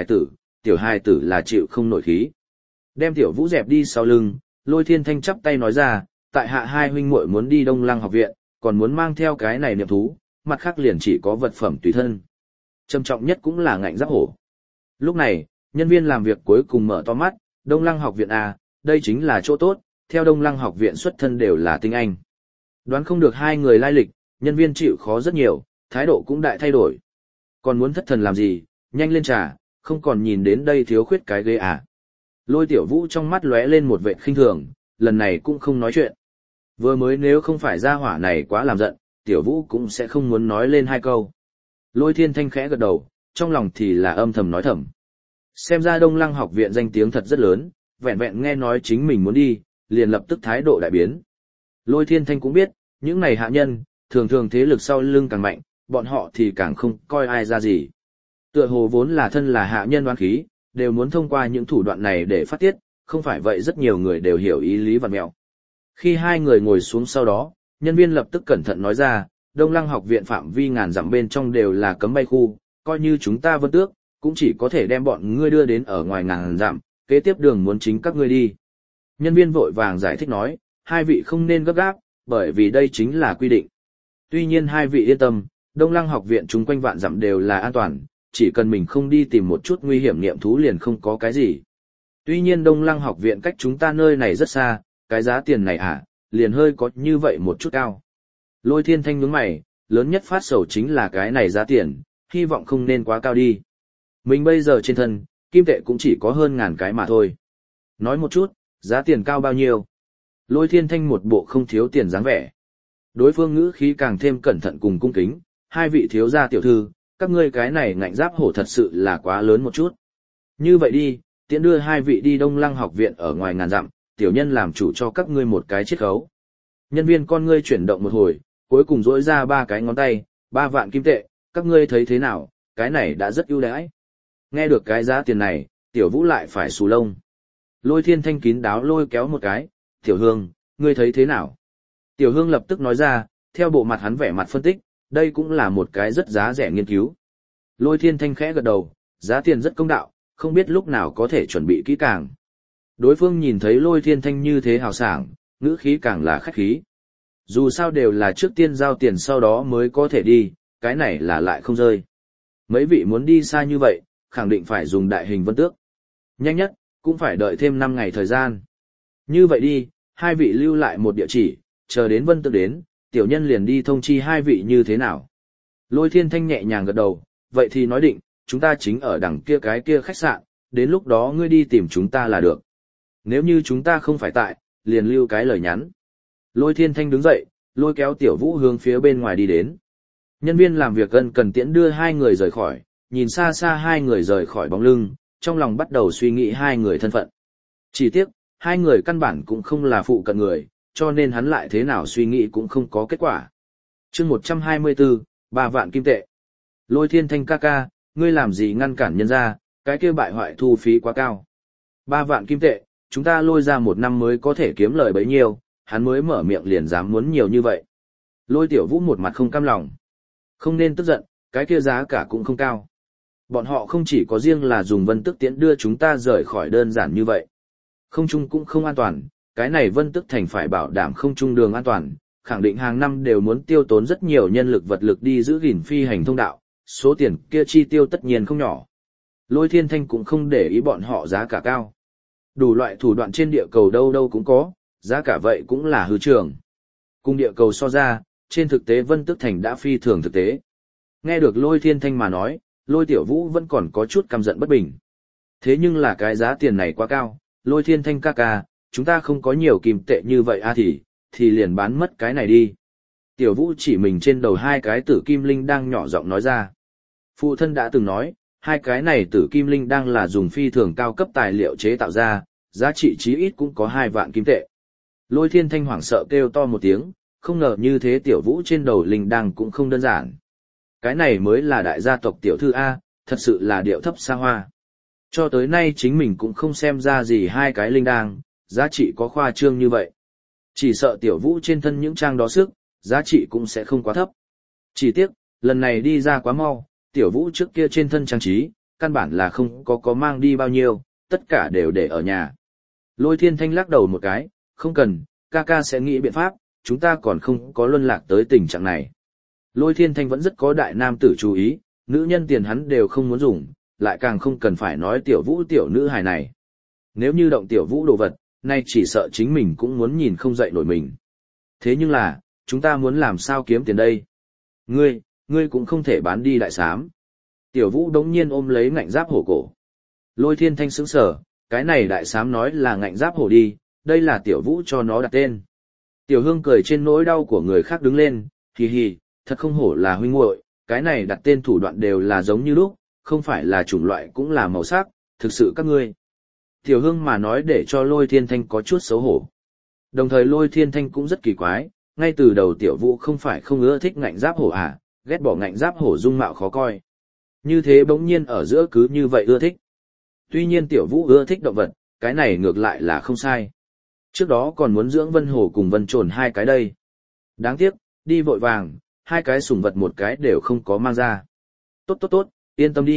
hài tử là chịu không nổi khí. Đem Tiểu Vũ dẹp đi sau lưng, Lôi Thiên Thanh chắp tay nói ra, tại hạ hai huynh muội muốn đi Đông Lăng học viện, còn muốn mang theo cái này niệm thú, mặt khác liền chỉ có vật phẩm tùy thân. Trầm trọng nhất cũng là ngạnh giáp hổ. Lúc này, nhân viên làm việc cuối cùng mở to mắt, Đông Lăng học viện à, đây chính là chỗ tốt, theo Đông Lăng học viện xuất thân đều là tinh anh. Đoán không được hai người lai lịch, nhân viên chịu khó rất nhiều, thái độ cũng đại thay đổi. Còn muốn thất thần làm gì, nhanh lên trà, không còn nhìn đến đây thiếu khuyết cái ghê à. Lôi Tiểu Vũ trong mắt lóe lên một vẻ khinh thường, lần này cũng không nói chuyện. Vừa mới nếu không phải gia hỏa này quá làm giận, Tiểu Vũ cũng sẽ không muốn nói lên hai câu. Lôi Thiên Thanh khẽ gật đầu, trong lòng thì là âm thầm nói thầm. Xem ra Đông Lăng học viện danh tiếng thật rất lớn, vẹn vẹn nghe nói chính mình muốn đi, liền lập tức thái độ đại biến. Lôi Thiên Thanh cũng biết, những này hạ nhân, thường thường thế lực sau lưng càng mạnh, bọn họ thì càng không coi ai ra gì. Tựa hồ vốn là thân là hạ nhân oán khí, đều muốn thông qua những thủ đoạn này để phát tiết, không phải vậy rất nhiều người đều hiểu ý lý vặn mẹo. Khi hai người ngồi xuống sau đó, nhân viên lập tức cẩn thận nói ra, Đông Lăng học viện phạm vi ngàn dặm bên trong đều là cấm bay khu, coi như chúng ta Vân Tước, cũng chỉ có thể đem bọn ngươi đưa đến ở ngoài ngàn dặm, kế tiếp đường muốn chính các ngươi đi. Nhân viên vội vàng giải thích nói, hai vị không nên gấp gáp, bởi vì đây chính là quy định. Tuy nhiên hai vị yên tâm, Đông Lăng học viện chúng quanh vạn dặm đều là an toàn, chỉ cần mình không đi tìm một chút nguy hiểm niệm thú liền không có cái gì. Tuy nhiên Đông Lăng học viện cách chúng ta nơi này rất xa, cái giá tiền này liền hơi có như vậy một chút cao. Lôi Thiên Thanh nhướng mày, lớn nhất phát sầu chính là cái này giá tiền, hy vọng không nên quá cao đi. Mình bây giờ trên thân, kim tệ cũng chỉ có hơn 1000 cái mà thôi. Nói một chút, giá tiền cao bao nhiêu? Lôi Thiên Thanh một bộ không thiếu tiền dáng vẻ. Đối phương ngữ khí càng thêm cẩn thận cùng cung kính, hai vị thiếu gia tiểu thư, các ngươi cái này ngạnh giáp hổ thật sự là quá lớn một chút. Như vậy đi, tiễn đưa hai vị đi Đông Lăng học viện ở ngoài ngàn dặm, tiểu nhân làm chủ cho các ngươi một cái chiết khấu. Nhân viên con ngươi chuyển động một hồi, cuối cùng rỗi ra 3 cái ngón tay, 3 vạn kim tệ, các ngươi thấy thế nào, cái này đã rất ưu đãi. Nghe được cái giá tiền này, tiểu vũ lại phải xù lông. Lôi Thiên Thanh kín đáo lôi kéo một cái, tiểu hương, ngươi thấy thế nào? Tiểu hương lập tức nói ra, theo bộ mặt hắn vẻ mặt phân tích, đây cũng là một cái rất giá rẻ nghiên cứu. Lôi Thiên Thanh khẽ gật đầu, giá tiền rất công đạo, không biết lúc nào có thể chuẩn bị kỹ càng. Đối phương nhìn thấy Lôi Thiên Thanh như thế hào sảng, ngữ khí càng là khách khí. Dù sao đều là trước tiên giao tiền sau đó mới có thể đi, cái này là lại không rơi. Mấy vị muốn đi xa như vậy, khẳng định phải dùng đại hình vân tước. Nhanh nhất, cũng phải đợi thêm 5 ngày thời gian. Như vậy đi, hai vị lưu lại một địa chỉ, chờ đến vân tước đến, tiểu nhân liền đi thông chi hai vị như thế nào. Lôi Thiên Thanh nhẹ nhàng gật đầu, vậy thì nói định, chúng ta chính ở đằng kia cái kia khách sạn, đến lúc đó ngươi đi tìm chúng ta là được. Nếu như chúng ta không phải tại, liền lưu cái lời nhắn. Lôi Thiên Thanh đứng dậy, lôi kéo Tiểu Vũ hướng phía bên ngoài đi đến. Nhân viên làm việc gần cần tiễn đưa hai người rời khỏi, nhìn xa xa hai người rời khỏi bóng lưng, trong lòng bắt đầu suy nghĩ hai người thân phận. Chỉ tiếc, hai người căn bản cũng không là phụ cận người, cho nên hắn lại thế nào suy nghĩ cũng không có kết quả. Chương 124, 3 vạn kim tệ. Lôi Thiên Thanh ca ca, ngươi làm gì ngăn cản nhân ra, cái kia bại hoại thu phí quá cao. 3 vạn kim tệ, chúng ta lôi ra 1 năm mới có thể kiếm lời bấy nhiêu, hắn mới mở miệng liền dám muốn nhiều như vậy. Lôi Tiểu Vũ một mặt không cam lòng. Không nên tức giận, cái kia giá cả cũng không cao. Bọn họ không chỉ có riêng là dùng vân tức tiễn đưa chúng ta rời khỏi đơn giản như vậy. Không trung cũng không an toàn, cái này vân tức thành phải bảo đảm không trung đường an toàn, khẳng định hàng năm đều muốn tiêu tốn rất nhiều nhân lực vật lực đi giữ gìn phi hành thông đạo, số tiền kia chi tiêu tất nhiên không nhỏ. Lôi Thiên Thanh cũng không để ý bọn họ giá cả cao. Đủ loại thủ đoạn trên địa cầu đâu đâu cũng có, giá cả vậy cũng là hư trường. Cùng địa cầu so ra, trên thực tế Vân Tức Thành đã phi thường thực tế. Nghe được Lôi Thiên Thanh mà nói, Lôi Tiểu Vũ vẫn còn có chút căm giận bất bình. Thế nhưng là cái giá tiền này quá cao, Lôi Thiên Thanh ca ca, chúng ta không có nhiều kim tệ như vậy thì liền bán mất cái này đi. Tiểu Vũ chỉ mình trên đầu 2 cái tử kim linh đang nhỏ giọng nói ra. Phụ thân đã từng nói, 2 cái này tử kim linh đang là dùng phi thường cao cấp tài liệu chế tạo ra, giá trị chí ít cũng có 2 vạn kim tệ. Lôi Thiên Thanh hoảng sợ kêu to một tiếng, không ngờ như thế Tiểu Vũ trên đầu linh đang cũng không đơn giản. Cái này mới là đại gia tộc tiểu thư A, thật sự là điệu thấp xa hoa. Cho tới nay chính mình cũng không xem ra gì 2 cái linh đang, giá trị có khoa trương như vậy. Chỉ sợ Tiểu Vũ trên thân những trang đó sức, giá trị cũng sẽ không quá thấp. Chỉ tiếc, lần này đi ra quá mau, Tiểu Vũ trước kia trên thân trang trí, căn bản là không có mang đi bao nhiêu, tất cả đều để ở nhà. Lôi Thiên Thanh lắc đầu một cái, không cần, ca ca sẽ nghĩ biện pháp, chúng ta còn không có luân lạc tới tình trạng này. Lôi Thiên Thanh vẫn rất có đại nam tử chú ý, nữ nhân tiền hắn đều không muốn dùng, lại càng không cần phải nói Tiểu Vũ tiểu nữ hài này. Nếu như động Tiểu Vũ đồ vật, nay chỉ sợ chính mình cũng muốn nhìn không dậy nổi mình. Thế nhưng là, chúng ta muốn làm sao kiếm tiền đây? Ngươi cũng không thể bán đi đại sám. Tiểu Vũ đống nhiên ôm lấy ngạnh giáp hổ cổ. Lôi Thiên Thanh sững sờ, cái này đại sám nói là ngạnh giáp hổ đi, đây là Tiểu Vũ cho nó đặt tên. Tiểu Hương cười trên nỗi đau của người khác đứng lên, hì hì, thật không hổ là huynh muội, cái này đặt tên thủ đoạn đều là giống như lúc, không phải là chủng loại cũng là màu sắc, thực sự các ngươi. Tiểu Hương mà nói để cho Lôi Thiên Thanh có chút xấu hổ. Đồng thời Lôi Thiên Thanh cũng rất kỳ quái, ngay từ đầu Tiểu Vũ không phải không ưa thích ngạnh giáp hổ à, ghét bỏ ngạnh giáp hổ dung mạo khó coi. Như thế bỗng nhiên ở giữa cứ như vậy ưa thích. Tuy nhiên Tiểu Vũ ưa thích động vật, cái này ngược lại là không sai. Trước đó còn muốn dưỡng Vân Hổ cùng Vân Trồn 2 cái đây. Đáng tiếc, đi vội vàng, 2 cái sủng vật một cái đều không có mang ra. Tốt, yên tâm đi,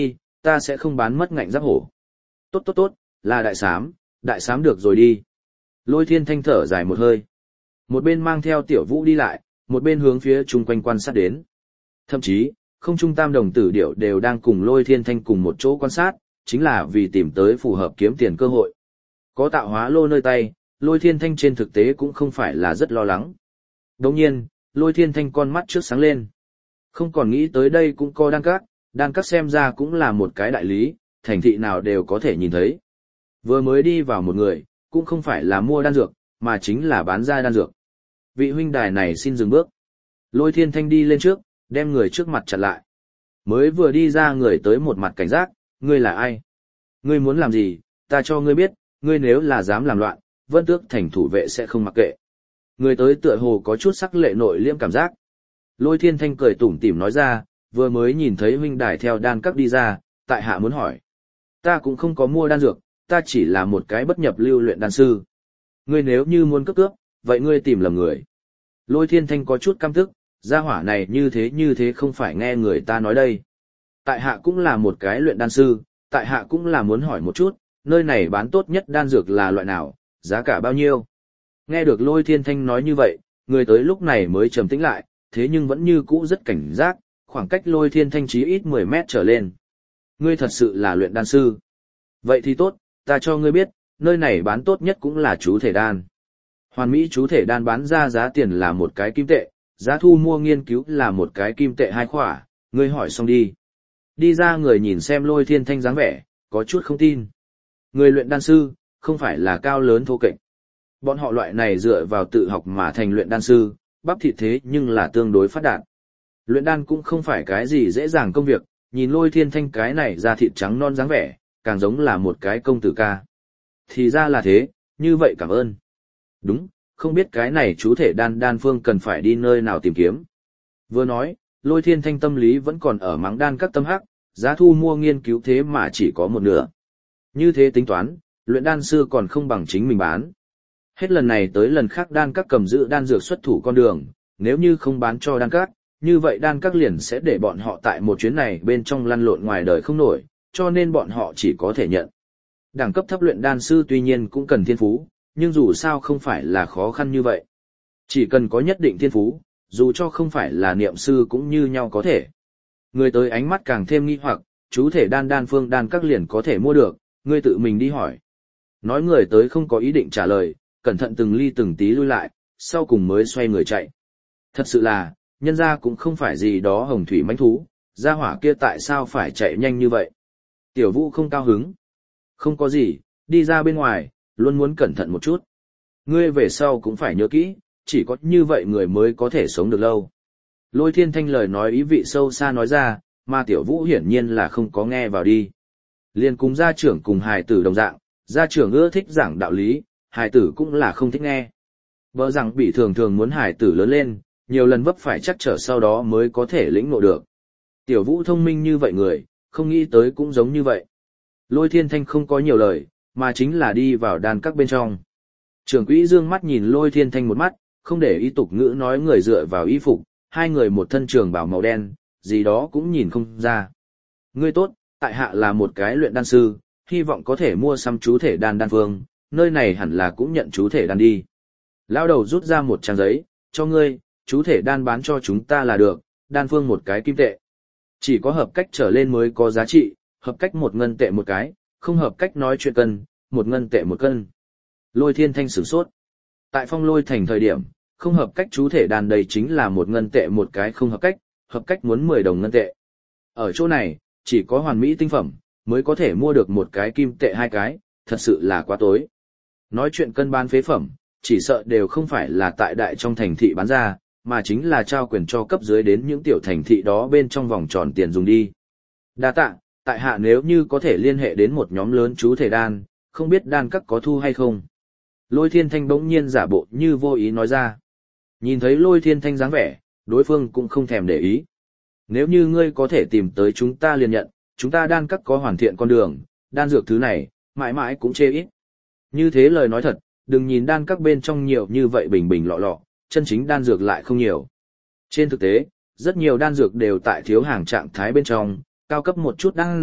ta sẽ không bán mất ngạnh giáp hổ. Tốt tốt tốt, là đại sám được rồi đi. Lôi Thiên Thanh thở dài một hơi. Một bên mang theo Tiểu Vũ đi lại, một bên hướng phía chung quanh quan sát đến. Thậm chí, không trung tam đồng tử điểu đều đang cùng Lôi Thiên Thanh cùng một chỗ quan sát, chính là vì tìm tới phù hợp kiếm tiền cơ hội. Có tạo hóa lô nơi tay, Lôi Thiên Thanh trên thực tế cũng không phải là rất lo lắng. Đồng nhiên, Lôi Thiên Thanh con mắt trước sáng lên. Không còn nghĩ tới đây cũng có đan các xem ra cũng là một cái đại lý, thành thị nào đều có thể nhìn thấy. Vừa mới đi vào một người, cũng không phải là mua đan dược, mà chính là bán ra đan dược. Vị huynh đài này xin dừng bước. Lôi Thiên Thanh đi lên trước, đem người trước mặt chặn lại. Mới vừa đi ra người tới một mặt cảnh giác, ngươi là ai? Ngươi muốn làm gì, ta cho ngươi biết, ngươi nếu là dám làm loạn, Vân Tước thành thủ vệ sẽ không mặc kệ. Người tới tựa hồ có chút sắc lệ nội liêm cảm giác. Lôi Thiên Thanh cười tủm tỉm nói ra, vừa mới nhìn thấy huynh đài theo đan các đi ra, tại hạ muốn hỏi. Ta cũng không có mua đan dược, ta chỉ là một cái bất nhập lưu luyện đan sư. Ngươi nếu như muốn cướp, vậy ngươi tìm lầm người. Lôi Thiên Thanh có chút căm tức, gia hỏa này như thế không phải nghe người ta nói đây. Tại hạ cũng là một cái luyện đan sư, tại hạ cũng là muốn hỏi một chút, nơi này bán tốt nhất đan dược là loại nào, giá cả bao nhiêu. Nghe được Lôi Thiên Thanh nói như vậy, người tới lúc này mới trầm tĩnh lại, thế nhưng vẫn như cũ rất cảnh giác, khoảng cách Lôi Thiên Thanh chí ít 10 mét trở lên. Ngươi thật sự là luyện đan sư. Vậy thì tốt, ta cho ngươi biết, nơi này bán tốt nhất cũng là chú thể đan. Hoàn mỹ chú thể đan bán ra giá tiền là một cái kim tệ, giá thu mua nghiên cứu là một cái kim tệ 2 khỏa, ngươi hỏi xong đi. Đi ra người nhìn xem Lôi Thiên Thanh dáng vẻ, có chút không tin. Người luyện đan sư, không phải là cao lớn thô kệch. Bọn họ loại này dựa vào tự học mà thành luyện đan sư, bắp thịt thế nhưng là tương đối phát đạt. Luyện đan cũng không phải cái gì dễ dàng công việc, nhìn Lôi Thiên Thanh cái này da thịt trắng non dáng vẻ, càng giống là một cái công tử ca. Thì ra là thế, như vậy cảm ơn. Đúng, không biết cái này chú thể đan phương cần phải đi nơi nào tìm kiếm. Vừa nói, Lôi Thiên Thanh tâm lý vẫn còn ở mắng đan các tâm hắc, giá thu mua nghiên cứu thế mà chỉ có một nửa. Như thế tính toán, luyện đan sư còn không bằng chính mình bán. Hết lần này tới lần khác đan các cầm giữ đan dược xuất thủ con đường, nếu như không bán cho đan các, như vậy đan các liền sẽ để bọn họ tại một chuyến này bên trong lăn lộn ngoài đời không nổi, cho nên bọn họ chỉ có thể nhận. Đẳng cấp thấp luyện đan sư tuy nhiên cũng cần thiên phú, nhưng dù sao không phải là khó khăn như vậy. Chỉ cần có nhất định thiên phú, dù cho không phải là niệm sư cũng như nhau có thể. Người tới ánh mắt càng thêm nghi hoặc, chú thể đan phương đan các liền có thể mua được, ngươi tự mình đi hỏi. Nói người tới không có ý định trả lời, cẩn thận từng ly từng tí lui lại, sau cùng mới xoay người chạy. Thật sự là, nhân ra cũng không phải gì đó hồng thủy mãnh thú, gia hỏa kia tại sao phải chạy nhanh như vậy. Tiểu Vũ không cao hứng. Không có gì, đi ra bên ngoài, luôn muốn cẩn thận một chút. Ngươi về sau cũng phải nhớ kỹ, chỉ có như vậy người mới có thể sống được lâu. Lôi Thiên Thanh lời nói ý vị sâu xa nói ra, mà Tiểu Vũ hiển nhiên là không có nghe vào đi. Liên cùng gia trưởng cùng hài tử đồng dạng, gia trưởng ưa thích giảng đạo lý, hài tử cũng là không thích nghe. Vợ rằng bị thường thường muốn hài tử lớn lên, nhiều lần vấp phải chắc trở sau đó mới có thể lĩnh ngộ được. Tiểu Vũ thông minh như vậy người, không nghĩ tới cũng giống như vậy. Lôi Thiên Thanh không có nhiều lời, mà chính là đi vào đan các bên trong. Trưởng quỹ dương mắt nhìn Lôi Thiên Thanh một mắt, không để ý tục ngữ nói người dựa vào y phục, hai người một thân trường bào màu đen, gì đó cũng nhìn không ra. Ngươi tốt, tại hạ là một cái luyện đan sư, hy vọng có thể mua xăm chú thể đan phương, nơi này hẳn là cũng nhận chú thể đan đi. Lão đầu rút ra một trang giấy, cho ngươi, chú thể đan bán cho chúng ta là được, đan phương một cái kim tệ. Chỉ có hợp cách trở lên mới có giá trị, hợp cách 1 ngân tệ một cái, không hợp cách nói chuyện cân, 1 ngân tệ một cân. Lôi Thiên Thanh sửng sốt. Tại Phong Lôi thành thời điểm, không hợp cách chú thể đan đây chính là 1 ngân tệ một cái không hợp cách muốn 10 đồng ngân tệ. Ở chỗ này, chỉ có hoàn mỹ tinh phẩm, mới có thể mua được một cái kim tệ 2 cái, thật sự là quá tối. Nói chuyện cân bán phế phẩm, chỉ sợ đều không phải là tại đại trong thành thị bán ra, mà chính là trao quyền cho cấp dưới đến những tiểu thành thị đó bên trong vòng tròn tiền dùng đi. Đa tạ, tại hạ nếu như có thể liên hệ đến một nhóm lớn chú thể đan, không biết đan các có thu hay không. Lôi Thiên Thanh bỗng nhiên giả bộ như vô ý nói ra. Nhìn thấy Lôi Thiên Thanh dáng vẻ, đối phương cũng không thèm để ý. Nếu như ngươi có thể tìm tới chúng ta liền nhận, chúng ta đan các có hoàn thiện con đường, đan dược thứ này, mãi mãi cũng chê ít. Như thế lời nói thật, đừng nhìn đan các bên trong nhiều như vậy bình bình lọ lọ, chân chính đan dược lại không nhiều. Trên thực tế, rất nhiều đan dược đều tại thiếu hàng trạng thái bên trong, cao cấp một chút đan dược,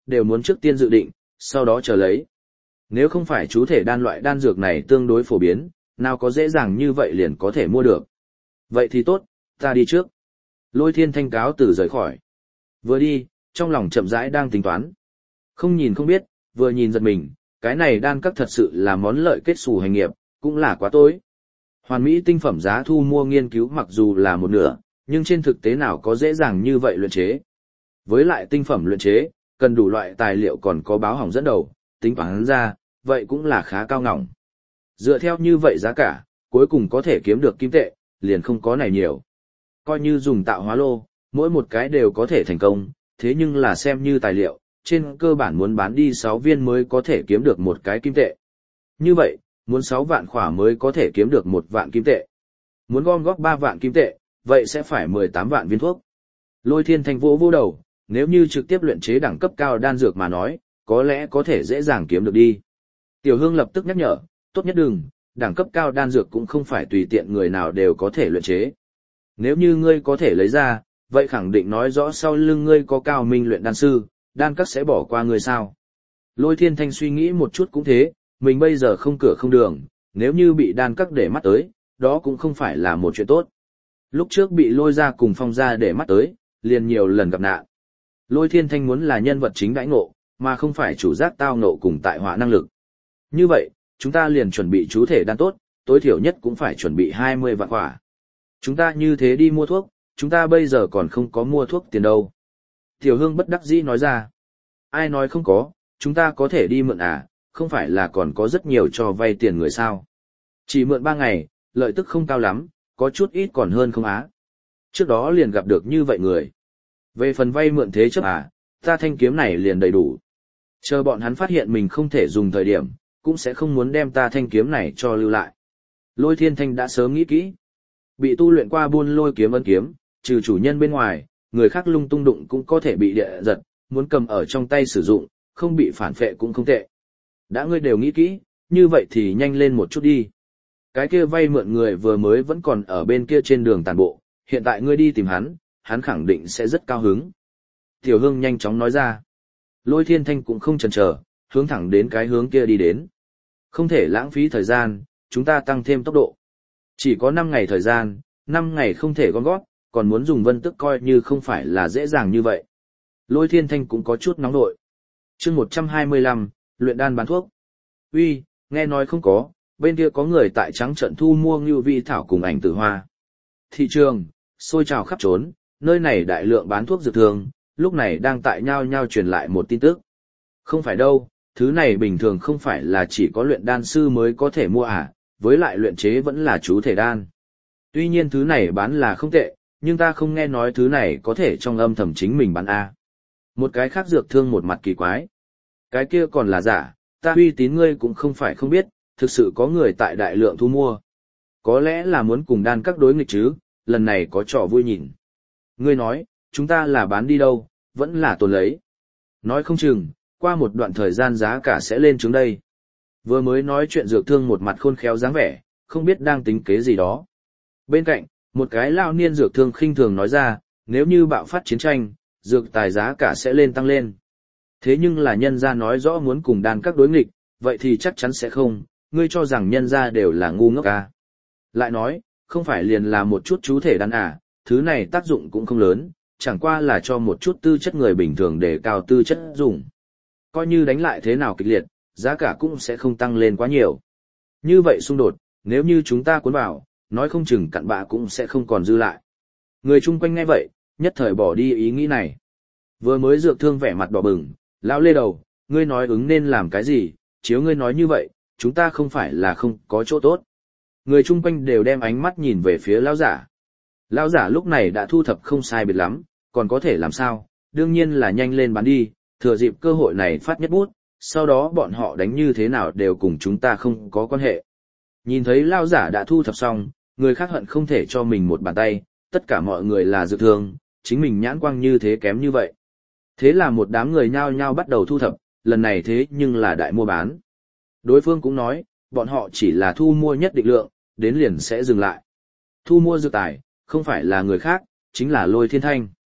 đều muốn trước tiên dự định, sau đó chờ lấy. Nếu không phải chú thể đan loại đan dược này tương đối phổ biến, nào có dễ dàng như vậy liền có thể mua được. Vậy thì tốt, ta đi trước. Lôi Thiên Thanh cáo từ rời khỏi. Vừa đi, trong lòng chậm rãi đang tính toán. Không nhìn không biết, vừa nhìn giật mình, cái này đan các thật sự là món lợi kết xù hành nghiệp, cũng là quá tối. Hoàn mỹ tinh phẩm giá thu mua nghiên cứu mặc dù là một nửa, nhưng trên thực tế nào có dễ dàng như vậy luyện chế. Với lại tinh phẩm luyện chế, cần đủ loại tài liệu còn có báo hỏng dẫn đầu, tính toán ra, vậy cũng là khá cao ngỏng. Dựa theo như vậy giá cả, cuối cùng có thể kiếm được kim tệ, liền không có này nhiều. Coi như dùng tạo hóa lô, mỗi một cái đều có thể thành công, thế nhưng là xem như tài liệu, trên cơ bản muốn bán đi 6 viên mới có thể kiếm được một cái kim tệ. Như vậy, muốn 6 vạn khỏa mới có thể kiếm được 1 vạn kim tệ. Muốn gom góp 3 vạn kim tệ, vậy sẽ phải 18 vạn viên thuốc. Lôi Thiên Thanh vô đầu, nếu như trực tiếp luyện chế đẳng cấp cao đan dược mà nói, có lẽ có thể dễ dàng kiếm được đi. Tiểu Hương lập tức nhắc nhở, tốt nhất đừng, đẳng cấp cao đan dược cũng không phải tùy tiện người nào đều có thể luyện chế. Nếu như ngươi có thể lấy ra, vậy khẳng định nói rõ sau lưng ngươi có cao minh luyện đan sư, đan các sẽ bỏ qua ngươi sao. Lôi Thiên Thanh suy nghĩ một chút cũng thế, mình bây giờ không cửa không đường, nếu như bị đan các để mắt tới, đó cũng không phải là một chuyện tốt. Lúc trước bị lôi ra cùng phong ra để mắt tới, liền nhiều lần gặp nạn. Lôi Thiên Thanh muốn là nhân vật chính đãi ngộ, mà không phải chủ giác tao ngộ cùng tại họa năng lực. Như vậy, chúng ta liền chuẩn bị chú thể đan tốt, tối thiểu nhất cũng phải chuẩn bị 20 vạn quả. Chúng ta như thế đi mua thuốc, chúng ta bây giờ còn không có mua thuốc tiền đâu. Tiểu Hương bất đắc dĩ nói ra. Ai nói không có, chúng ta có thể đi mượn à, không phải là còn có rất nhiều cho vay tiền người sao. Chỉ mượn 3 ngày, lợi tức không cao lắm, có chút ít còn hơn không á. Trước đó liền gặp được như vậy người. Về phần vay mượn thế chấp à, ta thanh kiếm này liền đầy đủ. Chờ bọn hắn phát hiện mình không thể dùng thời điểm, cũng sẽ không muốn đem ta thanh kiếm này cho lưu lại. Lôi Thiên Thanh đã sớm nghĩ kỹ. Bị tu luyện qua buôn lôi kiếm ấn kiếm, trừ chủ nhân bên ngoài, người khác lung tung đụng cũng có thể bị địa giật, muốn cầm ở trong tay sử dụng, không bị phản phệ cũng không tệ. Đã ngươi đều nghĩ kỹ, như vậy thì nhanh lên một chút đi. Cái kia vay mượn người vừa mới vẫn còn ở bên kia trên đường tàn bộ, hiện tại ngươi đi tìm hắn, hắn khẳng định sẽ rất cao hứng. Tiểu Hương nhanh chóng nói ra. Lôi Thiên Thanh cũng không chần chờ, hướng thẳng đến cái hướng kia đi đến. Không thể lãng phí thời gian, chúng ta tăng thêm tốc độ. Chỉ có 5 ngày thời gian, 5 ngày không thể gom gót, còn muốn dùng vân tức coi như không phải là dễ dàng như vậy. Lôi Thiên Thanh cũng có chút nóng nội. Chương 125, luyện đan bán thuốc. Uy, nghe nói không có, bên kia có người tại trắng trận thu mua ngưu vi thảo cùng ảnh tử hoa. Thị trường, sôi trào khắp trốn, nơi này đại lượng bán thuốc dược thường, lúc này đang tại nhau truyền lại một tin tức. Không phải đâu, thứ này bình thường không phải là chỉ có luyện đan sư mới có thể mua à, với lại luyện chế vẫn là chú thể đan. Tuy nhiên thứ này bán là không tệ, nhưng ta không nghe nói thứ này có thể trong âm thầm chính mình bán a. Một cái khác dược thương một mặt kỳ quái. Cái kia còn là giả, ta uy tín ngươi cũng không phải không biết, thực sự có người tại đại lượng thu mua. Có lẽ là muốn cùng đan các đối nghịch chứ, lần này có trò vui nhìn. Ngươi nói, chúng ta là bán đi đâu, vẫn là tồn lấy. Nói không chừng, qua một đoạn thời gian giá cả sẽ lên trứng đây. Vừa mới nói chuyện dược thương một mặt khôn khéo dáng vẻ, không biết đang tính kế gì đó. Bên cạnh, một cái lao niên dược thương khinh thường nói ra, nếu như bạo phát chiến tranh, dược tài giá cả sẽ lên tăng lên. Thế nhưng là nhân gia nói rõ muốn cùng đan các đối nghịch, vậy thì chắc chắn sẽ không, ngươi cho rằng nhân gia đều là ngu ngốc à. Lại nói, không phải liền là một chút chú thể đan à, thứ này tác dụng cũng không lớn, chẳng qua là cho một chút tư chất người bình thường để cao tư chất dùng. Coi như đánh lại thế nào kịch liệt, giá cả cũng sẽ không tăng lên quá nhiều. Như vậy xung đột, nếu như chúng ta cuốn vào, nói không chừng cặn bã cũng sẽ không còn dư lại. Người chung quanh nghe vậy, nhất thời bỏ đi ý nghĩ này. Vừa mới dược thương vẻ mặt đỏ bừng, lão lê đầu, ngươi nói ứng nên làm cái gì, chiếu ngươi nói như vậy, chúng ta không phải là không có chỗ tốt. Người chung quanh đều đem ánh mắt nhìn về phía lão giả. Lão giả lúc này đã thu thập không sai biệt lắm, còn có thể làm sao, đương nhiên là nhanh lên bán đi, thừa dịp cơ hội này phát nhất bút, sau đó bọn họ đánh như thế nào đều cùng chúng ta không có quan hệ. Nhìn thấy lão giả đã thu thập xong, người khác hận không thể cho mình một bàn tay, tất cả mọi người là dược thương, chính mình nhãn quang như thế kém như vậy. Thế là một đám người nhao nhao bắt đầu thu thập, lần này thế nhưng là đại mua bán. Đối phương cũng nói, bọn họ chỉ là thu mua nhất định lượng, đến liền sẽ dừng lại. Thu mua dược tài, không phải là người khác, chính là Lôi Thiên Thanh.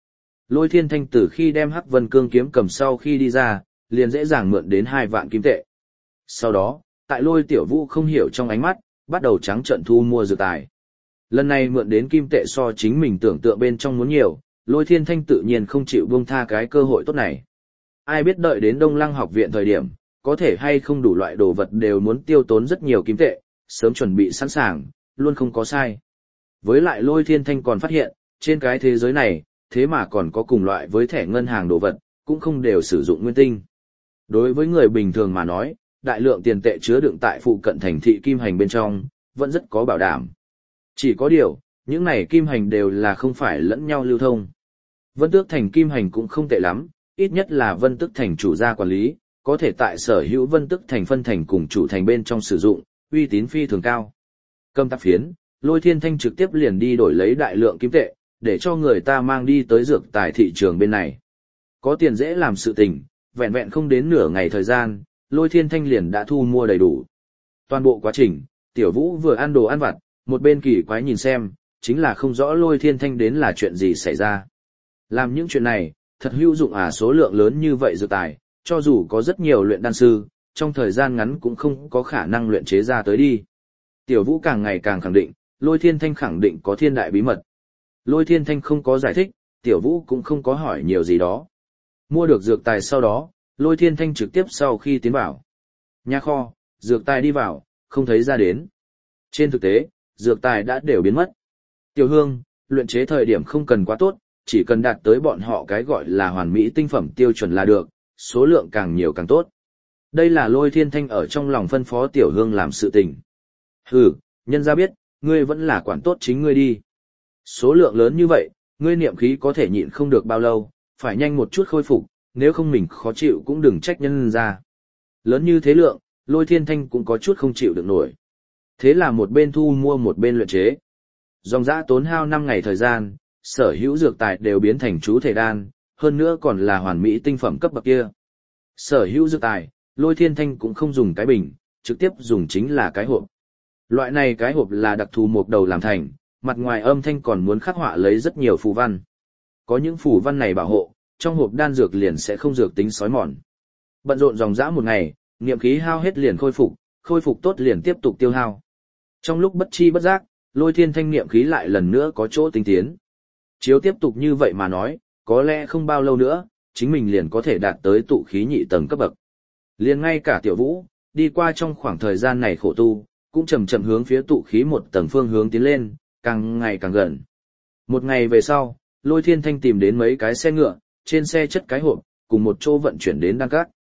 Lôi Thiên Thanh từ khi đem Hắc Vân Cương kiếm cầm sau khi đi ra, liền dễ dàng mượn đến 2 vạn kim tệ. Sau đó, tại Lôi Tiểu Vũ không hiểu trong ánh mắt, bắt đầu trắng trợn thu mua dược tài. Lần này mượn đến kim tệ so chính mình tưởng tượng bên trong muốn nhiều, Lôi Thiên Thanh tự nhiên không chịu buông tha cái cơ hội tốt này. Ai biết đợi đến Đông Lăng học viện thời điểm, có thể hay không đủ loại đồ vật đều muốn tiêu tốn rất nhiều kim tệ, sớm chuẩn bị sẵn sàng, luôn không có sai. Với lại Lôi Thiên Thanh còn phát hiện, trên cái thế giới này, thế mà còn có cùng loại với thẻ ngân hàng đồ vật, cũng không đều sử dụng nguyên tinh. Đối với người bình thường mà nói, đại lượng tiền tệ chứa đựng tại phụ cận thành thị kim hành bên trong, vẫn rất có bảo đảm. Chỉ có điều, những này kim hành đều là không phải lẫn nhau lưu thông. Vân Tước Thành kim hành cũng không tệ lắm, ít nhất là Vân Tước Thành chủ gia quản lý, có thể tại sở hữu Vân Tước Thành phân thành cùng chủ thành bên trong sử dụng, uy tín phi thường cao. Cầm tạp phiến, Lôi Thiên Thanh trực tiếp liền đi đổi lấy đại lượng kim tệ, để cho người ta mang đi tới dược tài thị trường bên này. Có tiền dễ làm sự tình, vẹn vẹn không đến nửa ngày thời gian, Lôi Thiên Thanh liền đã thu mua đầy đủ. Toàn bộ quá trình, Tiểu Vũ vừa ăn đồ ăn vặt, một bên kỳ quái nhìn xem, chính là không rõ Lôi Thiên Thanh đến là chuyện gì xảy ra. Làm những chuyện này, thật hữu dụng số lượng lớn như vậy dược tài, cho dù có rất nhiều luyện đan sư, trong thời gian ngắn cũng không có khả năng luyện chế ra tới đi. Tiểu Vũ càng ngày càng khẳng định, Lôi Thiên Thanh khẳng định có thiên đại bí mật. Lôi Thiên Thanh không có giải thích, Tiểu Vũ cũng không có hỏi nhiều gì đó. Mua được dược tài sau đó, Lôi Thiên Thanh trực tiếp sau khi tiến vào nhà kho, dược tài đi vào, không thấy ra đến. Trên thực tế, dược tài đã đều biến mất. Tiểu Hương, luyện chế thời điểm không cần quá tốt, chỉ cần đạt tới bọn họ cái gọi là hoàn mỹ tinh phẩm tiêu chuẩn là được, số lượng càng nhiều càng tốt. Đây là Lôi Thiên Thanh ở trong lòng phân phó Tiểu Hương làm sự tình. Hừ, nhân gia biết, ngươi vẫn là quản tốt chính ngươi đi. Số lượng lớn như vậy, ngươi niệm khí có thể nhịn không được bao lâu, phải nhanh một chút khôi phục, nếu không mình khó chịu cũng đừng trách nhân ra. Lớn như thế lượng, Lôi Thiên Thanh cũng có chút không chịu được nổi. Thế là một bên thu mua một bên luyện chế. Dòng dã tốn hao 5 ngày thời gian, sở hữu dược tài đều biến thành chú thể đan, hơn nữa còn là hoàn mỹ tinh phẩm cấp bậc kia. Sở hữu dược tài, Lôi Thiên Thanh cũng không dùng cái bình, trực tiếp dùng chính là cái hộp. Loại này cái hộp là đặc thù một đầu làm thành, mặt ngoài âm thanh còn muốn khắc họa lấy rất nhiều phù văn. Có những phù văn này bảo hộ, trong hộp đan dược liền sẽ không dược tính sói mòn. Bận rộn dòng dã một ngày, niệm khí hao hết liền khôi phục tốt liền tiếp tục tiêu hao. Trong lúc bất chi bất giác, Lôi Thiên Thanh niệm khí lại lần nữa có chỗ tinh tiến. Chiếu tiếp tục như vậy mà nói, có lẽ không bao lâu nữa, chính mình liền có thể đạt tới tụ khí nhị tầng cấp bậc. Liền ngay cả Tiểu Vũ, đi qua trong khoảng thời gian này khổ tu, cũng chậm chậm hướng phía tụ khí một tầng phương hướng tiến lên, càng ngày càng gần. Một ngày về sau, Lôi Thiên Thanh tìm đến mấy cái xe ngựa, trên xe chất cái hộp, cùng một chỗ vận chuyển đến đan các.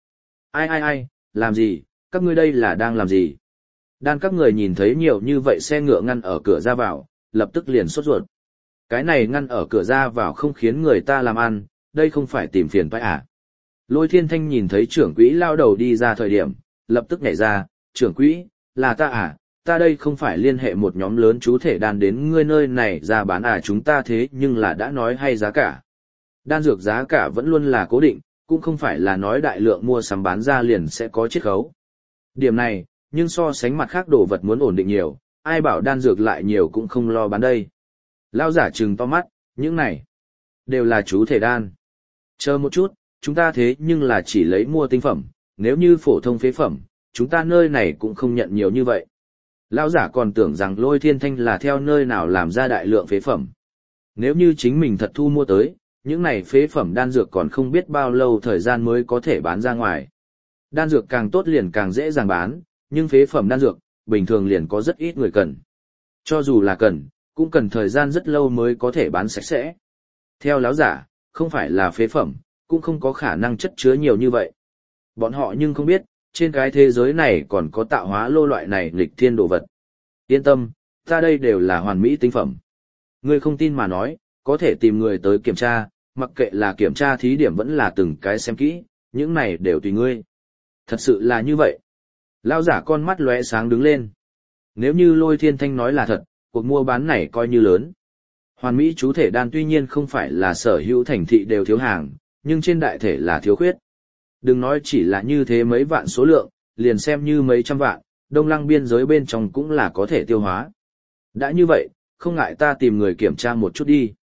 Ai, làm gì, các ngươi đây là đang làm gì? Đan các người nhìn thấy nhiều như vậy xe ngựa ngăn ở cửa ra vào, lập tức liền sốt ruột. Cái này ngăn ở cửa ra vào không khiến người ta làm ăn, đây không phải tìm phiền phải à? Lôi Thiên Thanh nhìn thấy trưởng quỹ lao đầu đi ra thời điểm, lập tức nhảy ra, trưởng quỹ, là ta à? Ta đây không phải liên hệ một nhóm lớn chú thể đan đến ngươi nơi này ra bán à, chúng ta thế nhưng là đã nói hay giá cả. Đan dược giá cả vẫn luôn là cố định, cũng không phải là nói đại lượng mua sắm bán ra liền sẽ có chiết khấu. Điểm này, nhưng so sánh mặt khác đồ vật muốn ổn định nhiều, ai bảo đan dược lại nhiều cũng không lo bán đây. Lao giả trừng to mắt, những này đều là chú thể đan. Chờ một chút, chúng ta thế nhưng là chỉ lấy mua tinh phẩm, nếu như phổ thông phế phẩm, chúng ta nơi này cũng không nhận nhiều như vậy. Lão giả còn tưởng rằng Lôi Thiên Thanh là theo nơi nào làm ra đại lượng phế phẩm. Nếu như chính mình thật thu mua tới, những này phế phẩm đan dược còn không biết bao lâu thời gian mới có thể bán ra ngoài. Đan dược càng tốt liền càng dễ dàng bán, nhưng phế phẩm đan dược, bình thường liền có rất ít người cần. Cho dù là cần, cũng cần thời gian rất lâu mới có thể bán sạch sẽ. Theo lão giả, không phải là phế phẩm, cũng không có khả năng chất chứa nhiều như vậy. Bọn họ nhưng không biết, trên cái thế giới này còn có tạo hóa lô loại này nghịch thiên đồ vật. Yên tâm, ta đây đều là hoàn mỹ tinh phẩm. Ngươi không tin mà nói, có thể tìm người tới kiểm tra, mặc kệ là kiểm tra thí điểm vẫn là từng cái xem kỹ, những này đều tùy ngươi. Thật sự là như vậy. Lão giả con mắt lóe sáng đứng lên. Nếu như Lôi Thiên Thanh nói là thật, cuộc mua bán này coi như lớn. Hoàn mỹ chú thể đan tuy nhiên không phải là sở hữu thành thị đều thiếu hàng, nhưng trên đại thể là thiếu khuyết. Đừng nói chỉ là như thế mấy vạn số lượng, liền xem như mấy trăm vạn, Đông Lăng biên giới bên trong cũng là có thể tiêu hóa. Đã như vậy, không ngại ta tìm người kiểm tra một chút đi.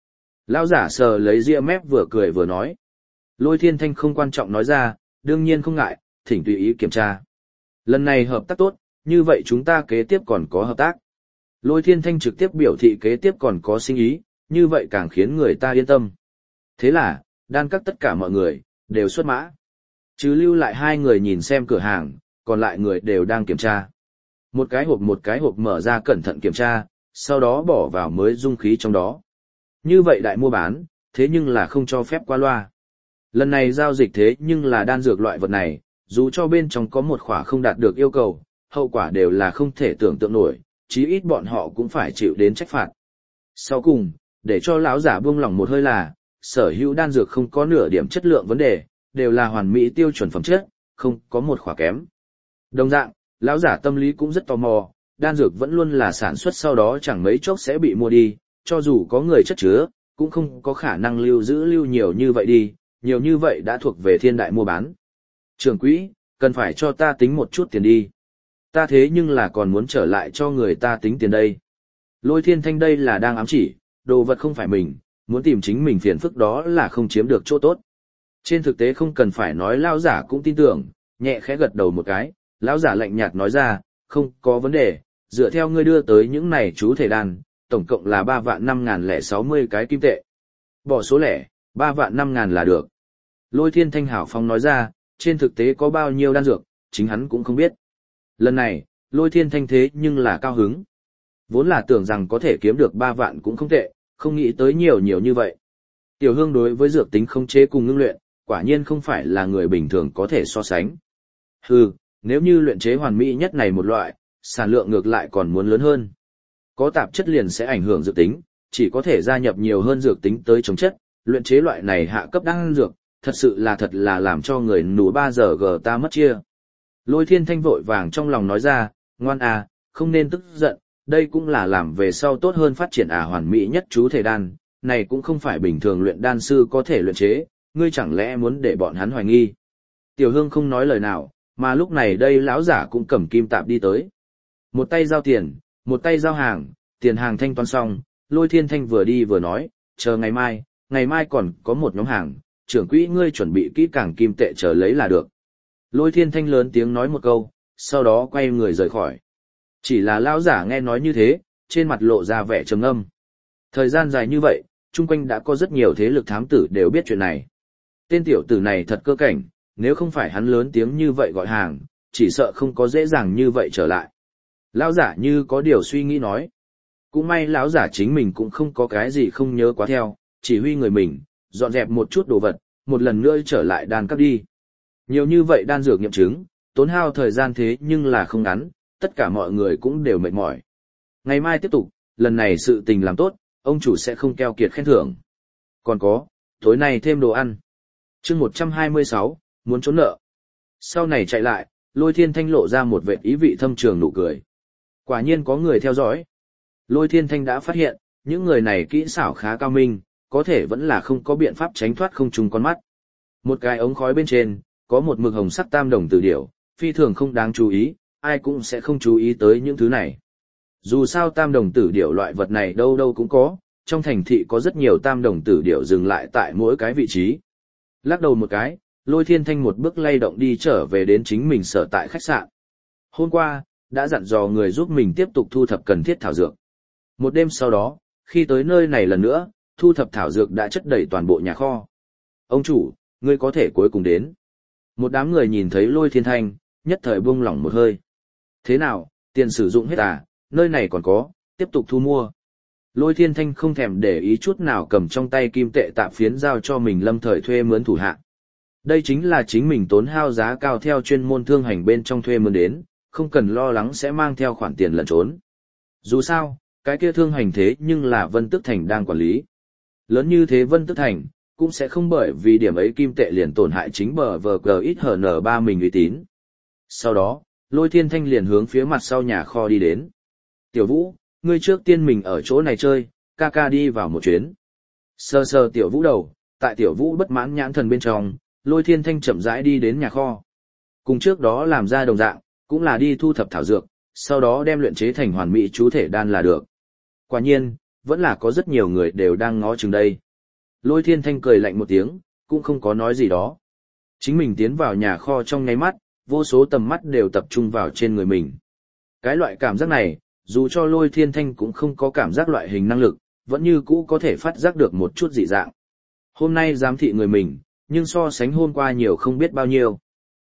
Lão giả sờ lấy ria mép vừa cười vừa nói. Lôi Thiên Thanh không quan trọng nói ra, đương nhiên không ngại, thỉnh tùy ý kiểm tra. Lần này hợp tác tốt, như vậy chúng ta kế tiếp còn có hợp tác. Lôi Thiên Thanh trực tiếp biểu thị kế tiếp còn có sinh ý, như vậy càng khiến người ta yên tâm. Thế là, đan các tất cả mọi người, đều xuất mã. Chứ lưu lại 2 người nhìn xem cửa hàng, còn lại người đều đang kiểm tra. Một cái hộp mở ra cẩn thận kiểm tra, sau đó bỏ vào mới dung khí trong đó. Như vậy đại mua bán, thế nhưng là không cho phép qua loa. Lần này giao dịch thế nhưng là đan dược loại vật này, dù cho bên trong có một khỏa không đạt được yêu cầu, hậu quả đều là không thể tưởng tượng nổi, chí ít bọn họ cũng phải chịu đến trách phạt. Sau cùng, để cho lão giả buông lỏng một hơi là, sở hữu đan dược không có nửa điểm chất lượng vấn đề, đều là hoàn mỹ tiêu chuẩn phẩm chất, không có một khỏa kém. Đồng dạng, lão giả tâm lý cũng rất tò mò, đan dược vẫn luôn là sản xuất sau đó chẳng mấy chốc sẽ bị mua đi, cho dù có người chất chứa, cũng không có khả năng lưu nhiều như vậy đi, nhiều như vậy đã thuộc về thiên đại mua bán. Trưởng quỹ, cần phải cho ta tính một chút tiền đi. Ta thế nhưng là còn muốn trở lại cho người ta tính tiền đây. Lôi Thiên Thanh đây là đang ám chỉ, đồ vật không phải mình, muốn tìm chính mình phiền phức đó là không chiếm được chỗ tốt. Trên thực tế không cần phải nói lão giả cũng tin tưởng, nhẹ khẽ gật đầu một cái, lão giả lạnh nhạt nói ra, không có vấn đề, dựa theo ngươi đưa tới những này chú thể đan, tổng cộng là 3.560 cái kim tệ. Bỏ số lẻ, 3.500.000 là được. Lôi Thiên Thanh hảo phong nói ra, trên thực tế có bao nhiêu đan dược, chính hắn cũng không biết. Lần này, Lôi Thiên Thanh thế nhưng là cao hứng. Vốn là tưởng rằng có thể kiếm được 3 vạn cũng không tệ, không nghĩ tới nhiều như vậy. Tiểu Hương đối với dược tính khống chế cùng ngưng luyện, quả nhiên không phải là người bình thường có thể so sánh. Hừ, nếu như luyện chế hoàn mỹ nhất này một loại, sản lượng ngược lại còn muốn lớn hơn. Có tạp chất liền sẽ ảnh hưởng dược tính, chỉ có thể gia nhập nhiều hơn dược tính tới chống chất, luyện chế loại này hạ cấp đan dược, thật là làm cho người nụ 3 giờ gờ ta mất chia. Lôi Thiên Thanh vội vàng trong lòng nói ra, ngoan à, không nên tức giận, đây cũng là làm về sau tốt hơn phát triển hoàn mỹ nhất chú thể đan, này cũng không phải bình thường luyện đan sư có thể luyện chế, ngươi chẳng lẽ muốn để bọn hắn hoài nghi. Tiểu Hương không nói lời nào, mà lúc này đây lão giả cũng cầm kim tạp đi tới. Một tay giao tiền, một tay giao hàng, tiền hàng thanh toán xong, Lôi Thiên Thanh vừa đi vừa nói, chờ ngày mai còn có một nhóm hàng, trưởng quỹ ngươi chuẩn bị kỹ càng kim tệ chờ lấy là được. Lôi Thiên Thanh lớn tiếng nói một câu, sau đó quay người rời khỏi. Chỉ là lão giả nghe nói như thế, trên mặt lộ ra vẻ trầm ngâm. Thời gian dài như vậy, chung quanh đã có rất nhiều thế lực thám tử đều biết chuyện này. Tên tiểu tử này thật cơ cảnh, nếu không phải hắn lớn tiếng như vậy gọi hàng, chỉ sợ không có dễ dàng như vậy trở lại. Lão giả như có điều suy nghĩ nói. Cũng may lão giả chính mình cũng không có cái gì không nhớ quá theo, chỉ huy người mình, dọn dẹp một chút đồ vật, một lần nữa trở lại đan cấp đi. Nhiều như vậy đan dược nghiệm chứng, tốn hao thời gian thế nhưng là không ngắn, tất cả mọi người cũng đều mệt mỏi. Ngày mai tiếp tục, lần này sự tình làm tốt, ông chủ sẽ không keo kiệt khen thưởng. Còn có, tối nay thêm đồ ăn. Chương 126, muốn trốn nợ. Sau này chạy lại, Lôi Thiên Thanh lộ ra một vệt ý vị thâm trường nụ cười. Quả nhiên có người theo dõi. Lôi Thiên Thanh đã phát hiện, những người này kỹ xảo khá cao minh, có thể vẫn là không có biện pháp tránh thoát không trùng con mắt. Một cái ống khói bên trên, có một mực hồng sắc tam đồng tử điểu, phi thường không đáng chú ý, ai cũng sẽ không chú ý tới những thứ này. Dù sao tam đồng tử điểu loại vật này đâu đâu cũng có, trong thành thị có rất nhiều tam đồng tử điểu dừng lại tại mỗi cái vị trí. Lắc đầu một cái, Lôi Thiên Thanh một bước lay động đi trở về đến chính mình sở tại khách sạn. Hôm qua, đã dặn dò người giúp mình tiếp tục thu thập cần thiết thảo dược. Một đêm sau đó, khi tới nơi này lần nữa, thu thập thảo dược đã chất đầy toàn bộ nhà kho. Ông chủ, ngươi có thể cuối cùng đến. Một đám người nhìn thấy Lôi Thiên Thanh, nhất thời buông lỏng một hơi. Thế nào, tiền sử dụng hết à, nơi này còn có, tiếp tục thu mua. Lôi Thiên Thanh không thèm để ý chút nào cầm trong tay kim tệ tạm phiến giao cho mình lâm thời thuê mướn thủ hạ. Đây chính là chính mình tốn hao giá cao theo chuyên môn thương hành bên trong thuê mướn đến, không cần lo lắng sẽ mang theo khoản tiền lẫn trốn. Dù sao, cái kia thương hành thế nhưng là Vân Tức Thành đang quản lý. Lớn như thế Vân Tức Thành, cũng sẽ không bởi vì điểm ấy kim tệ liền tổn hại chính bờ vờ cờ ít hở nở ba mình uy tín. Sau đó, Lôi Thiên Thanh liền hướng phía mặt sau nhà kho đi đến. Tiểu Vũ, ngươi trước tiên mình ở chỗ này chơi, ca ca đi vào một chuyến. Sờ sờ Tiểu Vũ đầu, tại Tiểu Vũ bất mãn nhãn thần bên trong, Lôi Thiên Thanh chậm rãi đi đến nhà kho. Cùng trước đó làm ra đồng dạng, cũng là đi thu thập thảo dược, sau đó đem luyện chế thành hoàn mỹ chú thể đan là được. Quả nhiên, vẫn là có rất nhiều người đều đang ngó chừng đây. Lôi Thiên Thanh cười lạnh một tiếng, cũng không có nói gì đó. Chính mình tiến vào nhà kho trong nháy mắt, vô số tầm mắt đều tập trung vào trên người mình. Cái loại cảm giác này, dù cho Lôi Thiên Thanh cũng không có cảm giác loại hình năng lực, vẫn như cũ có thể phát giác được một chút dị dạng. Hôm nay giám thị người mình, nhưng so sánh hôm qua nhiều không biết bao nhiêu.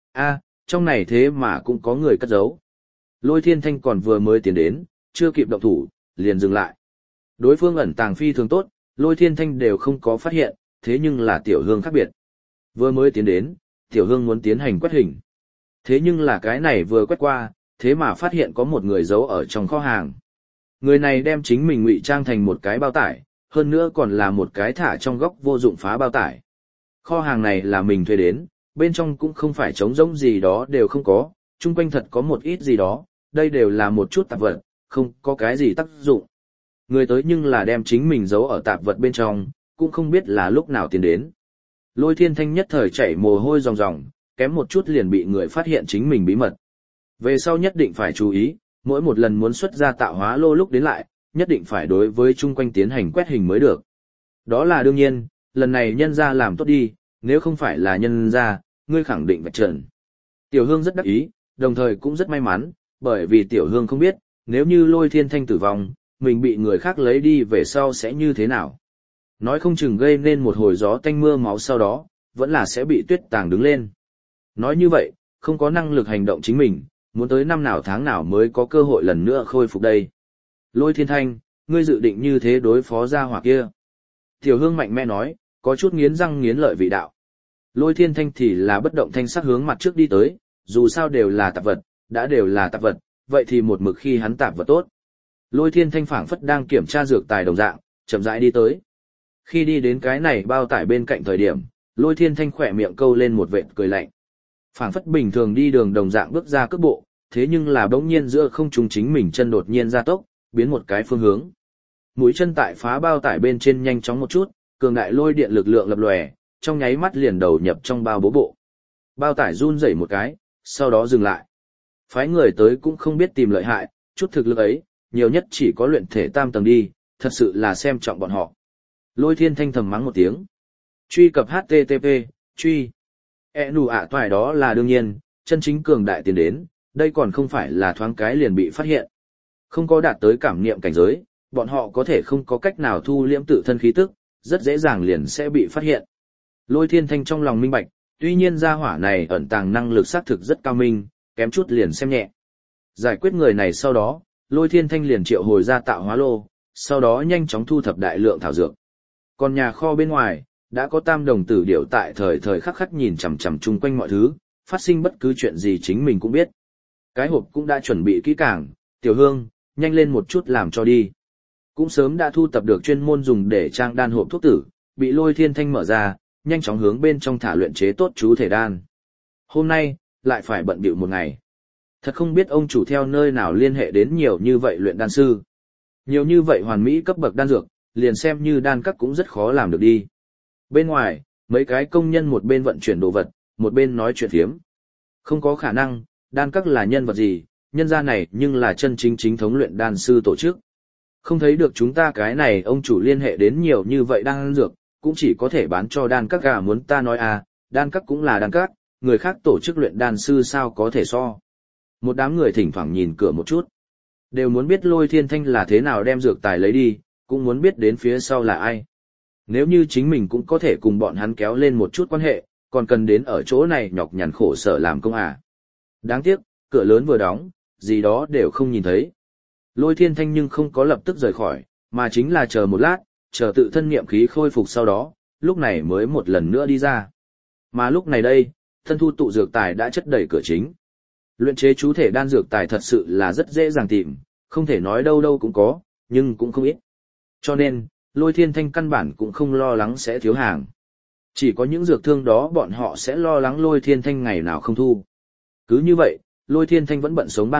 Trong này thế mà cũng có người cất giấu. Lôi Thiên Thanh còn vừa mới tiến đến, chưa kịp động thủ, liền dừng lại. Đối phương ẩn tàng phi thường tốt, Lôi Thiên Thanh đều không có phát hiện, thế nhưng là Tiểu Hương khác biệt. Vừa mới tiến đến, Tiểu Hương muốn tiến hành quét hình. Thế nhưng là cái này vừa quét qua, thế mà phát hiện có một người giấu ở trong kho hàng. Người này đem chính mình ngụy trang thành một cái bao tải, hơn nữa còn là một cái thả trong góc vô dụng phá bao tải. Kho hàng này là mình thuê đến, bên trong cũng không phải trống rỗng gì đó đều không có, chung quanh thật có một ít gì đó, đây đều là một chút tạp vật, không có cái gì tác dụng. Người tới nhưng là đem chính mình giấu ở tạp vật bên trong, cũng không biết là lúc nào tiến đến. Lôi Thiên Thanh nhất thời chảy mồ hôi ròng ròng, kém một chút liền bị người phát hiện chính mình bí mật. Về sau nhất định phải chú ý, mỗi một lần muốn xuất ra tạo hóa lô lúc đến lại, nhất định phải đối với chung quanh tiến hành quét hình mới được. Đó là đương nhiên, lần này nhân ra làm tốt đi, nếu không phải là nhân ra, ngươi khẳng định vạch trần. Tiểu Hương rất đắc ý, đồng thời cũng rất may mắn, bởi vì Tiểu Hương không biết, nếu như Lôi Thiên Thanh tử vong, mình bị người khác lấy đi về sau sẽ như thế nào. Nói không chừng gây nên một hồi gió tanh mưa máu sau đó, vẫn là sẽ bị tuyết tàng đứng lên. Nói như vậy, không có năng lực hành động chính mình, muốn tới năm nào tháng nào mới có cơ hội lần nữa khôi phục đây. Lôi Thiên Thanh, ngươi dự định như thế đối phó gia hỏa kia. Tiểu Hương mạnh mẽ nói, có chút nghiến răng nghiến lợi vị đạo. Lôi Thiên Thanh thì là bất động thanh sắc hướng mặt trước đi tới, dù sao đều là tạp vật, đã đều là tạp vật, vậy thì một mực khi hắn tạp vật tốt. Lôi Thiên Thanh phảng phất đang kiểm tra dược tài đồng dạng, chậm rãi đi tới. Khi đi đến cái này bao tải bên cạnh thời điểm, Lôi Thiên Thanh khỏe miệng câu lên một vệt cười lạnh. Phảng phất bình thường đi đường đồng dạng bước ra cước bộ, thế nhưng là bỗng nhiên giữa không trung chính mình chân đột nhiên gia tốc, biến một cái phương hướng. Mũi chân tại phá bao tải bên trên nhanh chóng một chút, cường đại lôi điện lực lượng lập lòe, trong nháy mắt liền đầu nhập trong bao bố bộ. Bao tải run rẩy một cái, sau đó dừng lại. Phái người tới cũng không biết tìm lợi hại, chút thực lực ấy, nhiều nhất chỉ có luyện thể tam tầng đi, thật sự là xem trọng bọn họ. Lôi Thiên Thanh thầm mắng một tiếng. Truy cập HTTP, truy. Nụ ạ toài đó là đương nhiên, chân chính cường đại tiến đến, đây còn không phải là thoáng cái liền bị phát hiện. Không có đạt tới cảm niệm cảnh giới, bọn họ có thể không có cách nào thu liễm tự thân khí tức, rất dễ dàng liền sẽ bị phát hiện. Lôi Thiên Thanh trong lòng minh bạch, tuy nhiên gia hỏa này ẩn tàng năng lực xác thực rất cao minh, kém chút liền xem nhẹ. Giải quyết người này sau đó, Lôi Thiên Thanh liền triệu hồi ra tạo hóa lô, sau đó nhanh chóng thu thập đại lượng thảo dược. Còn nhà kho bên ngoài, đã có tam đồng tử điểu tại thời thời khắc khắc nhìn chằm chằm chung quanh mọi thứ, phát sinh bất cứ chuyện gì chính mình cũng biết. Cái hộp cũng đã chuẩn bị kỹ càng, Tiểu Hương, nhanh lên một chút làm cho đi. Cũng sớm đã thu tập được chuyên môn dùng để trang đan hộp thuốc tử, bị Lôi Thiên Thanh mở ra, nhanh chóng hướng bên trong thả luyện chế tốt chú thể đan. Hôm nay, lại phải bận bịu một ngày. Thật không biết ông chủ theo nơi nào liên hệ đến nhiều như vậy luyện đan sư. Nhiều như vậy hoàn mỹ cấp bậc đan dược, liền xem như đan các cũng rất khó làm được đi. Bên ngoài, mấy cái công nhân một bên vận chuyển đồ vật, một bên nói chuyện phiếm. Không có khả năng, đan các là nhân vật gì, nhân gia này nhưng là chân chính chính thống luyện đan sư tổ chức. Không thấy được chúng ta cái này ông chủ liên hệ đến nhiều như vậy đan dược, cũng chỉ có thể bán cho đan các gà muốn ta nói à, đan các cũng là đan các, người khác tổ chức luyện đan sư sao có thể so. Một đám người thỉnh thoảng nhìn cửa một chút. Đều muốn biết Lôi Thiên Thanh là thế nào đem dược tài lấy đi, cũng muốn biết đến phía sau là ai. Nếu như chính mình cũng có thể cùng bọn hắn kéo lên một chút quan hệ, còn cần đến ở chỗ này nhọc nhằn khổ sở làm công à. Đáng tiếc, cửa lớn vừa đóng, gì đó đều không nhìn thấy. Lôi Thiên Thanh nhưng không có lập tức rời khỏi, mà chính là chờ một lát, chờ tự thân niệm khí khôi phục sau đó, lúc này mới một lần nữa đi ra. Mà lúc này đây, thân thu tụ dược tài đã chất đầy cửa chính. Luyện chế chú thể đan dược tài thật sự là rất dễ dàng tìm, không thể nói đâu đâu cũng có, nhưng cũng không ít. Cho nên, Lôi Thiên Thanh căn bản cũng không lo lắng sẽ thiếu hàng. Chỉ có những dược thương đó bọn họ sẽ lo lắng Lôi Thiên Thanh ngày nào không thu. Cứ như vậy, Lôi Thiên Thanh vẫn bận sống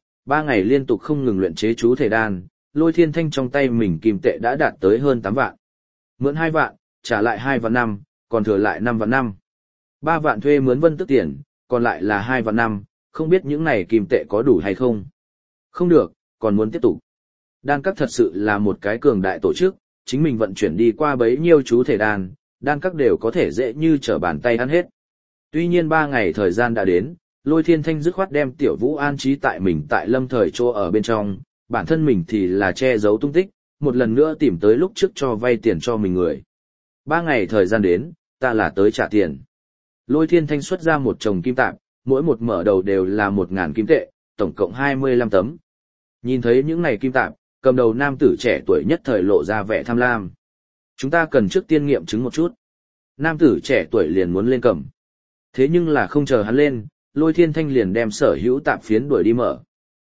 3 ngày liên tục không ngừng luyện chế chú thể đan, Lôi Thiên Thanh trong tay mình kim tệ đã đạt tới hơn 8 vạn. Mượn 2 vạn, trả lại 2 vạn 5, còn thừa lại 5 vạn 5. 3 vạn thuê mướn Vân Tức tiền, còn lại là 2 vạn 5, không biết những này kim tệ có đủ hay không. Không được, còn muốn tiếp tục. Đan các thật sự là một cái cường đại tổ chức, chính mình vận chuyển đi qua bấy nhiêu chú thể đan các đều có thể dễ như trở bàn tay ăn hết. Tuy nhiên 3 ngày thời gian đã đến, Lôi Thiên Thanh dứt khoát đem Tiểu Vũ an trí tại mình tại Lâm Thời chỗ ở bên trong, bản thân mình thì là che giấu tung tích, một lần nữa tìm tới lúc trước cho vay tiền cho mình người. 3 ngày thời gian đến, ta là tới trả tiền. Lôi Thiên Thanh xuất ra một chồng kim tạp, mỗi một mở đầu đều là 1.000 kim tệ, tổng cộng 25 tấm. Nhìn thấy những này kim tạp, cầm đầu nam tử trẻ tuổi nhất thời lộ ra vẻ tham lam. Chúng ta cần trước tiên nghiệm chứng một chút. Nam tử trẻ tuổi liền muốn lên cầm. Thế nhưng là không chờ hắn lên, Lôi Thiên Thanh liền đem sở hữu tạp phiến đuổi đi mở.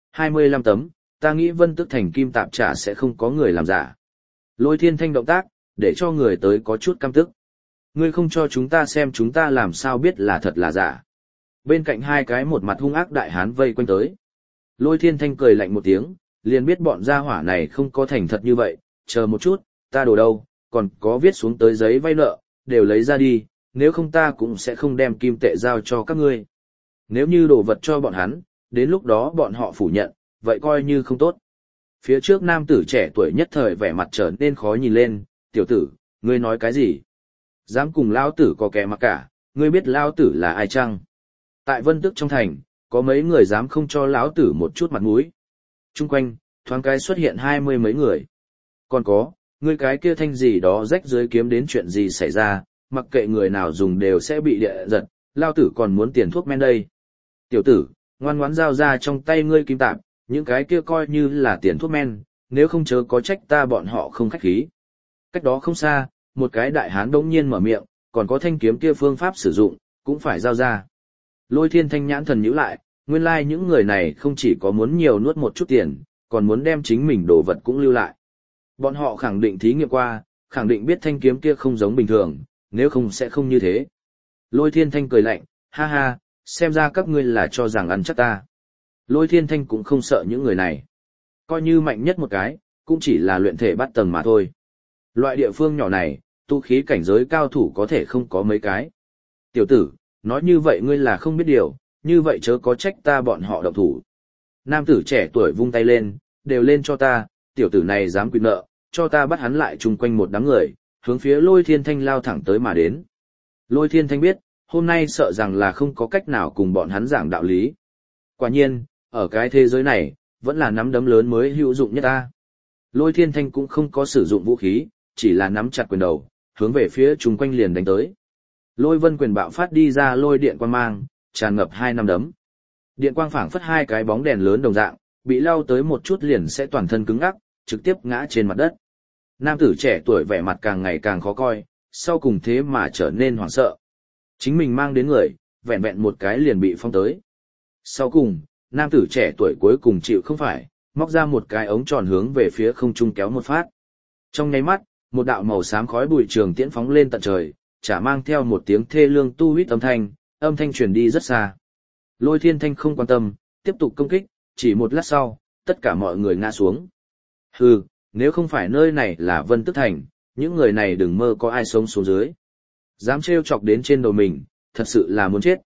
25 tấm, ta nghĩ Vân Tức Thành kim tạp trả sẽ không có người làm giả. Lôi Thiên Thanh động tác, để cho người tới có chút căm tức. Ngươi không cho chúng ta xem chúng ta làm sao biết là thật là giả. Bên cạnh hai cái một mặt hung ác đại hán vây quanh tới. Lôi Thiên Thanh cười lạnh một tiếng, liền biết bọn gia hỏa này không có thành thật như vậy, chờ một chút, ta đồ đâu, còn có viết xuống tới giấy vay nợ, đều lấy ra đi, nếu không ta cũng sẽ không đem kim tệ giao cho các ngươi. Nếu như đồ vật cho bọn hắn, đến lúc đó bọn họ phủ nhận, vậy coi như không tốt. Phía trước nam tử trẻ tuổi nhất thời vẻ mặt trở nên khó nhìn lên, tiểu tử, ngươi nói cái gì? Dám cùng lão tử có kẻ mặc cả, ngươi biết lão tử là ai chăng? Tại Vân Tức trong thành, có mấy người dám không cho lão tử một chút mặt mũi. Trung quanh, thoáng cái xuất hiện 20 mấy người. Còn có, ngươi cái kia thanh gì đó rách dưới kiếm đến chuyện gì xảy ra, mặc kệ người nào dùng đều sẽ bị địa giật, lão tử còn muốn tiền thuốc men đây. Tiểu tử, ngoan ngoãn giao ra trong tay ngươi kim tạp, những cái kia coi như là tiền thuốc men, nếu không chớ có trách ta bọn họ không khách khí. Cách đó không xa, một cái đại hán đống nhiên mở miệng, còn có thanh kiếm kia phương pháp sử dụng, cũng phải giao ra. Lôi Thiên Thanh nhãn thần nhíu lại, nguyên lai những người này không chỉ có muốn nhiều nuốt một chút tiền, còn muốn đem chính mình đồ vật cũng lưu lại. Bọn họ khẳng định thí nghiệm qua, khẳng định biết thanh kiếm kia không giống bình thường, nếu không sẽ không như thế. Lôi Thiên Thanh cười lạnh, ha ha, xem ra các ngươi là cho rằng ăn chắc ta. Lôi Thiên Thanh cũng không sợ những người này. Coi như mạnh nhất một cái, cũng chỉ là luyện thể bắt tầng mà thôi. Loại địa phương nhỏ này, tu khí cảnh giới cao thủ có thể không có mấy cái. Tiểu tử, nói như vậy ngươi là không biết điều, như vậy chớ có trách ta bọn họ động thủ. Nam tử trẻ tuổi vung tay lên, đều lên cho ta, tiểu tử này dám quy nợ, cho ta bắt hắn lại chung quanh một đám người, hướng phía Lôi Thiên Thanh lao thẳng tới mà đến. Lôi Thiên Thanh biết, hôm nay sợ rằng là không có cách nào cùng bọn hắn giảng đạo lý. Quả nhiên, ở cái thế giới này, vẫn là nắm đấm lớn mới hữu dụng nhất ta. Lôi Thiên Thanh cũng không có sử dụng vũ khí, chỉ là nắm chặt quyền đầu, hướng về phía chung quanh liền đánh tới. Lôi vân quyền bạo phát đi ra lôi điện quang mang, tràn ngập 2 nắm đấm. Điện quang phảng phất 2 cái bóng đèn lớn đồng dạng, bị lao tới một chút liền sẽ toàn thân cứng ngắc, trực tiếp ngã trên mặt đất. Nam tử trẻ tuổi vẻ mặt càng ngày càng khó coi, sau cùng thế mà trở nên hoảng sợ. Chính mình mang đến người, vẹn vẹn một cái liền bị phong tới. Sau cùng, nam tử trẻ tuổi cuối cùng chịu không phải, móc ra một cái ống tròn hướng về phía không trung kéo một phát. Trong nháy mắt, một đạo màu xám khói bụi trường tiễn phóng lên tận trời, chả mang theo một tiếng thê lương tu huýt âm thanh truyền đi rất xa. Lôi Thiên Thanh không quan tâm, tiếp tục công kích, chỉ một lát sau, tất cả mọi người ngã xuống. Hừ, nếu không phải nơi này là Vân Tức Thành, những người này đừng mơ có ai sống xuống dưới. Dám trêu chọc đến trên đầu mình, thật sự là muốn chết.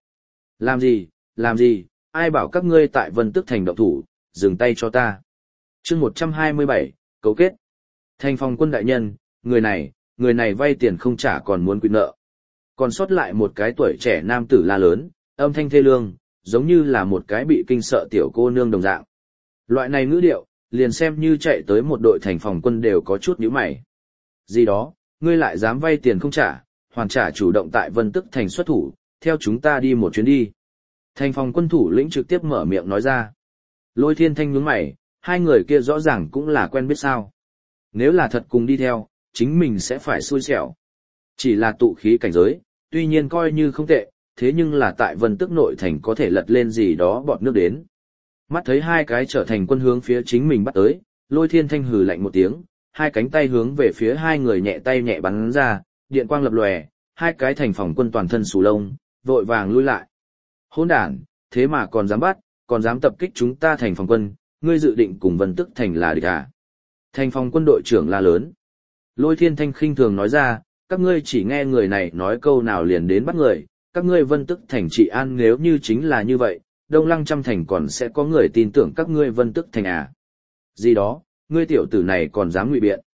Làm gì, ai bảo các ngươi tại Vân Tức Thành động thủ, dừng tay cho ta. Chương 127, cấu kết. Thành phòng quân đại nhân, người này vay tiền không trả còn muốn quy nợ. Còn sót lại một cái tuổi trẻ nam tử la lớn, âm thanh thê lương, giống như là một cái bị kinh sợ tiểu cô nương đồng dạng. Loại này ngữ điệu, liền xem như chạy tới một đội thành phòng quân đều có chút nhíu mày. Gì đó, ngươi lại dám vay tiền không trả, hoàn trả chủ động tại Vân Tức Thành xuất thủ, theo chúng ta đi một chuyến đi. Thành phòng quân thủ lĩnh trực tiếp mở miệng nói ra. Lôi Thiên Thanh nhướng mày, hai người kia rõ ràng cũng là quen biết sao. Nếu là thật cùng đi theo, chính mình sẽ phải xui xẻo. Chỉ là tụ khí cảnh giới, tuy nhiên coi như không tệ, thế nhưng là tại Vân Tức nội thành có thể lật lên gì đó bọt nước đến. Mắt thấy hai cái trở thành quân hướng phía chính mình bắt tới, Lôi Thiên Thanh hừ lạnh một tiếng, hai cánh tay hướng về phía hai người nhẹ tay nhẹ bắn ra, điện quang lập lòe, hai cái thành phòng quân toàn thân xù lông, vội vàng lui lại. Hỗn đản, thế mà còn dám bắt, còn dám tập kích chúng ta thành phòng quân, ngươi dự định cùng Vân Tức Thành là địch à? Thành phòng quân đội trưởng la lớn. Lôi Thiên Thanh khinh thường nói ra, các ngươi chỉ nghe người này nói câu nào liền đến bắt người, các ngươi Vân Tức Thành trị an nếu như chính là như vậy, Đông Lăng trăm thành còn sẽ có người tin tưởng các ngươi Vân Tức Thành à? Gì đó, ngươi tiểu tử này còn dám ngụy biện.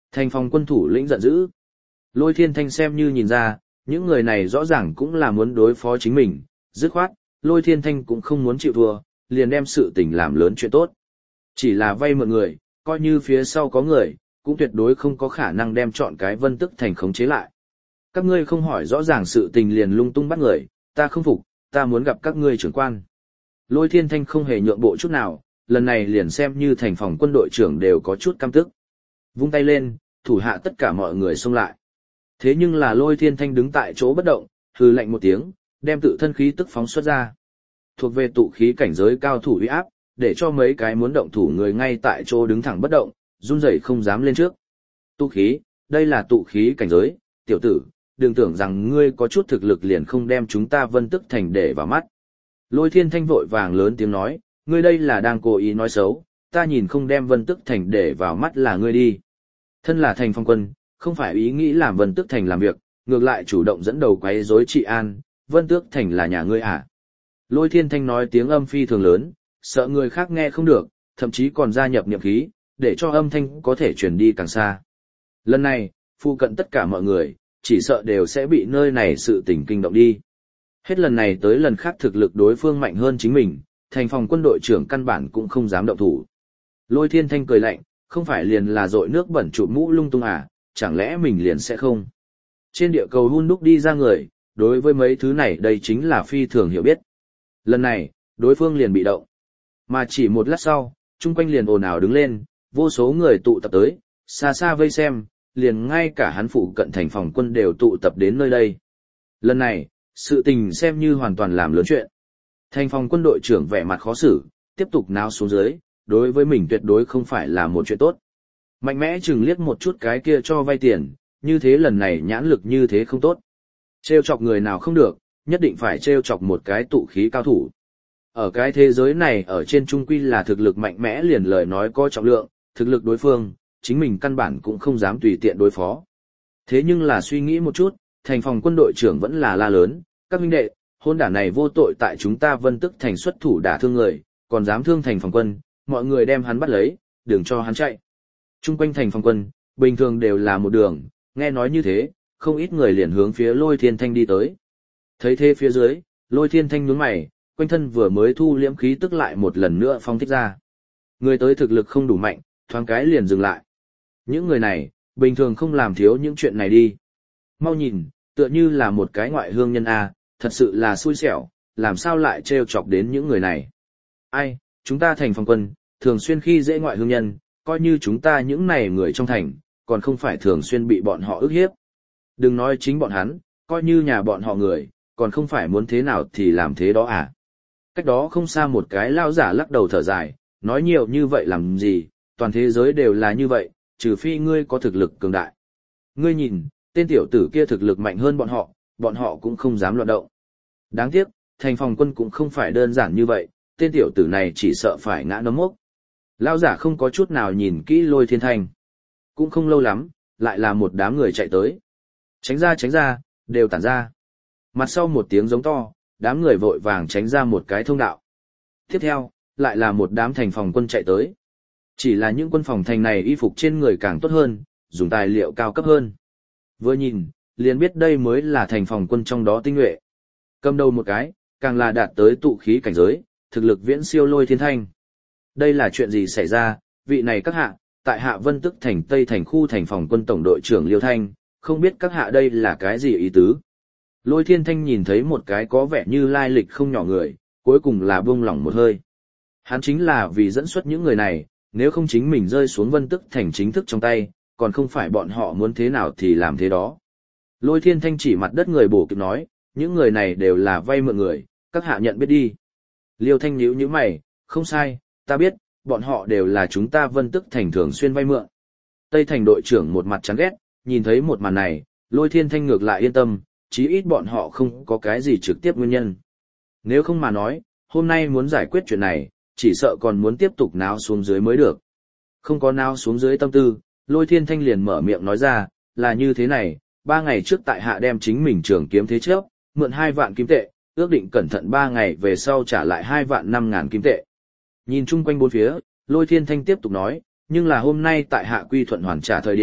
Thành phòng quân thủ lĩnh giận dữ. Lôi Thiên Thanh xem như nhìn ra, những người này rõ ràng cũng là muốn đối phó chính mình, dứt khoát, Lôi Thiên Thanh cũng không muốn chịu thua, liền đem sự tình làm lớn chuyện tốt. Chỉ là vay mượn người, coi như phía sau có người, cũng tuyệt đối không có khả năng đem chọn cái Vân Tức Thành khống chế lại. Các ngươi không hỏi rõ ràng sự tình liền lung tung bắt người, ta không phục, ta muốn gặp các ngươi trưởng quan. Lôi Thiên Thanh không hề nhượng bộ chút nào, lần này liền xem như thành phòng quân đội trưởng đều có chút căm tức. Vung tay lên, thủ hạ tất cả mọi người xông lại. Thế nhưng là Lôi Thiên Thanh đứng tại chỗ bất động, hừ lạnh một tiếng, đem tự thân khí tức phóng xuất ra. Thuộc về tụ khí cảnh giới cao thủ uy áp, để cho mấy cái muốn động thủ người ngay tại chỗ đứng thẳng bất động, run rẩy không dám lên trước. Tụ khí, đây là tụ khí cảnh giới, tiểu tử, đừng tưởng rằng ngươi có chút thực lực liền không đem chúng ta Vân Tức Thành để vào mắt. Lôi Thiên Thanh vội vàng lớn tiếng nói, ngươi đây là đang cố ý nói xấu, ta nhìn không đem Vân Tức Thành để vào mắt là ngươi đi. Thân là thành phong quân, không phải ý nghĩ làm Vân Tức Thành làm việc, ngược lại chủ động dẫn đầu quấy rối trị an, Vân Tước Thành là nhà ngươi à. Lôi Thiên Thanh nói tiếng âm phi thường lớn, sợ người khác nghe không được, thậm chí còn gia nhập niệm khí, để cho âm thanh có thể truyền đi càng xa. Lần này, phụ cận tất cả mọi người, chỉ sợ đều sẽ bị nơi này sự tình kinh động đi. Hết lần này tới lần khác thực lực đối phương mạnh hơn chính mình, thành phòng quân đội trưởng căn bản cũng không dám động thủ. Lôi Thiên Thanh cười lạnh, không phải liền là dội nước bẩn chụp mũ lung tung à, chẳng lẽ mình liền sẽ không. Trên địa cầu hun đúc đi ra người, đối với mấy thứ này đây chính là phi thường hiểu biết. Lần này, đối phương liền bị động. Mà chỉ một lát sau, chung quanh liền ồn ào đứng lên, vô số người tụ tập tới, xa xa vây xem, liền ngay cả hắn phụ cận thành phòng quân đều tụ tập đến nơi đây. Lần này, sự tình xem như hoàn toàn làm lớn chuyện. Thành phòng quân đội trưởng vẻ mặt khó xử, tiếp tục náo xuống dưới, đối với mình tuyệt đối không phải là một chuyện tốt. Mạnh mẽ chừng liếc một chút cái kia cho vay tiền, như thế lần này nhãn lực như thế không tốt. Trêu chọc người nào không được, nhất định phải trêu chọc một cái tụ khí cao thủ. Ở cái thế giới này ở trên trung quy là thực lực mạnh mẽ liền lời nói có trọng lượng, thực lực đối phương, chính mình căn bản cũng không dám tùy tiện đối phó. Thế nhưng là suy nghĩ một chút, thành phòng quân đội trưởng vẫn là la lớn, các huynh đệ, hôn đản này vô tội tại chúng ta Vân Tức Thành xuất thủ đả thương người, còn dám thương thành phòng quân, mọi người đem hắn bắt lấy, đừng cho hắn chạy. Trung quanh thành phòng quân, bình thường đều là một đường, nghe nói như thế, không ít người liền hướng phía Lôi Thiên Thanh đi tới. Thấy thế phía dưới, Lôi Thiên Thanh nhướng mày, quanh thân vừa mới thu liễm khí tức lại một lần nữa phong thích ra. Người tới thực lực không đủ mạnh, thoáng cái liền dừng lại. Những người này, bình thường không làm thiếu những chuyện này đi. Mau nhìn, tựa như là một cái ngoại hương nhân A, thật sự là xui xẻo, làm sao lại trêu chọc đến những người này. Ai, chúng ta thành phòng quân, thường xuyên khi dễ ngoại hương nhân, coi như chúng ta những này người trong thành, còn không phải thường xuyên bị bọn họ ức hiếp. Đừng nói chính bọn hắn, coi như nhà bọn họ người, còn không phải muốn thế nào thì làm thế đó à. Cách đó không xa một cái lao giả lắc đầu thở dài, nói nhiều như vậy làm gì, toàn thế giới đều là như vậy, trừ phi ngươi có thực lực cường đại. Ngươi nhìn, tên tiểu tử kia thực lực mạnh hơn bọn họ cũng không dám loạn động. Đáng tiếc, thành phòng quân cũng không phải đơn giản như vậy, tên tiểu tử này chỉ sợ phải ngã nấm mốc. Lao giả không có chút nào nhìn kỹ Lôi Thiên Thanh. Cũng không lâu lắm, lại là một đám người chạy tới. Tránh ra, đều tản ra. Mặt sau một tiếng giống to, đám người vội vàng tránh ra một cái thông đạo. Tiếp theo, lại là một đám thành phòng quân chạy tới. Chỉ là những quân phòng thành này y phục trên người càng tốt hơn, dùng tài liệu cao cấp hơn. Vừa nhìn, liền biết đây mới là thành phòng quân trong đó tinh nhuệ. Cầm đầu một cái, càng là đạt tới tụ khí cảnh giới, thực lực viễn siêu Lôi Thiên Thanh. Đây là chuyện gì xảy ra, vị này các hạ, tại hạ Vân Tức Thành Tây thành khu thành phòng quân tổng đội trưởng Liêu Thanh, không biết các hạ đây là cái gì ý tứ. Lôi Thiên Thanh nhìn thấy một cái có vẻ như lai lịch không nhỏ người, cuối cùng là buông lỏng một hơi. Hắn chính là vì dẫn xuất những người này, nếu không chính mình rơi xuống Vân Tức Thành chính thức trong tay, còn không phải bọn họ muốn thế nào thì làm thế đó. Lôi Thiên Thanh chỉ mặt đất người bổ kịp nói, những người này đều là vay mượn người, các hạ nhận biết đi. Liêu Thanh nhíu nhíu mày, không sai, ta biết, bọn họ đều là chúng ta Vân Tức Thành thường xuyên vay mượn. Tây Thành đội trưởng một mặt chán ghét, nhìn thấy một màn này, Lôi Thiên Thanh ngược lại yên tâm, chí ít bọn họ không có cái gì trực tiếp nguyên nhân. Nếu không mà nói, hôm nay muốn giải quyết chuyện này, chỉ sợ còn muốn tiếp tục náo xuống dưới mới được. Không có náo xuống dưới tâm tư, Lôi Thiên Thanh liền mở miệng nói ra, là như thế này, 3 ngày trước tại hạ đem chính mình trường kiếm thế trước, mượn 2 vạn kim tệ, ước định cẩn thận 3 ngày về sau trả lại 2 vạn 5 ngàn kim tệ. Nhìn chung quanh bốn phía, Lôi Thiên Thanh tiếp tục nói, nhưng là hôm nay tại hạ quy thuận hoàn trả thời điểm,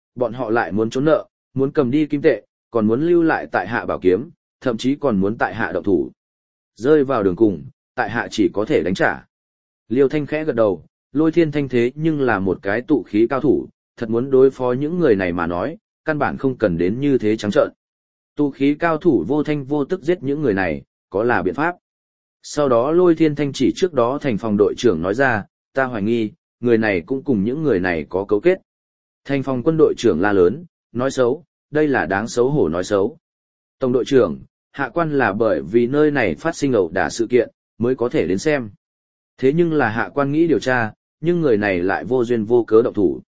bọn họ lại muốn trốn nợ, muốn cầm đi kim tệ, còn muốn lưu lại tại hạ bảo kiếm, thậm chí còn muốn tại hạ động thủ. Rơi vào đường cùng, tại hạ chỉ có thể đánh trả. Liêu Thanh khẽ gật đầu, Lôi Thiên Thanh thế nhưng là một cái tụ khí cao thủ, thật muốn đối phó những người này mà nói, căn bản không cần đến như thế trắng trợn. Tụ khí cao thủ vô thanh vô tức giết những người này, có là biện pháp. Sau đó Lôi Thiên Thanh chỉ trước đó thành phòng đội trưởng nói ra, ta hoài nghi, người này cũng cùng những người này có cấu kết. Thành phòng quân đội trưởng la lớn, nói xấu, đây là đáng xấu hổ nói xấu. Tổng đội trưởng, hạ quan là bởi vì nơi này phát sinh ẩu đả sự kiện, mới có thể đến xem. Thế nhưng là hạ quan nghĩ điều tra, nhưng người này lại vô duyên vô cớ động thủ.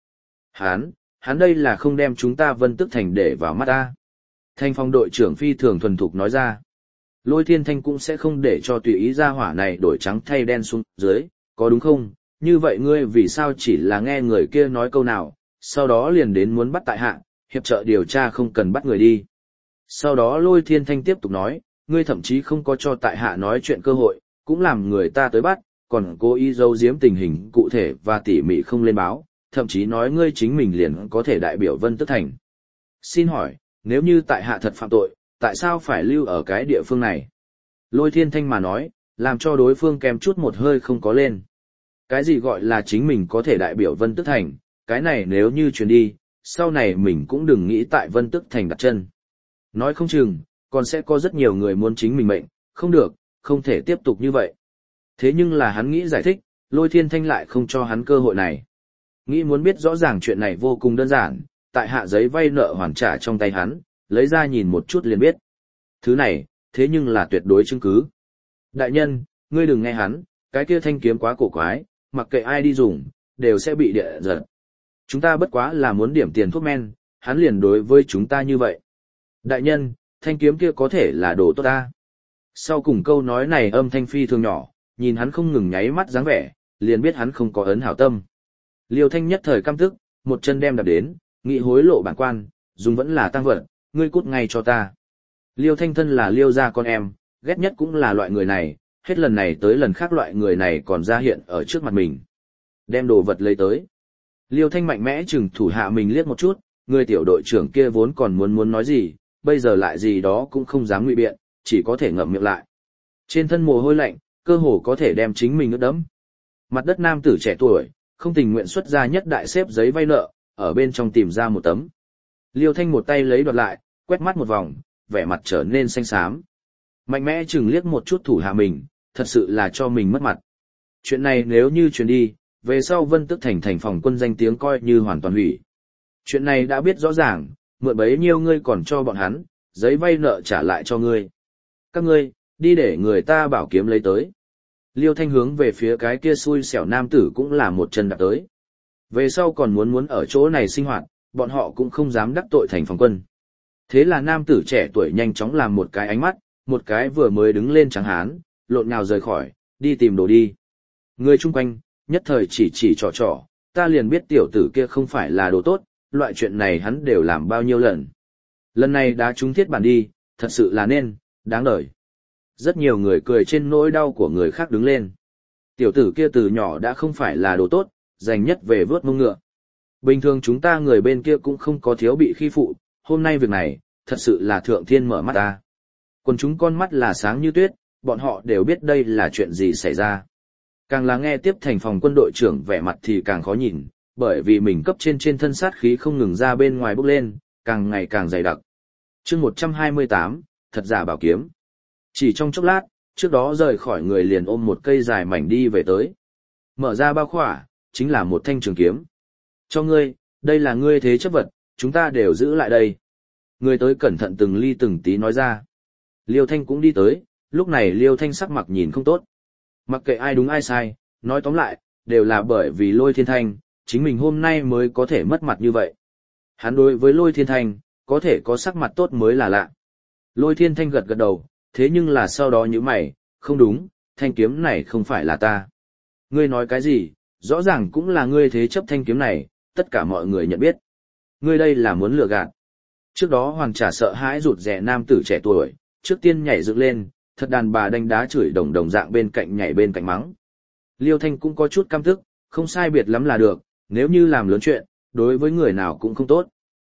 Hắn đây là không đem chúng ta Vân Tức Thành để vào mắt ta. Thành phòng đội trưởng phi thường thuần thục nói ra. Lôi Thiên Thanh cũng sẽ không để cho tùy ý ra hỏa này đổi trắng thay đen xuống dưới, có đúng không? Như vậy ngươi vì sao chỉ là nghe người kia nói câu nào, sau đó liền đến muốn bắt tại hạ, hiệp trợ điều tra không cần bắt người đi. Sau đó Lôi Thiên Thanh tiếp tục nói, ngươi thậm chí không có cho tại hạ nói chuyện cơ hội, cũng làm người ta tới bắt, còn cố ý giấu giếm tình hình cụ thể và tỉ mỉ không lên báo, thậm chí nói ngươi chính mình liền có thể đại biểu Vân Tức Thành. Xin hỏi, nếu như tại hạ thật phạm tội, tại sao phải lưu ở cái địa phương này? Lôi Thiên Thanh mà nói, làm cho đối phương kèm chút một hơi không có lên. Cái gì gọi là chính mình có thể đại biểu Vân Tức Thành, cái này nếu như truyền đi, sau này mình cũng đừng nghĩ tại Vân Tức Thành đặt chân. Nói không chừng, còn sẽ có rất nhiều người muốn chính mình mệnh, không được, không thể tiếp tục như vậy. Thế nhưng là hắn nghĩ giải thích, Lôi Thiên Thanh lại không cho hắn cơ hội này. Nghĩ muốn biết rõ ràng chuyện này vô cùng đơn giản, tại hạ giấy vay nợ hoàn trả trong tay hắn, lấy ra nhìn một chút liền biết. Thứ này, thế nhưng là tuyệt đối chứng cứ. Đại nhân, ngươi đừng nghe hắn, cái kia thanh kiếm quá cổ quái, mặc kệ ai đi dùng, đều sẽ bị địa giật. Chúng ta bất quá là muốn điểm tiền thuốc men, hắn liền đối với chúng ta như vậy. Đại nhân, thanh kiếm kia có thể là đồ tốt ta. Sau cùng câu nói này âm thanh phi thường nhỏ, nhìn hắn không ngừng nháy mắt dáng vẻ, liền biết hắn không có ấn hảo tâm. Liêu Thanh nhất thời căm tức, một chân đem đạp đến, nghị hối lộ bản quan, dùng vẫn là tăng vật, ngươi cút ngay cho ta. Liêu Thanh thân là Liêu gia con em, ghét nhất cũng là loại người này, hết lần này tới lần khác loại người này còn ra hiện ở trước mặt mình. Đem đồ vật lấy tới. Liêu Thanh mạnh mẽ chừng thủ hạ mình liếc một chút, người tiểu đội trưởng kia vốn còn muốn nói gì, bây giờ lại gì đó cũng không dám ngụy biện, chỉ có thể ngậm miệng lại. Trên thân mồ hôi lạnh, cơ hồ có thể đem chính mình ướt đẫm. Mặt đất nam tử trẻ tuổi, không tình nguyện xuất ra nhất đại xếp giấy vay nợ, ở bên trong tìm ra một tấm. Liêu Thanh một tay lấy đoạt lại, quét mắt một vòng, vẻ mặt trở nên xanh xám. Mạnh mẽ chừng liếc một chút thủ hạ mình, thật sự là cho mình mất mặt. Chuyện này nếu như truyền đi, về sau Vân Tức Thành thành phòng quân danh tiếng coi như hoàn toàn hủy. Chuyện này đã biết rõ ràng, mượn bấy nhiêu ngươi còn cho bọn hắn, giấy vay nợ trả lại cho ngươi. Các ngươi, đi để người ta bảo kiếm lấy tới. Liêu Thanh hướng về phía cái kia xui xẻo nam tử cũng là một chân đạp tới. Về sau còn muốn ở chỗ này sinh hoạt, bọn họ cũng không dám đắc tội thành phòng quân. Thế là nam tử trẻ tuổi nhanh chóng làm một cái ánh mắt, một cái vừa mới đứng lên trắng hán, lộn nhào rời khỏi, đi tìm đồ đi. Người chung quanh, nhất thời chỉ trò, ta liền biết tiểu tử kia không phải là đồ tốt, loại chuyện này hắn đều làm bao nhiêu lần. Lần này đã trúng thiết bản đi, thật sự là nên, đáng đời. Rất nhiều người cười trên nỗi đau của người khác đứng lên. Tiểu tử kia từ nhỏ đã không phải là đồ tốt, dành nhất về vớt mông ngựa. Bình thường chúng ta người bên kia cũng không có thiếu bị khi phụ, hôm nay việc này, thật sự là thượng thiên mở mắt ta. Còn chúng con mắt là sáng như tuyết, bọn họ đều biết đây là chuyện gì xảy ra. Càng là nghe tiếp thành phòng quân đội trưởng vẻ mặt thì càng khó nhìn, bởi vì mình cấp trên thân sát khí không ngừng ra bên ngoài bốc lên, càng ngày càng dày đặc. Chương 128, thật giả bảo kiếm. Chỉ trong chốc lát, trước đó rời khỏi người liền ôm một cây dài mảnh đi về tới. Mở ra bao khỏa, chính là một thanh trường kiếm. Cho ngươi, đây là ngươi thế chấp vật, chúng ta đều giữ lại đây. Người tới cẩn thận từng ly từng tí nói ra. Liêu Thanh cũng đi tới, lúc này Liêu Thanh sắc mặt nhìn không tốt. Mặc kệ ai đúng ai sai, nói tóm lại, đều là bởi vì Lôi Thiên Thanh, chính mình hôm nay mới có thể mất mặt như vậy. Hắn đối với Lôi Thiên Thanh, có thể có sắc mặt tốt mới là lạ. Lôi Thiên Thanh gật gật đầu, thế nhưng là sau đó như mày, không đúng, thanh kiếm này không phải là ta. Ngươi nói cái gì, rõ ràng cũng là ngươi thế chấp thanh kiếm này, tất cả mọi người nhận biết. Ngươi đây là muốn lừa gạt. Trước đó Hoàng Trả sợ hãi rụt rè nam tử trẻ tuổi, trước tiên nhảy dựng lên, thật đàn bà đánh đá chửi đồng dạng bên cạnh nhảy bên cạnh mắng. Liêu Thanh cũng có chút căm tức, không sai biệt lắm là được, nếu như làm lớn chuyện, đối với người nào cũng không tốt.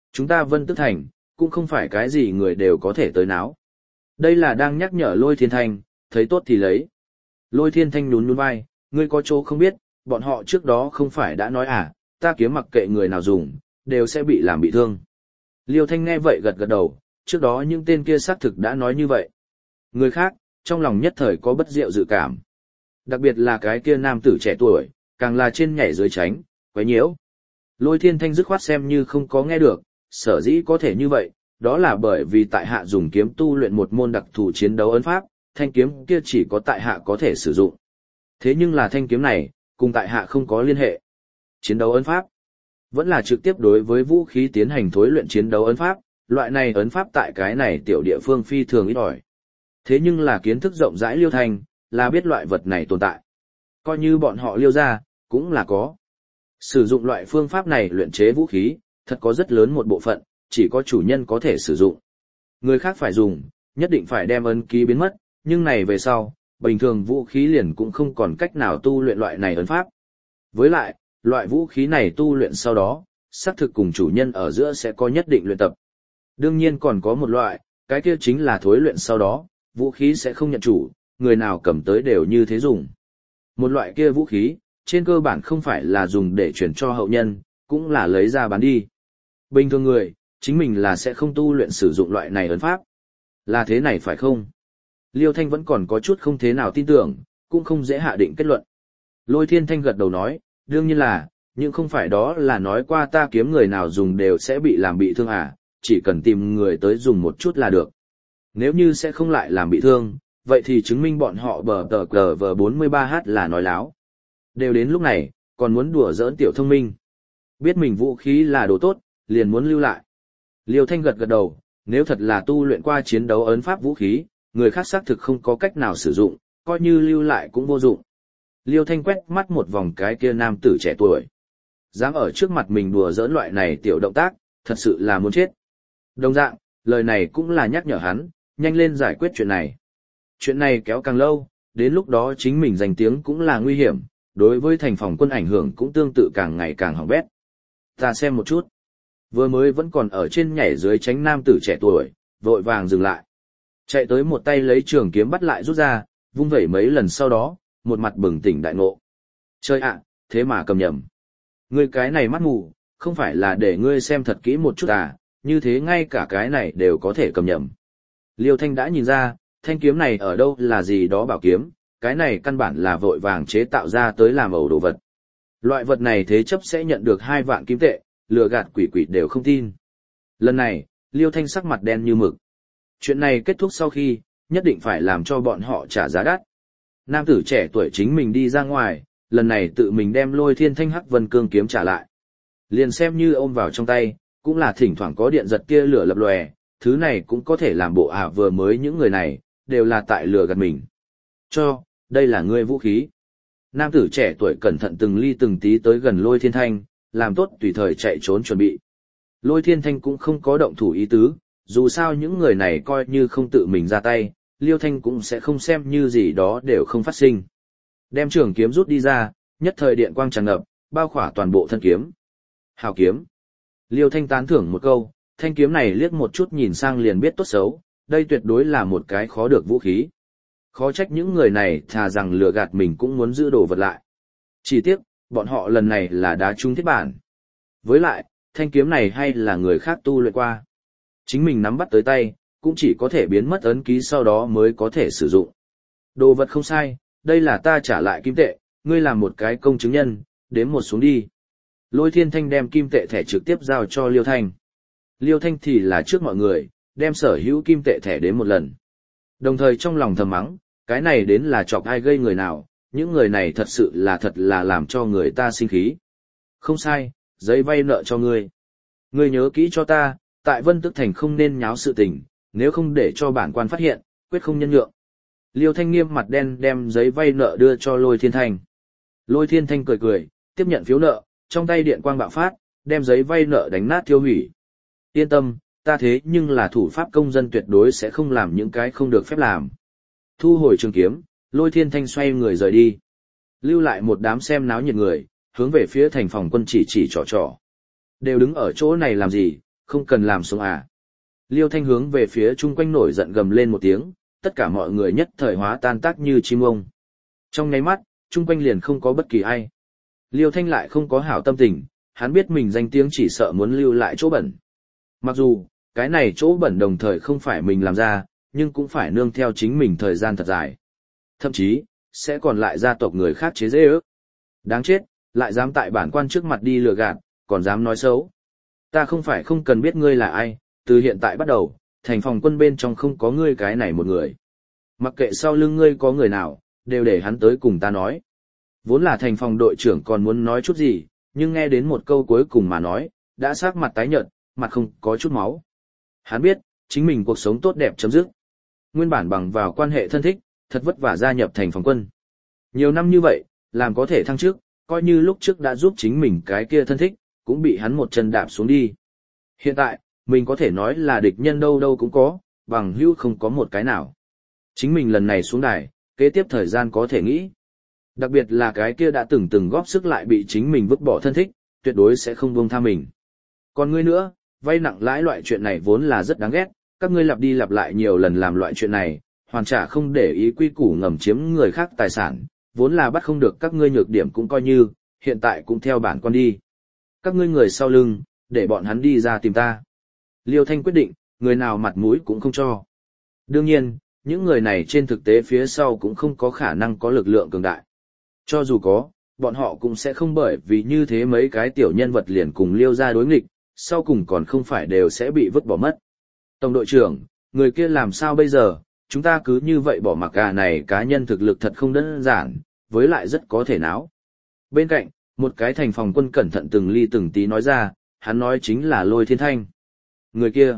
Chúng ta Vân Tức Thành, cũng không phải cái gì người đều có thể tới náo. Đây là đang nhắc nhở Lôi Thiên Thanh, thấy tốt thì lấy. Lôi Thiên Thanh nhún nhún vai, ngươi có chỗ không biết, bọn họ trước đó không phải đã nói à, ta kiếm mặc kệ người nào dùng, đều sẽ bị làm bị thương. Liêu Thanh nghe vậy gật gật đầu, trước đó những tên kia xác thực đã nói như vậy. Người khác, trong lòng nhất thời có bất diệu dự cảm. Đặc biệt là cái kia nam tử trẻ tuổi, càng là trên nhảy dưới tránh, quấy nhiễu. Lôi Thiên Thanh dứt khoát xem như không có nghe được, sở dĩ có thể như vậy, đó là bởi vì tại hạ dùng kiếm tu luyện một môn đặc thù chiến đấu ấn pháp, thanh kiếm kia chỉ có tại hạ có thể sử dụng. Thế nhưng là thanh kiếm này, cùng tại hạ không có liên hệ. Chiến đấu ấn pháp, vẫn là trực tiếp đối với vũ khí tiến hành thối luyện chiến đấu ấn pháp, loại này ấn pháp tại cái này tiểu địa phương phi thường ít ỏi. Thế nhưng là kiến thức rộng rãi Liêu Thanh, là biết loại vật này tồn tại. Coi như bọn họ Liêu ra, cũng là có. Sử dụng loại phương pháp này luyện chế vũ khí, thật có rất lớn một bộ phận, chỉ có chủ nhân có thể sử dụng. Người khác phải dùng, nhất định phải đem ấn ký biến mất, nhưng này về sau, bình thường vũ khí liền cũng không còn cách nào tu luyện loại này ấn pháp. Với lại, loại vũ khí này tu luyện sau đó, xác thực cùng chủ nhân ở giữa sẽ có nhất định luyện tập. Đương nhiên còn có một loại, cái kia chính là thối luyện sau đó, vũ khí sẽ không nhận chủ, người nào cầm tới đều như thế dùng. Một loại kia vũ khí, trên cơ bản không phải là dùng để chuyển cho hậu nhân, cũng là lấy ra bán đi. Bình thường người, chính mình là sẽ không tu luyện sử dụng loại này ấn pháp. Là thế này phải không? Liêu Thanh vẫn còn có chút không thế nào tin tưởng, cũng không dễ hạ định kết luận. Lôi Thiên Thanh gật đầu nói, đương nhiên là, nhưng không phải đó là nói qua ta kiếm người nào dùng đều sẽ bị làm bị thương à, chỉ cần tìm người tới dùng một chút là được. Nếu như sẽ không lại làm bị thương, vậy thì chứng minh bọn họ bờ tờ cờ vờ 43H là nói láo. Đều đến lúc này, còn muốn đùa giỡn tiểu thông minh. Biết mình vũ khí là đồ tốt, liền muốn lưu lại. Liêu Thanh gật gật đầu, nếu thật là tu luyện qua chiến đấu ấn pháp vũ khí, người khác xác thực không có cách nào sử dụng, coi như lưu lại cũng vô dụng. Liêu Thanh quét mắt một vòng cái kia nam tử trẻ tuổi. Dám ở trước mặt mình đùa giỡn loại này tiểu động tác, thật sự là muốn chết. Đồng dạng, lời này cũng là nhắc nhở hắn, nhanh lên giải quyết chuyện này. Chuyện này kéo càng lâu, đến lúc đó chính mình danh tiếng cũng là nguy hiểm, đối với thành phòng quân ảnh hưởng cũng tương tự càng ngày càng hỏng bét. Ta xem một chút. Vừa mới vẫn còn ở trên nhảy dưới tránh nam tử trẻ tuổi, vội vàng dừng lại. Chạy tới một tay lấy trường kiếm bắt lại rút ra, vung vẩy mấy lần sau đó, một mặt bừng tỉnh đại ngộ. Chơi ạ, thế mà cầm nhầm. Ngươi cái này mắt mù, không phải là để ngươi xem thật kỹ một chút à, như thế ngay cả cái này đều có thể cầm nhầm. Liêu Thanh đã nhìn ra, thanh kiếm này ở đâu là gì đó bảo kiếm, cái này căn bản là vội vàng chế tạo ra tới làm ẩu đồ vật. Loại vật này thế chấp sẽ nhận được 2 vạn kim tệ, lừa gạt quỷ quỷ đều không tin. Lần này, Liêu Thanh sắc mặt đen như mực. Chuyện này kết thúc sau khi, nhất định phải làm cho bọn họ trả giá đắt. Nam tử trẻ tuổi chính mình đi ra ngoài, lần này tự mình đem Lôi Thiên Thanh Hắc Vân Cương kiếm trả lại. Liền xem như ôm vào trong tay, cũng là thỉnh thoảng có điện giật kia lửa lập lòe, thứ này cũng có thể làm bộ vừa mới những người này, đều là tại lừa gạt mình. Đây là ngươi vũ khí. Nam tử trẻ tuổi cẩn thận từng ly từng tí tới gần Lôi Thiên Thanh, làm tốt tùy thời chạy trốn chuẩn bị. Lôi Thiên Thanh cũng không có động thủ ý tứ, dù sao những người này coi như không tự mình ra tay, Liêu Thanh cũng sẽ không xem như gì đó đều không phát sinh. Đem trường kiếm rút đi ra, nhất thời điện quang tràn ngập, bao khỏa toàn bộ thân kiếm. Hào kiếm. Liêu Thanh tán thưởng một câu, thanh kiếm này liếc một chút nhìn sang liền biết tốt xấu, đây tuyệt đối là một cái khó được vũ khí. Khó trách những người này thà rằng lừa gạt mình cũng muốn giữ đồ vật lại. Chỉ tiếc, bọn họ lần này là đá trúng thiết bản. Với lại, thanh kiếm này hay là người khác tu luyện qua. Chính mình nắm bắt tới tay, cũng chỉ có thể biến mất ấn ký sau đó mới có thể sử dụng. Đồ vật không sai, đây là ta trả lại kim tệ, ngươi làm một cái công chứng nhân, đếm một xuống đi. Lôi Thiên Thanh đem kim tệ thẻ trực tiếp giao cho Liêu Thanh. Liêu Thanh thì là trước mọi người, đem sở hữu kim tệ thẻ đến một lần. Đồng thời trong lòng thầm mắng, cái này đến là chọc ai gây người nào, những người này thật sự là làm cho người ta sinh khí. Không sai, giấy vay nợ cho ngươi. Ngươi nhớ kỹ cho ta, tại Vân Tức Thành không nên nháo sự tình, nếu không để cho bản quan phát hiện, quyết không nhân nhượng. Liêu Thanh nghiêm mặt đen đem giấy vay nợ đưa cho Lôi Thiên Thanh. Lôi Thiên Thanh cười cười, tiếp nhận phiếu nợ, trong tay điện quang bạo phát, đem giấy vay nợ đánh nát tiêu hủy. Yên tâm, ta thế nhưng là thủ pháp công dân tuyệt đối sẽ không làm những cái không được phép làm. Thu hồi trường kiếm, Lôi Thiên Thanh xoay người rời đi. Lưu lại một đám xem náo nhiệt người, hướng về phía thành phòng quân chỉ trò. Đều đứng ở chỗ này làm gì, không cần làm sống à. Liêu Thanh hướng về phía chung quanh nổi giận gầm lên một tiếng, tất cả mọi người nhất thời hóa tan tác như chim ông. Trong nháy mắt, chung quanh liền không có bất kỳ ai. Liêu Thanh lại không có hảo tâm tình, hắn biết mình danh tiếng chỉ sợ muốn lưu lại chỗ bẩn. Mặc dù, cái này chỗ bẩn đồng thời không phải mình làm ra, nhưng cũng phải nương theo chính mình thời gian thật dài. Thậm chí, sẽ còn lại gia tộc người khác chế dễ ước. Đáng chết, lại dám tại bản quan trước mặt đi lừa gạt, còn dám nói xấu. Ta không phải không cần biết ngươi là ai, từ hiện tại bắt đầu, thành phòng quân bên trong không có ngươi cái này một người. Mặc kệ sau lưng ngươi có người nào, đều để hắn tới cùng ta nói. Vốn là thành phòng đội trưởng còn muốn nói chút gì, nhưng nghe đến một câu cuối cùng mà nói, đã sắc mặt tái nhợt, mặt không có chút máu. Hắn biết, chính mình cuộc sống tốt đẹp chấm dứt. Nguyên bản bằng vào quan hệ thân thích, thật vất vả gia nhập thành phòng quân. Nhiều năm như vậy, làm có thể thăng chức, coi như lúc trước đã giúp chính mình cái kia thân thích, cũng bị hắn một chân đạp xuống đi. Hiện tại, mình có thể nói là địch nhân đâu đâu cũng có, bằng hữu không có một cái nào. Chính mình lần này xuống đài, kế tiếp thời gian có thể nghĩ. Đặc biệt là cái kia đã từng góp sức lại bị chính mình vứt bỏ thân thích, tuyệt đối sẽ không buông tha mình. Còn ngươi nữa, vay nặng lãi loại chuyện này vốn là rất đáng ghét, các ngươi lặp đi lặp lại nhiều lần làm loại chuyện này, hoàn trả không để ý quy củ ngầm chiếm người khác tài sản, vốn là bắt không được các ngươi nhược điểm cũng coi như, hiện tại cũng theo bản con đi. Các ngươi người sau lưng, để bọn hắn đi ra tìm ta. Liêu Thanh quyết định, người nào mặt mũi cũng không cho. Đương nhiên, những người này trên thực tế phía sau cũng không có khả năng có lực lượng cường đại. Cho dù có, bọn họ cũng sẽ không bởi vì như thế mấy cái tiểu nhân vật liền cùng Liêu ra đối nghịch, sau cùng còn không phải đều sẽ bị vứt bỏ mất. Tổng đội trưởng, người kia làm sao bây giờ, chúng ta cứ như vậy bỏ mặc gà này cá nhân thực lực thật không đơn giản, với lại rất có thể náo. Bên cạnh, một cái thành phòng quân cẩn thận từng ly từng tí nói ra, hắn nói chính là Lôi Thiên Thanh. Người kia,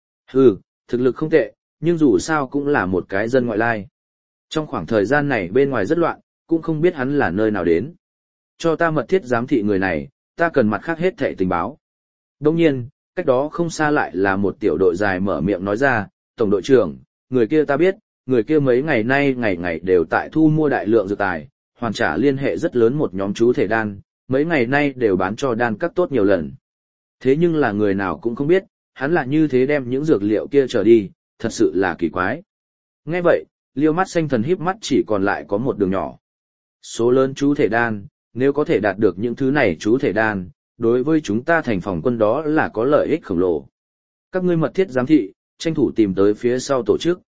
thực lực không tệ, nhưng dù sao cũng là một cái dân ngoại lai. Trong khoảng thời gian này bên ngoài rất loạn, cũng không biết hắn là nơi nào đến. Cho ta mật thiết giám thị người này, ta cần mặt khác hết thảy tình báo. Đồng nhiên, cách đó không xa lại là một tiểu đội dài mở miệng nói ra, Tổng đội trưởng, người kia ta biết, người kia mấy ngày nay ngày ngày đều tại thu mua đại lượng dược tài, hoàn trả liên hệ rất lớn một nhóm chú thể đan, mấy ngày nay đều bán cho đan các tốt nhiều lần. Thế nhưng là người nào cũng không biết, hắn là như thế đem những dược liệu kia trở đi, thật sự là kỳ quái. Nghe vậy, Liêu mắt xanh thần híp mắt chỉ còn lại có một đường nhỏ. Số lớn chú thể đan, nếu có thể đạt được những thứ này chú thể đan, đối với chúng ta thành phòng quân đó là có lợi ích khổng lồ. Các ngươi mật thiết giám thị, tranh thủ tìm tới phía sau tổ chức.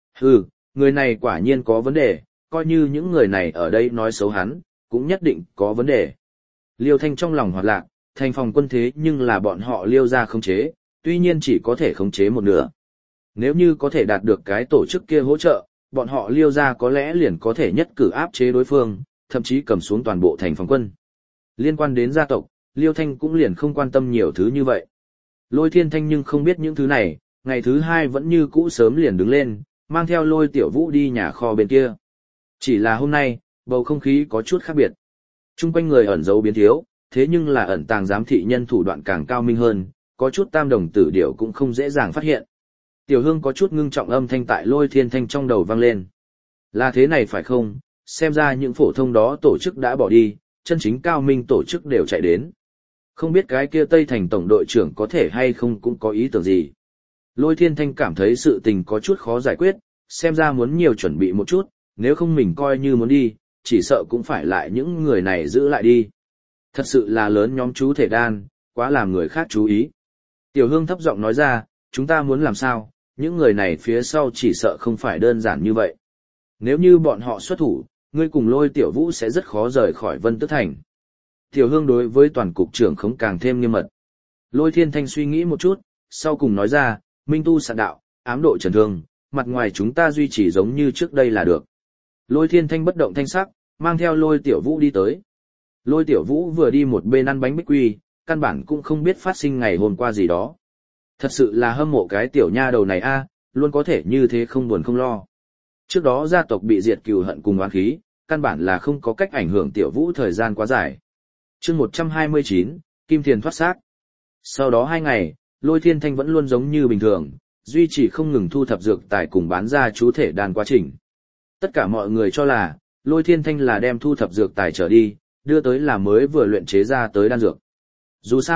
Người này quả nhiên có vấn đề, coi như những người này ở đây nói xấu hắn, cũng nhất định có vấn đề. Liêu Thanh trong lòng hoạt lạc, thành phòng quân thế nhưng là bọn họ Liêu ra khống chế, tuy nhiên chỉ có thể khống chế một nửa. Nếu như có thể đạt được cái tổ chức kia hỗ trợ, bọn họ Liêu ra có lẽ liền có thể nhất cử áp chế đối phương, thậm chí cầm xuống toàn bộ thành phòng quân. Liên quan đến gia tộc, Liêu Thanh cũng liền không quan tâm nhiều thứ như vậy. Lôi Thiên Thanh nhưng không biết những thứ này, ngày thứ hai vẫn như cũ sớm liền đứng lên, mang theo Lôi Tiểu Vũ đi nhà kho bên kia. Chỉ là hôm nay, bầu không khí có chút khác biệt. Trung quanh người ẩn giấu biến thiếu, thế nhưng là ẩn tàng giám thị nhân thủ đoạn càng cao minh hơn, có chút tam đồng tử điểu cũng không dễ dàng phát hiện. Tiểu Hương có chút ngưng trọng âm thanh tại Lôi Thiên Thanh trong đầu vang lên. Là thế này phải không, xem ra những phổ thông đó tổ chức đã bỏ đi, chân chính cao minh tổ chức đều chạy đến. Không biết cái kia Tây Thành tổng đội trưởng có thể hay không cũng có ý tưởng gì. Lôi Thiên Thanh cảm thấy sự tình có chút khó giải quyết, xem ra muốn nhiều chuẩn bị một chút, nếu không mình coi như muốn đi, chỉ sợ cũng phải lại những người này giữ lại đi. Thật sự là lớn nhóm chú thể đan, quá làm người khác chú ý. Tiểu Hương thấp giọng nói ra, chúng ta muốn làm sao, những người này phía sau chỉ sợ không phải đơn giản như vậy. Nếu như bọn họ xuất thủ, ngươi cùng Lôi Tiểu Vũ sẽ rất khó rời khỏi Vân Tước Thành. Tiểu Hương đối với toàn cục trưởng không càng thêm nghiêm mật. Lôi Thiên Thanh suy nghĩ một chút, sau cùng nói ra, minh tu sạn đạo, ám độ trần thương, mặt ngoài chúng ta duy trì giống như trước đây là được. Lôi Thiên Thanh bất động thanh sắc, mang theo Lôi Tiểu Vũ đi tới. Lôi Tiểu Vũ vừa đi một bên ăn bánh bích quy, căn bản cũng không biết phát sinh ngày hôm qua gì đó. Thật sự là hâm mộ cái tiểu nha đầu này a, luôn có thể như thế không buồn không lo. Trước đó gia tộc bị diệt cừu hận cùng oán khí, căn bản là không có cách ảnh hưởng Tiểu Vũ thời gian quá dài. Chương 129, Kim Thiền thoát xác. Sau đó 2 ngày, Lôi Thiên Thanh vẫn luôn giống như bình thường, duy trì không ngừng thu thập dược tài cùng bán ra chú thể đan quá trình. Tất cả mọi người cho là, Lôi Thiên Thanh là đem thu thập dược tài trở đi, đưa tới là mới vừa luyện chế ra tới đan dược. Dù sao,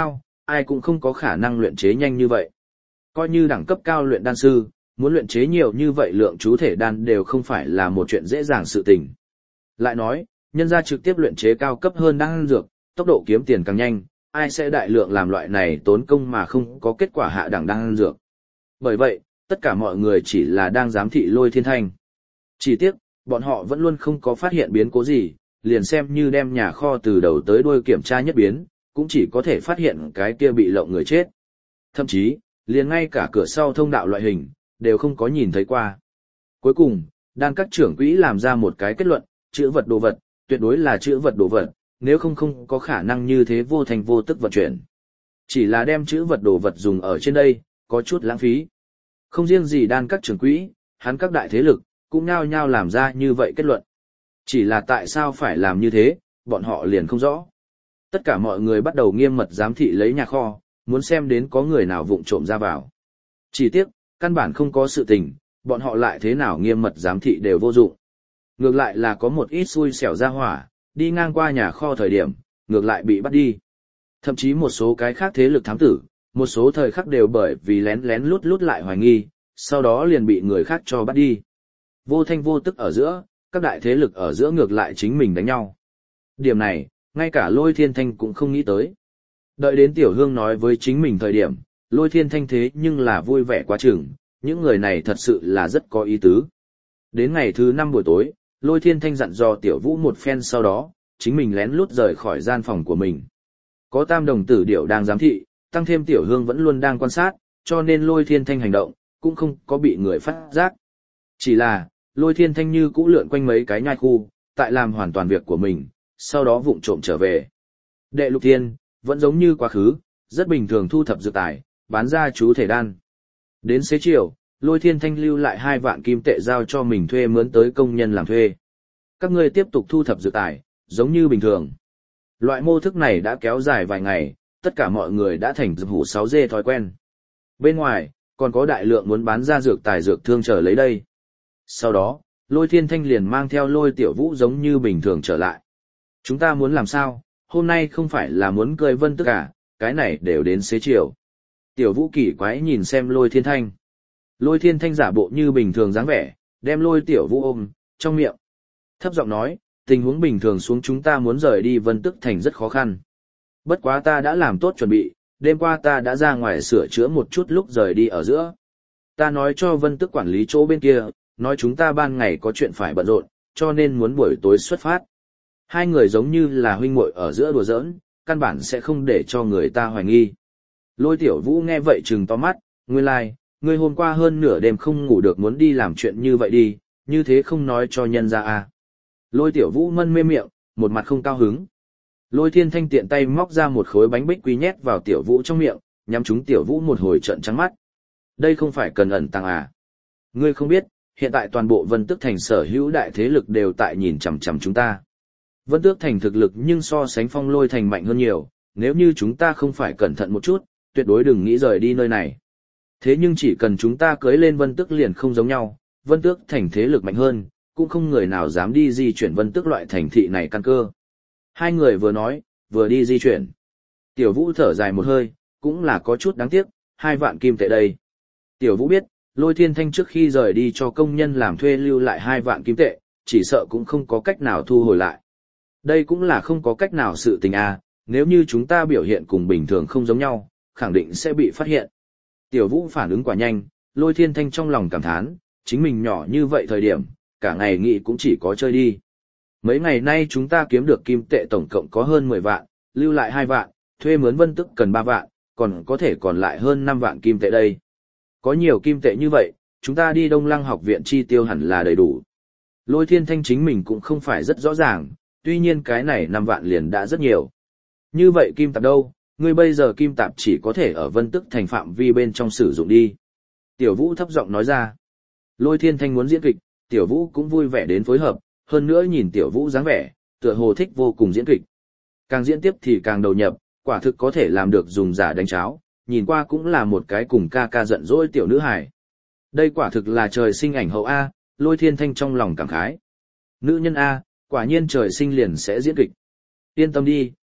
ai cũng không có khả năng luyện chế nhanh như vậy. Coi như đẳng cấp cao luyện đan sư, muốn luyện chế nhiều như vậy lượng chú thể đan đều không phải là một chuyện dễ dàng sự tình. Lại nói, nhân gia trực tiếp luyện chế cao cấp hơn đan dược, tốc độ kiếm tiền càng nhanh, ai sẽ đại lượng làm loại này tốn công mà không có kết quả hạ đẳng đan dược. Bởi vậy, tất cả mọi người chỉ là đang giám thị Lôi Thiên Thanh. Chỉ tiếc, bọn họ vẫn luôn không có phát hiện biến cố gì, liền xem như đem nhà kho từ đầu tới đuôi kiểm tra nhất biến, cũng chỉ có thể phát hiện cái kia bị lộng người chết. Thậm chí, liền ngay cả cửa sau thông đạo loại hình, đều không có nhìn thấy qua. Cuối cùng, đan các trưởng quỹ làm ra một cái kết luận, chữ vật đồ vật, tuyệt đối là chữ vật đồ vật, nếu không có khả năng như thế vô thành vô tức vận chuyển. Chỉ là đem chữ vật đồ vật dùng ở trên đây, có chút lãng phí. Không riêng gì đan các trưởng quỹ, hắn các đại thế lực, cũng nhao nhao làm ra như vậy kết luận. Chỉ là tại sao phải làm như thế, bọn họ liền không rõ. Tất cả mọi người bắt đầu nghiêm mật giám thị lấy nhà kho, muốn xem đến có người nào vụng trộm ra vào. Chỉ tiếc, căn bản không có sự tình, bọn họ lại thế nào nghiêm mật giám thị đều vô dụng. Ngược lại là có một ít xui xẻo ra hỏa, đi ngang qua nhà kho thời điểm, ngược lại bị bắt đi. Thậm chí một số cái khác thế lực thám tử, một số thời khắc đều bởi vì lén lén lút lút lại hoài nghi, sau đó liền bị người khác cho bắt đi. Vô thanh vô tức ở giữa, các đại thế lực ở giữa ngược lại chính mình đánh nhau. Điểm này, ngay cả Lôi Thiên Thanh cũng không nghĩ tới. Đợi đến Tiểu Hương nói với chính mình thời điểm, Lôi Thiên Thanh thế nhưng là vui vẻ quá chừng, những người này thật sự là rất có ý tứ. Đến ngày thứ 5 buổi tối, Lôi Thiên Thanh dặn dò Tiểu Vũ một phen sau đó, chính mình lén lút rời khỏi gian phòng của mình. Có Tam đồng tử điểu đang giám thị, tăng thêm Tiểu Hương vẫn luôn đang quan sát, cho nên Lôi Thiên Thanh hành động, cũng không có bị người phát giác. Chỉ là, Lôi Thiên Thanh như cũ lượn quanh mấy cái nhai khu, tại làm hoàn toàn việc của mình, sau đó vụng trộm trở về. Đệ Lục Thiên, vẫn giống như quá khứ, rất bình thường thu thập dược tài, bán ra chú thể đan. Đến xế chiều, Lôi Thiên Thanh lưu lại 2 vạn kim tệ giao cho mình thuê mướn tới công nhân làm thuê. Các ngươi tiếp tục thu thập dược tài, giống như bình thường. Loại mô thức này đã kéo dài vài ngày, tất cả mọi người đã thành dược hủ 6G thói quen. Bên ngoài, còn có đại lượng muốn bán ra dược tài dược thương trở lấy đây. Sau đó, Lôi Thiên Thanh liền mang theo Lôi Tiểu Vũ giống như bình thường trở lại. Chúng ta muốn làm sao, hôm nay không phải là muốn cười vân tức cả, cái này đều đến xế chiều. Tiểu Vũ kỳ quái nhìn xem Lôi Thiên Thanh. Lôi Thiên Thanh giả bộ như bình thường dáng vẻ, đem Lôi Tiểu Vũ ôm, trong miệng. Thấp giọng nói, tình huống bình thường xuống chúng ta muốn rời đi Vân Tức Thành rất khó khăn. Bất quá ta đã làm tốt chuẩn bị, đêm qua ta đã ra ngoài sửa chữa một chút lúc rời đi ở giữa. Ta nói cho Vân Tức quản lý chỗ bên kia, nói chúng ta ban ngày có chuyện phải bận rộn, cho nên muốn buổi tối xuất phát. Hai người giống như là huynh muội ở giữa đùa giỡn, căn bản sẽ không để cho người ta hoài nghi. Lôi Tiểu Vũ nghe vậy trừng to mắt, nguyên lai, ngươi hôm qua hơn nửa đêm không ngủ được muốn đi làm chuyện như vậy đi, như thế không nói cho nhân ra à. Lôi Tiểu Vũ mân mê miệng, một mặt không cao hứng. Lôi Thiên Thanh tiện tay móc ra một khối bánh bích quy nhét vào Tiểu Vũ trong miệng, nhắm trúng Tiểu Vũ một hồi trợn trắng mắt. Đây không phải cần ẩn tàng à. Ngươi không biết, hiện tại toàn bộ Vân Tước Thành sở hữu đại thế lực đều tại nhìn chằm chằm chúng ta. Vân Tước Thành thực lực nhưng so sánh Phong Lôi Thành mạnh hơn nhiều, nếu như chúng ta không phải cẩn thận một chút, tuyệt đối đừng nghĩ rời đi nơi này. Thế nhưng chỉ cần chúng ta cưới lên Vân Tước liền không giống nhau, Vân Tước Thành thế lực mạnh hơn, cũng không người nào dám đi di chuyển Vân Tước loại thành thị này căn cơ. Hai người vừa nói, vừa đi di chuyển. Tiểu Vũ thở dài một hơi, cũng là có chút đáng tiếc, 2 vạn kim tệ đây. Tiểu Vũ biết, Lôi Thiên Thanh trước khi rời đi cho công nhân làm thuê lưu lại 2 vạn kim tệ, chỉ sợ cũng không có cách nào thu hồi lại. Đây cũng là không có cách nào sự tình à, nếu như chúng ta biểu hiện cùng bình thường không giống nhau, khẳng định sẽ bị phát hiện. Tiểu Vũ phản ứng quả nhanh, Lôi Thiên Thanh trong lòng cảm thán, chính mình nhỏ như vậy thời điểm, cả ngày nghĩ cũng chỉ có chơi đi. Mấy ngày nay chúng ta kiếm được kim tệ tổng cộng có hơn 10 vạn, lưu lại 2 vạn, thuê mướn Vân Tức cần 3 vạn, còn có thể còn lại hơn 5 vạn kim tệ đây. Có nhiều kim tệ như vậy, chúng ta đi Đông Lăng học viện chi tiêu hẳn là đầy đủ. Lôi Thiên Thanh chính mình cũng không phải rất rõ ràng, tuy nhiên cái này 5 vạn liền đã rất nhiều. Như vậy kim tạp đâu, ngươi bây giờ kim tạp chỉ có thể ở Vân Tức Thành phạm vi bên trong sử dụng đi. Tiểu Vũ thấp giọng nói ra. Lôi Thiên Thanh muốn diễn kịch, Tiểu Vũ cũng vui vẻ đến phối hợp, hơn nữa nhìn Tiểu Vũ dáng vẻ, tựa hồ thích vô cùng diễn kịch. Càng diễn tiếp thì càng đầu nhập, quả thực có thể làm được dùng giả đánh cháo, nhìn qua cũng là một cái cùng ca ca giận dỗi tiểu nữ hài. Đây quả thực là trời sinh ảnh hậu A, Lôi Thiên Thanh trong lòng cảm khái. Nữ nhân A, quả nhiên trời sinh liền sẽ diễn kịch. Yên tâm đi,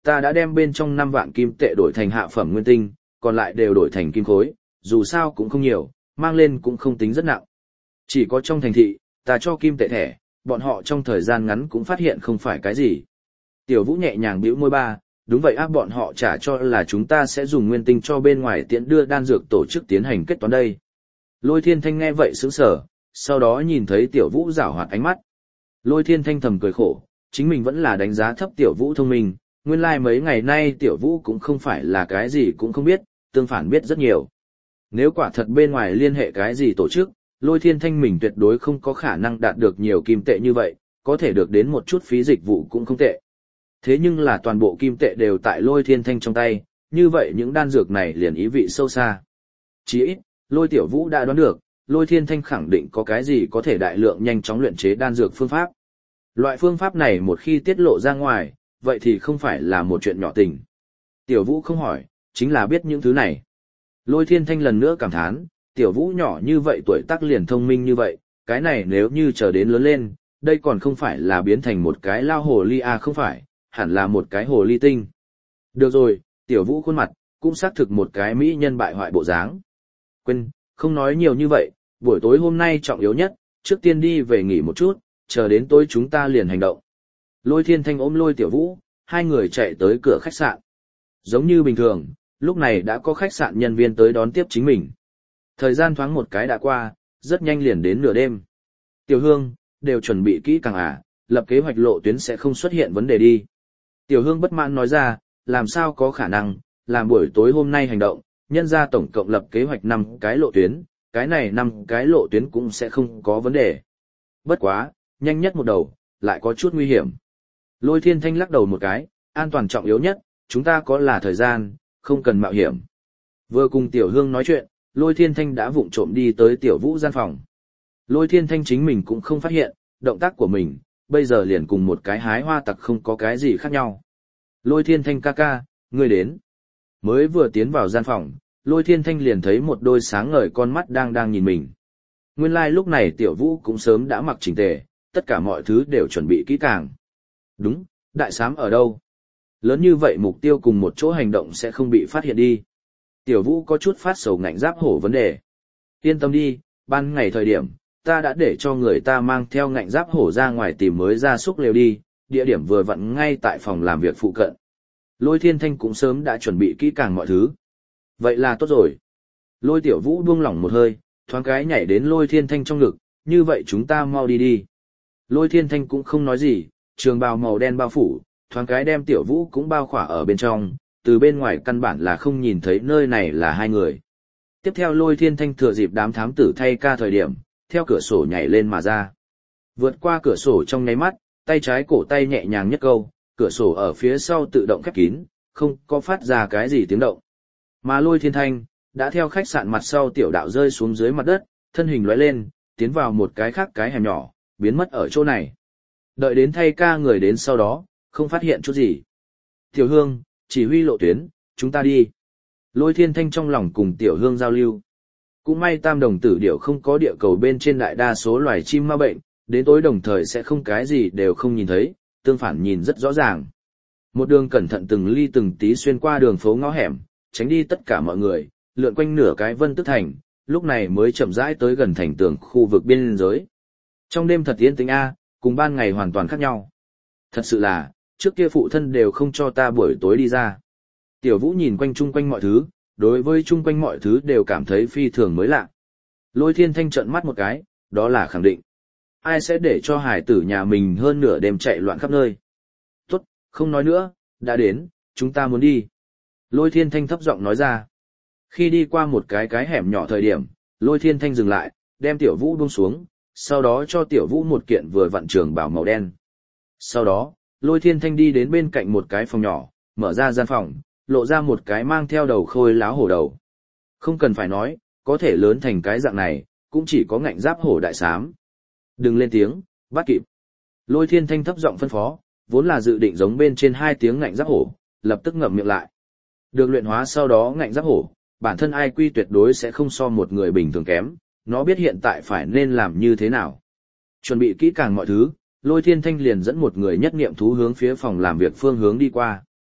ta đã đem bên trong 5 vạn kim tệ đổi thành hạ phẩm nguyên tinh, còn lại đều đổi thành kim khối, dù sao cũng không nhiều, mang lên cũng không tính rất nặng. Chỉ có trong thành thị, ta cho kim tệ thẻ, bọn họ trong thời gian ngắn cũng phát hiện không phải cái gì. Tiểu Vũ nhẹ nhàng bĩu môi ba, đúng vậy ác, bọn họ trả cho là chúng ta sẽ dùng nguyên tinh cho bên ngoài tiện đưa đan dược tổ chức tiến hành kết toán đây. Lôi Thiên Thanh nghe vậy sững sờ, sau đó nhìn thấy Tiểu Vũ giảo hoạt ánh mắt. Lôi Thiên Thanh thầm cười khổ, chính mình vẫn là đánh giá thấp Tiểu Vũ thông minh, nguyên lai mấy ngày nay Tiểu Vũ cũng không phải là cái gì cũng không biết, tương phản biết rất nhiều. Nếu quả thật bên ngoài liên hệ cái gì tổ chức, Lôi Thiên Thanh mình tuyệt đối không có khả năng đạt được nhiều kim tệ như vậy, có thể được đến một chút phí dịch vụ cũng không tệ. Thế nhưng là toàn bộ kim tệ đều tại Lôi Thiên Thanh trong tay, như vậy những đan dược này liền ý vị sâu xa. Chỉ ít, Lôi Tiểu Vũ đã đoán được, Lôi Thiên Thanh khẳng định có cái gì có thể đại lượng nhanh chóng luyện chế đan dược phương pháp. Loại phương pháp này một khi tiết lộ ra ngoài, vậy thì không phải là một chuyện nhỏ tình. Tiểu Vũ không hỏi, chính là biết những thứ này. Lôi Thiên Thanh lần nữa cảm thán, Tiểu Vũ nhỏ như vậy tuổi tác liền thông minh như vậy, cái này nếu như chờ đến lớn lên, đây còn không phải là biến thành một cái lao hồ ly à không phải, hẳn là một cái hồ ly tinh. Được rồi, Tiểu Vũ khuôn mặt, cũng xác thực một cái mỹ nhân bại hoại bộ dáng. Quên, không nói nhiều như vậy, buổi tối hôm nay trọng yếu nhất, trước tiên đi về nghỉ một chút, chờ đến tối chúng ta liền hành động. Lôi Thiên Thanh ôm Lôi Tiểu Vũ, hai người chạy tới cửa khách sạn. Giống như bình thường, lúc này đã có khách sạn nhân viên tới đón tiếp chính mình. Thời gian thoáng một cái đã qua, rất nhanh liền đến nửa đêm. Tiểu Hương, đều chuẩn bị kỹ càng à, lập kế hoạch lộ tuyến sẽ không xuất hiện vấn đề đi. Tiểu Hương bất mãn nói ra, làm sao có khả năng, làm buổi tối hôm nay hành động, nhân ra tổng cộng lập kế hoạch 5 cái lộ tuyến, cái này 5 cái lộ tuyến cũng sẽ không có vấn đề. Bất quá, nhanh nhất một đầu, lại có chút nguy hiểm. Lôi Thiên Thanh lắc đầu một cái, an toàn trọng yếu nhất, chúng ta có là thời gian, không cần mạo hiểm. Vừa cùng Tiểu Hương nói chuyện, Lôi Thiên Thanh đã vụng trộm đi tới Tiểu Vũ gian phòng. Lôi Thiên Thanh chính mình cũng không phát hiện, động tác của mình, bây giờ liền cùng một cái hái hoa tặc không có cái gì khác nhau. Lôi Thiên Thanh ca ca, ngươi đến. Mới vừa tiến vào gian phòng, Lôi Thiên Thanh liền thấy một đôi sáng ngời con mắt đang nhìn mình. Nguyên lai lúc này Tiểu Vũ cũng sớm đã mặc chỉnh tề, tất cả mọi thứ đều chuẩn bị kỹ càng. Đúng, đại sám ở đâu? Lớn như vậy mục tiêu cùng một chỗ hành động sẽ không bị phát hiện đi. Tiểu Vũ có chút phát sầu ngạnh giáp hổ vấn đề. Yên tâm đi, ban ngày thời điểm, ta đã để cho người ta mang theo ngạnh giáp hổ ra ngoài tìm mới ra súc lều đi, địa điểm vừa vặn ngay tại phòng làm việc phụ cận. Lôi Thiên Thanh cũng sớm đã chuẩn bị kỹ càng mọi thứ. Vậy là tốt rồi. Lôi Tiểu Vũ buông lỏng một hơi, thoáng cái nhảy đến Lôi Thiên Thanh trong ngực, như vậy chúng ta mau đi đi. Lôi Thiên Thanh cũng không nói gì, trường bào màu đen bao phủ, thoáng cái đem Tiểu Vũ cũng bao khỏa ở bên trong, từ bên ngoài căn bản là không nhìn thấy nơi này là hai người. Tiếp theo Lôi Thiên Thanh thừa dịp đám thám tử thay ca thời điểm, theo cửa sổ nhảy lên mà ra. Vượt qua cửa sổ trong nháy mắt, tay trái cổ tay nhẹ nhàng nhất câu, cửa sổ ở phía sau tự động khép kín, không có phát ra cái gì tiếng động. Mà Lôi Thiên Thanh, đã theo khách sạn mặt sau tiểu đạo rơi xuống dưới mặt đất, thân hình lóe lên, tiến vào một cái khác cái hẻm nhỏ, biến mất ở chỗ này. Đợi đến thay ca người đến sau đó, không phát hiện chút gì. Tiểu Hương, chỉ huy lộ tuyến, chúng ta đi. Lôi Thiên Thanh trong lòng cùng Tiểu Hương giao lưu. Cũng may tam đồng tử điểu không có địa cầu bên trên đại đa số loài chim ma bệnh, đến tối đồng thời sẽ không cái gì đều không nhìn thấy, tương phản nhìn rất rõ ràng. Một đường cẩn thận từng ly từng tí xuyên qua đường phố ngõ hẻm, tránh đi tất cả mọi người, lượn quanh nửa cái Vân Tức Thành, lúc này mới chậm rãi tới gần thành tường khu vực biên giới. Trong đêm thật yên tĩnh a, cùng ban ngày hoàn toàn khác nhau. Thật sự là, trước kia phụ thân đều không cho ta buổi tối đi ra. Tiểu Vũ nhìn quanh chung quanh mọi thứ, đối với chung quanh mọi thứ đều cảm thấy phi thường mới lạ. Lôi Thiên Thanh trợn mắt một cái, đó là khẳng định. Ai sẽ để cho hải tử nhà mình hơn nửa đêm chạy loạn khắp nơi. Tốt, không nói nữa, đã đến, chúng ta muốn đi. Lôi Thiên Thanh thấp giọng nói ra. Khi đi qua một cái hẻm nhỏ thời điểm, Lôi Thiên Thanh dừng lại, đem Tiểu Vũ buông xuống, sau đó cho Tiểu Vũ một kiện vừa vặn trường bào màu đen. Sau đó, Lôi Thiên Thanh đi đến bên cạnh một cái phòng nhỏ, mở ra gian phòng, lộ ra một cái mang theo đầu khôi láo hổ đầu. Không cần phải nói, có thể lớn thành cái dạng này, cũng chỉ có ngạnh giáp hổ đại xám. Đừng lên tiếng, bắt kịp. Lôi Thiên Thanh thấp giọng phân phó, vốn là dự định giống bên trên 2 tiếng ngạnh giáp hổ, lập tức ngậm miệng lại. Được luyện hóa sau đó ngạnh giáp hổ, bản thân IQ tuyệt đối sẽ không so một người bình thường kém, nó biết hiện tại phải nên làm như thế nào. Chuẩn bị kỹ càng mọi thứ, Lôi Thiên Thanh liền dẫn một người nhất niệm thú hướng phía phòng làm việc phương hướng đi qua.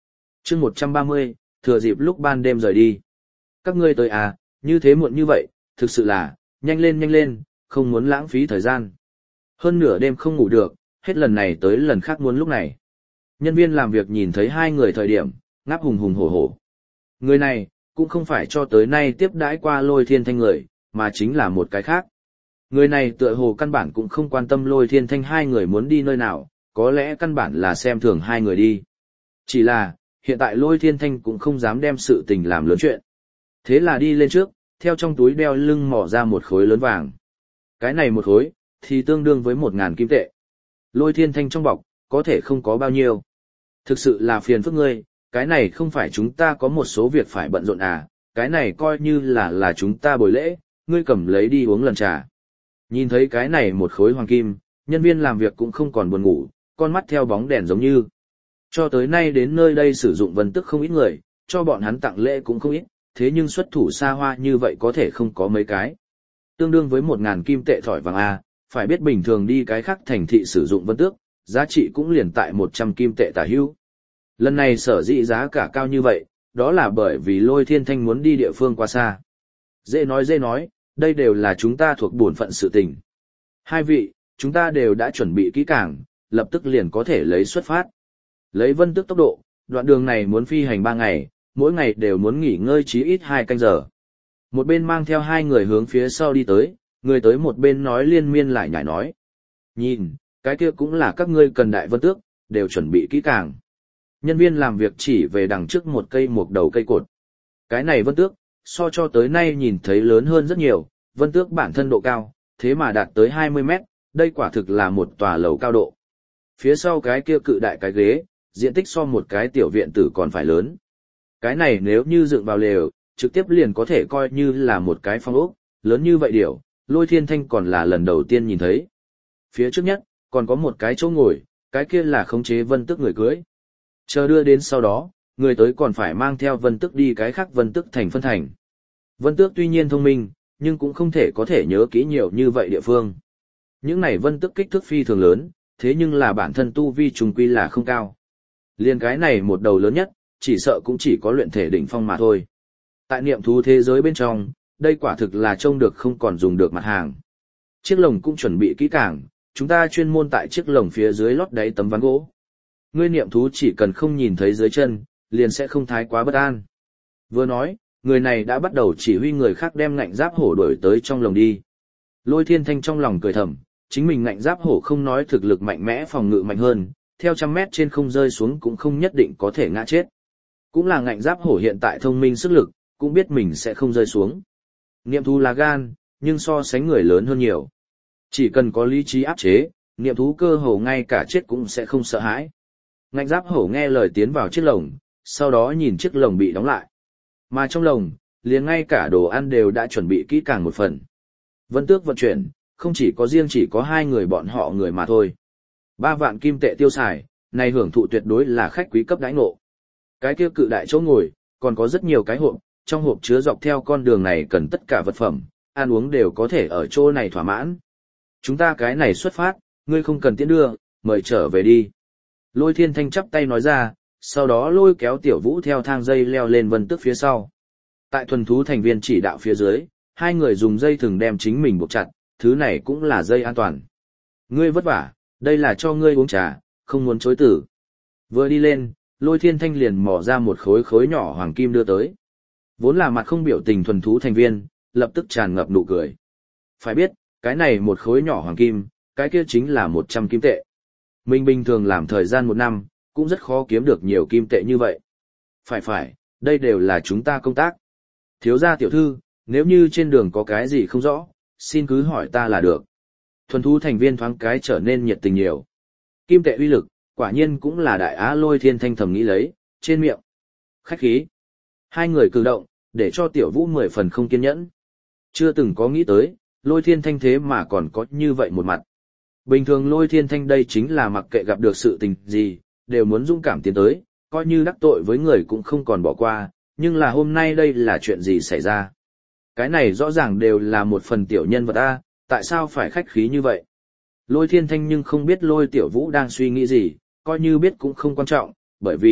chương 130, thừa dịp lúc ban đêm rời đi. Các ngươi tới à, như thế muộn như vậy, thực sự là, nhanh lên, không muốn lãng phí thời gian. Hơn nửa đêm không ngủ được, hết lần này tới lần khác muốn lúc này. Nhân viên làm việc nhìn thấy hai người thời điểm, ngáp hùng hùng hổ hổ. Người này, cũng không phải cho tới nay tiếp đãi qua Lôi Thiên Thanh người, mà chính là một cái khác. Người này tựa hồ căn bản cũng không quan tâm Lôi Thiên Thanh hai người muốn đi nơi nào, có lẽ căn bản là xem thường hai người đi. Chỉ là, hiện tại Lôi Thiên Thanh cũng không dám đem sự tình làm lớn chuyện. Thế là đi lên trước, theo trong túi đeo lưng mỏ ra một khối lớn vàng. Cái này một khối, thì tương đương với 1.000 kim tệ. Lôi Thiên Thanh trong bọc, có thể không có bao nhiêu. Thực sự là phiền phức ngươi, cái này không phải chúng ta có một số việc phải bận rộn à, cái này coi như là chúng ta bồi lễ, ngươi cầm lấy đi uống lần trà. Nhìn thấy cái này một khối hoàng kim, nhân viên làm việc cũng không còn buồn ngủ, con mắt theo bóng đèn giống như. Cho tới nay đến nơi đây sử dụng vân tức không ít người, cho bọn hắn tặng lễ cũng không ít, thế nhưng xuất thủ xa hoa như vậy có thể không có mấy cái. Tương đương với 1.000 kim tệ thỏi vàng A, phải biết bình thường đi cái khác thành thị sử dụng vân tước, giá trị cũng liền tại 100 kim tệ tả hữu. Lần này sở dĩ giá cả cao như vậy, đó là bởi vì Lôi Thiên Thanh muốn đi địa phương quá xa. Dễ nói, đây đều là chúng ta thuộc bổn phận sự tình. Hai vị, chúng ta đều đã chuẩn bị kỹ càng, lập tức liền có thể lấy xuất phát. Lấy vân tước tốc độ, đoạn đường này muốn phi hành 3 ngày, mỗi ngày đều muốn nghỉ ngơi chí ít 2 canh giờ. Một bên mang theo hai người hướng phía sau đi tới, người tới một bên nói liên miên lại nhải nói. Nhìn, cái kia cũng là các ngươi cần đại vân tước, đều chuẩn bị kỹ càng. Nhân viên làm việc chỉ về đằng trước một đầu cây cột. Cái này vân tước, so cho tới nay nhìn thấy lớn hơn rất nhiều, vân tước bản thân độ cao, thế mà đạt tới 20 mét, đây quả thực là một tòa lầu cao độ. Phía sau cái kia cự đại cái ghế, diện tích so một cái tiểu viện tử còn phải lớn. Cái này nếu như dựng vào lều, trực tiếp liền có thể coi như là một cái phong ốc, lớn như vậy điều, Lôi Thiên Thanh còn là lần đầu tiên nhìn thấy. Phía trước nhất, còn có một cái chỗ ngồi, cái kia là khống chế vân tức người cưới. Chờ đưa đến sau đó, người tới còn phải mang theo vân tức đi cái khác vân tức thành phân thành. Vân tước tuy nhiên thông minh, nhưng cũng không thể có thể nhớ kỹ nhiều như vậy địa phương. Những này vân tức kích thước phi thường lớn, thế nhưng là bản thân tu vi trùng quy là không cao. Liên cái này một đầu lớn nhất, chỉ sợ cũng chỉ có luyện thể đỉnh phong mà thôi. Tại niệm thú thế giới bên trong, đây quả thực là trông được không còn dùng được mặt hàng. Chiếc lồng cũng chuẩn bị kỹ càng, chúng ta chuyên môn tại chiếc lồng phía dưới lót đáy tấm ván gỗ. Ngươi niệm thú chỉ cần không nhìn thấy dưới chân, liền sẽ không thái quá bất an. Vừa nói, người này đã bắt đầu chỉ huy người khác đem ngạnh giáp hổ đuổi tới trong lồng đi. Lôi Thiên Thanh trong lòng cười thầm, chính mình ngạnh giáp hổ không nói thực lực mạnh mẽ phòng ngự mạnh hơn, theo 100 mét trên không rơi xuống cũng không nhất định có thể ngã chết. Cũng là ngạnh giáp hổ hiện tại thông minh sức lực, cũng biết mình sẽ không rơi xuống. Niệm thú là gan, nhưng so sánh người lớn hơn nhiều. Chỉ cần có lý trí áp chế, niệm thú cơ hồ ngay cả chết cũng sẽ không sợ hãi. Ngạnh giáp hổ nghe lời tiến vào chiếc lồng, sau đó nhìn chiếc lồng bị đóng lại. Mà trong lồng, liền ngay cả đồ ăn đều đã chuẩn bị kỹ càng một phần. Vân tước vận chuyển, không chỉ có riêng chỉ có hai người bọn họ người mà thôi. 3 vạn kim tệ tiêu xài, này hưởng thụ tuyệt đối là khách quý cấp đãi ngộ. Cái kia cự đại chỗ ngồi, còn có rất nhiều cái hộp, trong hộp chứa dọc theo con đường này cần tất cả vật phẩm, ăn uống đều có thể ở chỗ này thỏa mãn. Chúng ta cái này xuất phát, ngươi không cần tiễn đưa, mời trở về đi. Lôi Thiên Thanh chắp tay nói ra, sau đó lôi kéo Tiểu Vũ theo thang dây leo lên vân tước phía sau. Tại thuần thú thành viên chỉ đạo phía dưới, hai người dùng dây thừng đem chính mình buộc chặt, thứ này cũng là dây an toàn. Ngươi vất vả, đây là cho ngươi uống trà, không muốn chối tử. Vừa đi lên, Lôi Thiên Thanh liền mò ra một khối nhỏ hoàng kim đưa tới. Vốn là mặt không biểu tình thuần thú thành viên, lập tức tràn ngập nụ cười. Phải biết, cái này một khối nhỏ hoàng kim, cái kia chính là 100 kim tệ. Mình bình thường làm thời gian 1 năm, cũng rất khó kiếm được nhiều kim tệ như vậy. Phải, đây đều là chúng ta công tác. Thiếu gia tiểu thư, nếu như trên đường có cái gì không rõ, xin cứ hỏi ta là được. Thuần thú thành viên thoáng cái trở nên nhiệt tình nhiều. Kim tệ uy lực, quả nhiên cũng là đại á. Lôi Thiên Thanh thầm nghĩ lấy, trên miệng. Khách khí. Hai người cử động, để cho Tiểu Vũ 10 phần không kiên nhẫn. Chưa từng có nghĩ tới, Lôi Thiên Thanh thế mà còn có như vậy một mặt. Bình thường Lôi Thiên Thanh đây chính là mặc kệ gặp được sự tình gì, đều muốn dũng cảm tiến tới, coi như đắc tội với người cũng không còn bỏ qua, nhưng là hôm nay đây là chuyện gì xảy ra. Cái này rõ ràng đều là một phần tiểu nhân vật A, tại sao phải khách khí như vậy? Lôi Thiên Thanh nhưng không biết Lôi Tiểu Vũ đang suy nghĩ gì, coi như biết cũng không quan trọng, bởi vì,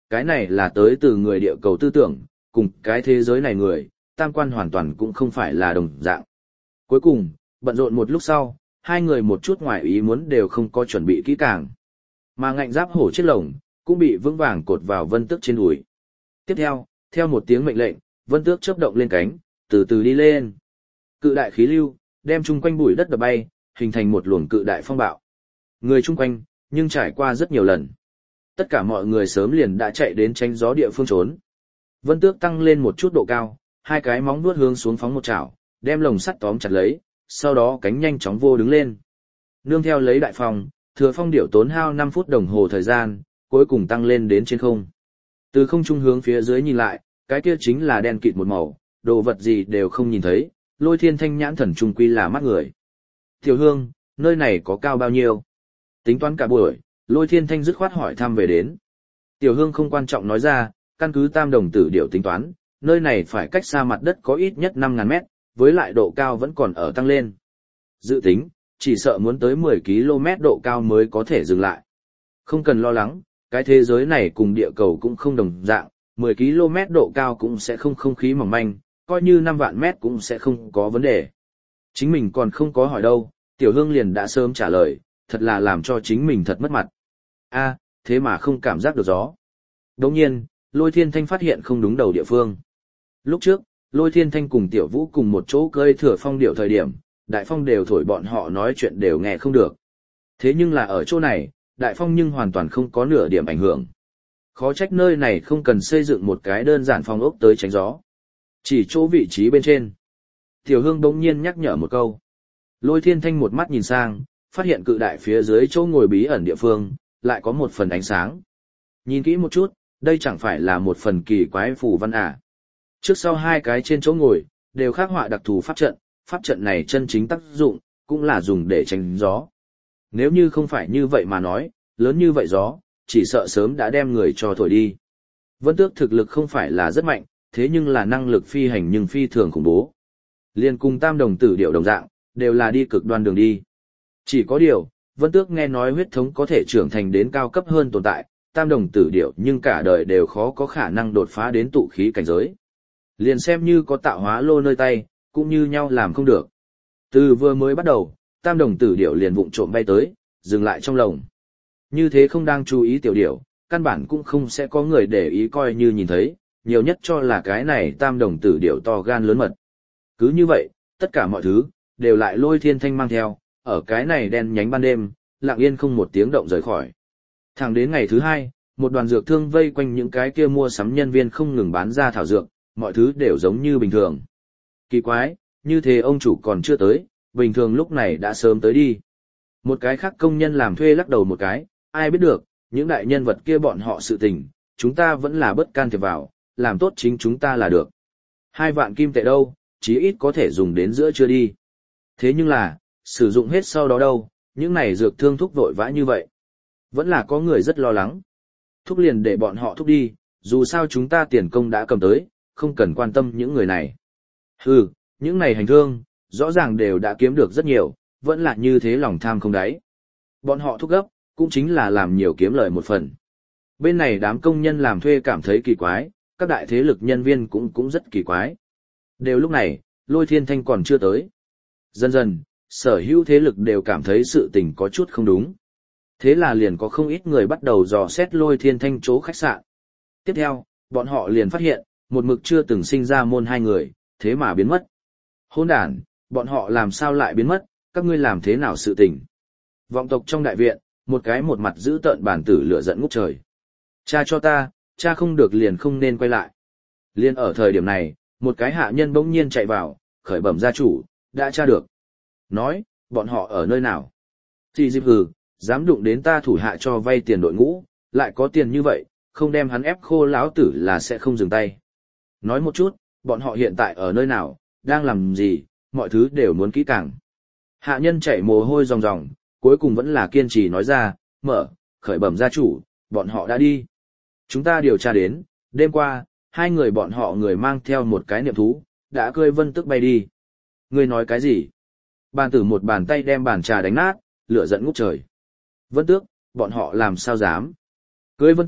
cái này là tới từ người địa cầu tư tưởng, cùng cái thế giới này người, tam quan hoàn toàn cũng không phải là đồng dạng. Cuối cùng, bận rộn một lúc sau, hai người một chút ngoài ý muốn đều không có chuẩn bị kỹ càng. Mà ngạnh giáp hổ chiếc lồng, cũng bị vững vàng cột vào Vân Tước trên đùi. Tiếp theo một tiếng mệnh lệnh, Vân Tước chớp động lên cánh, từ từ đi lên. Cự đại khí lưu, đem chung quanh bụi đất đập bay, hình thành một luồng cự đại phong bạo. Người chung quanh, nhưng trải qua rất nhiều lần. Tất cả mọi người sớm liền đã chạy đến tránh gió địa phương trốn. Vân Tước tăng lên một chút độ cao, hai cái móng vuốt hướng xuống phóng một chảo, đem lồng sắt tóm chặt lấy, sau đó cánh nhanh chóng vô đứng lên. Nương theo lấy đại phong, Thừa Phong điểu tốn hao 5 phút đồng hồ thời gian, cuối cùng tăng lên đến trên không. Từ không trung hướng phía dưới nhìn lại, cái kia chính là đen kịt một màu, đồ vật gì đều không nhìn thấy, Lôi Thiên Thanh nhãn thần trung quy là mắt người. Tiểu Hương, nơi này có cao bao nhiêu? Tính toán cả buổi, Lôi Thiên Thanh dứt khoát hỏi thăm về đến. Tiểu Hương không quan trọng nói ra, căn cứ tam đồng tử điểu tính toán, nơi này phải cách xa mặt đất có ít nhất 5.000 mét, với lại độ cao vẫn còn ở tăng lên. Dự tính, chỉ sợ muốn tới 10 km độ cao mới có thể dừng lại. Không cần lo lắng, cái thế giới này cùng địa cầu cũng không đồng dạng, 10 km độ cao cũng sẽ không khí mỏng manh, coi như 5 vạn mét cũng sẽ không có vấn đề. Chính mình còn không có hỏi đâu, Tiểu Hương liền đã sớm trả lời, thật là làm cho chính mình thật mất mặt. A, thế mà không cảm giác được gió. Đồng nhiên, Lôi Thiên Thanh phát hiện không đúng đầu địa phương. Lúc trước, Lôi Thiên Thanh cùng Tiểu Vũ cùng một chỗ cơi Thừa Phong điệu thời điểm, Đại Phong đều thổi bọn họ nói chuyện đều nghe không được. Thế nhưng là ở chỗ này, Đại Phong nhưng hoàn toàn không có nửa điểm ảnh hưởng. Khó trách nơi này không cần xây dựng một cái đơn giản phòng ốc tới tránh gió. Chỉ chỗ vị trí bên trên. Tiểu Hương bỗng nhiên nhắc nhở một câu. Lôi Thiên Thanh một mắt nhìn sang, phát hiện cự đại phía dưới chỗ ngồi bí ẩn địa phương, lại có một phần ánh sáng. Nhìn kỹ một chút, đây chẳng phải là một phần kỳ quái phù văn à. Trước sau hai cái trên chỗ ngồi, đều khắc họa đặc thù pháp trận này chân chính tác dụng, cũng là dùng để tránh gió. Nếu như không phải như vậy mà nói, lớn như vậy gió, chỉ sợ sớm đã đem người cho thổi đi. Vân Tước thực lực không phải là rất mạnh, thế nhưng là năng lực phi hành nhưng phi thường khủng bố. Liên cùng tam đồng tử điệu đồng dạng, đều là đi cực đoan đường đi. Chỉ có điều, Vân Tước nghe nói huyết thống có thể trưởng thành đến cao cấp hơn tồn tại, tam đồng tử điệu nhưng cả đời đều khó có khả năng đột phá đến tụ khí cảnh giới. Liền xem như có tạo hóa lô nơi tay, cũng như nhau làm không được. Từ vừa mới bắt đầu, tam đồng tử điệu liền vụng trộm bay tới, dừng lại trong lồng. Như thế không đang chú ý tiểu điệu, căn bản cũng không sẽ có người để ý coi như nhìn thấy, nhiều nhất cho là cái này tam đồng tử điệu to gan lớn mật. Cứ như vậy, tất cả mọi thứ, đều lại Lôi Thiên Thanh mang theo, ở cái này đen nhánh ban đêm, lặng yên không một tiếng động rời khỏi. Thẳng đến ngày thứ hai, một đoàn dược thương vây quanh những cái kia mua sắm nhân viên không ngừng bán ra thảo dược, mọi thứ đều giống như bình thường. Kỳ quái, như thế ông chủ còn chưa tới, bình thường lúc này đã sớm tới đi. Một cái khác công nhân làm thuê lắc đầu một cái, ai biết được, những đại nhân vật kia bọn họ sự tình, chúng ta vẫn là bất can thiệp vào, làm tốt chính chúng ta là được. 2 vạn kim tệ đâu, chí ít có thể dùng đến giữa trưa đi. Thế nhưng là, sử dụng hết sau đó đâu, những này dược thương thúc vội vã như vậy. Vẫn là có người rất lo lắng. Thúc liền để bọn họ thúc đi, dù sao chúng ta tiền công đã cầm tới, không cần quan tâm những người này. Hừ, những này hành thương, rõ ràng đều đã kiếm được rất nhiều, vẫn là như thế lòng tham không đáy. Bọn họ thúc gấp, cũng chính là làm nhiều kiếm lời một phần. Bên này đám công nhân làm thuê cảm thấy kỳ quái, các đại thế lực nhân viên cũng rất kỳ quái. Đều lúc này, Lôi Thiên Thanh còn chưa tới. Dần dần, sở hữu thế lực đều cảm thấy sự tình có chút không đúng. Thế là liền có không ít người bắt đầu dò xét Lôi Thiên Thanh chỗ khách sạn. Tiếp theo, bọn họ liền phát hiện, một mực chưa từng sinh ra môn 2 người, thế mà biến mất. Hỗn đản, bọn họ làm sao lại biến mất, các ngươi làm thế nào sự tình? Vọng tộc trong đại viện, một cái một mặt giữ tợn bản tử lửa giận ngút trời. Cha cho ta, cha không được liền không nên quay lại. Liên ở thời điểm này, một cái hạ nhân bỗng nhiên chạy vào, khởi bẩm gia chủ, đã tra được. Nói, bọn họ ở nơi nào? Thì dịp hừ, dám đụng đến ta thủ hạ cho vay tiền đội ngũ, lại có tiền như vậy, không đem hắn ép khô láo tử là sẽ không dừng tay. Nói một chút, bọn họ hiện tại ở nơi nào, đang làm gì, mọi thứ đều muốn kỹ càng. Hạ nhân chảy mồ hôi ròng ròng, cuối cùng vẫn là kiên trì nói ra, khởi bẩm gia chủ, bọn họ đã đi. Chúng ta điều tra đến, đêm qua, 2 người bọn họ người mang theo một cái niệm thú, đã cưỡi Vân Tước bay đi. Ngươi nói cái gì? Bàn tử một bàn tay đem bàn trà đánh nát, lửa giận ngút trời. Vân Tước, bọn họ làm sao dám? Cưỡi Vân Tước,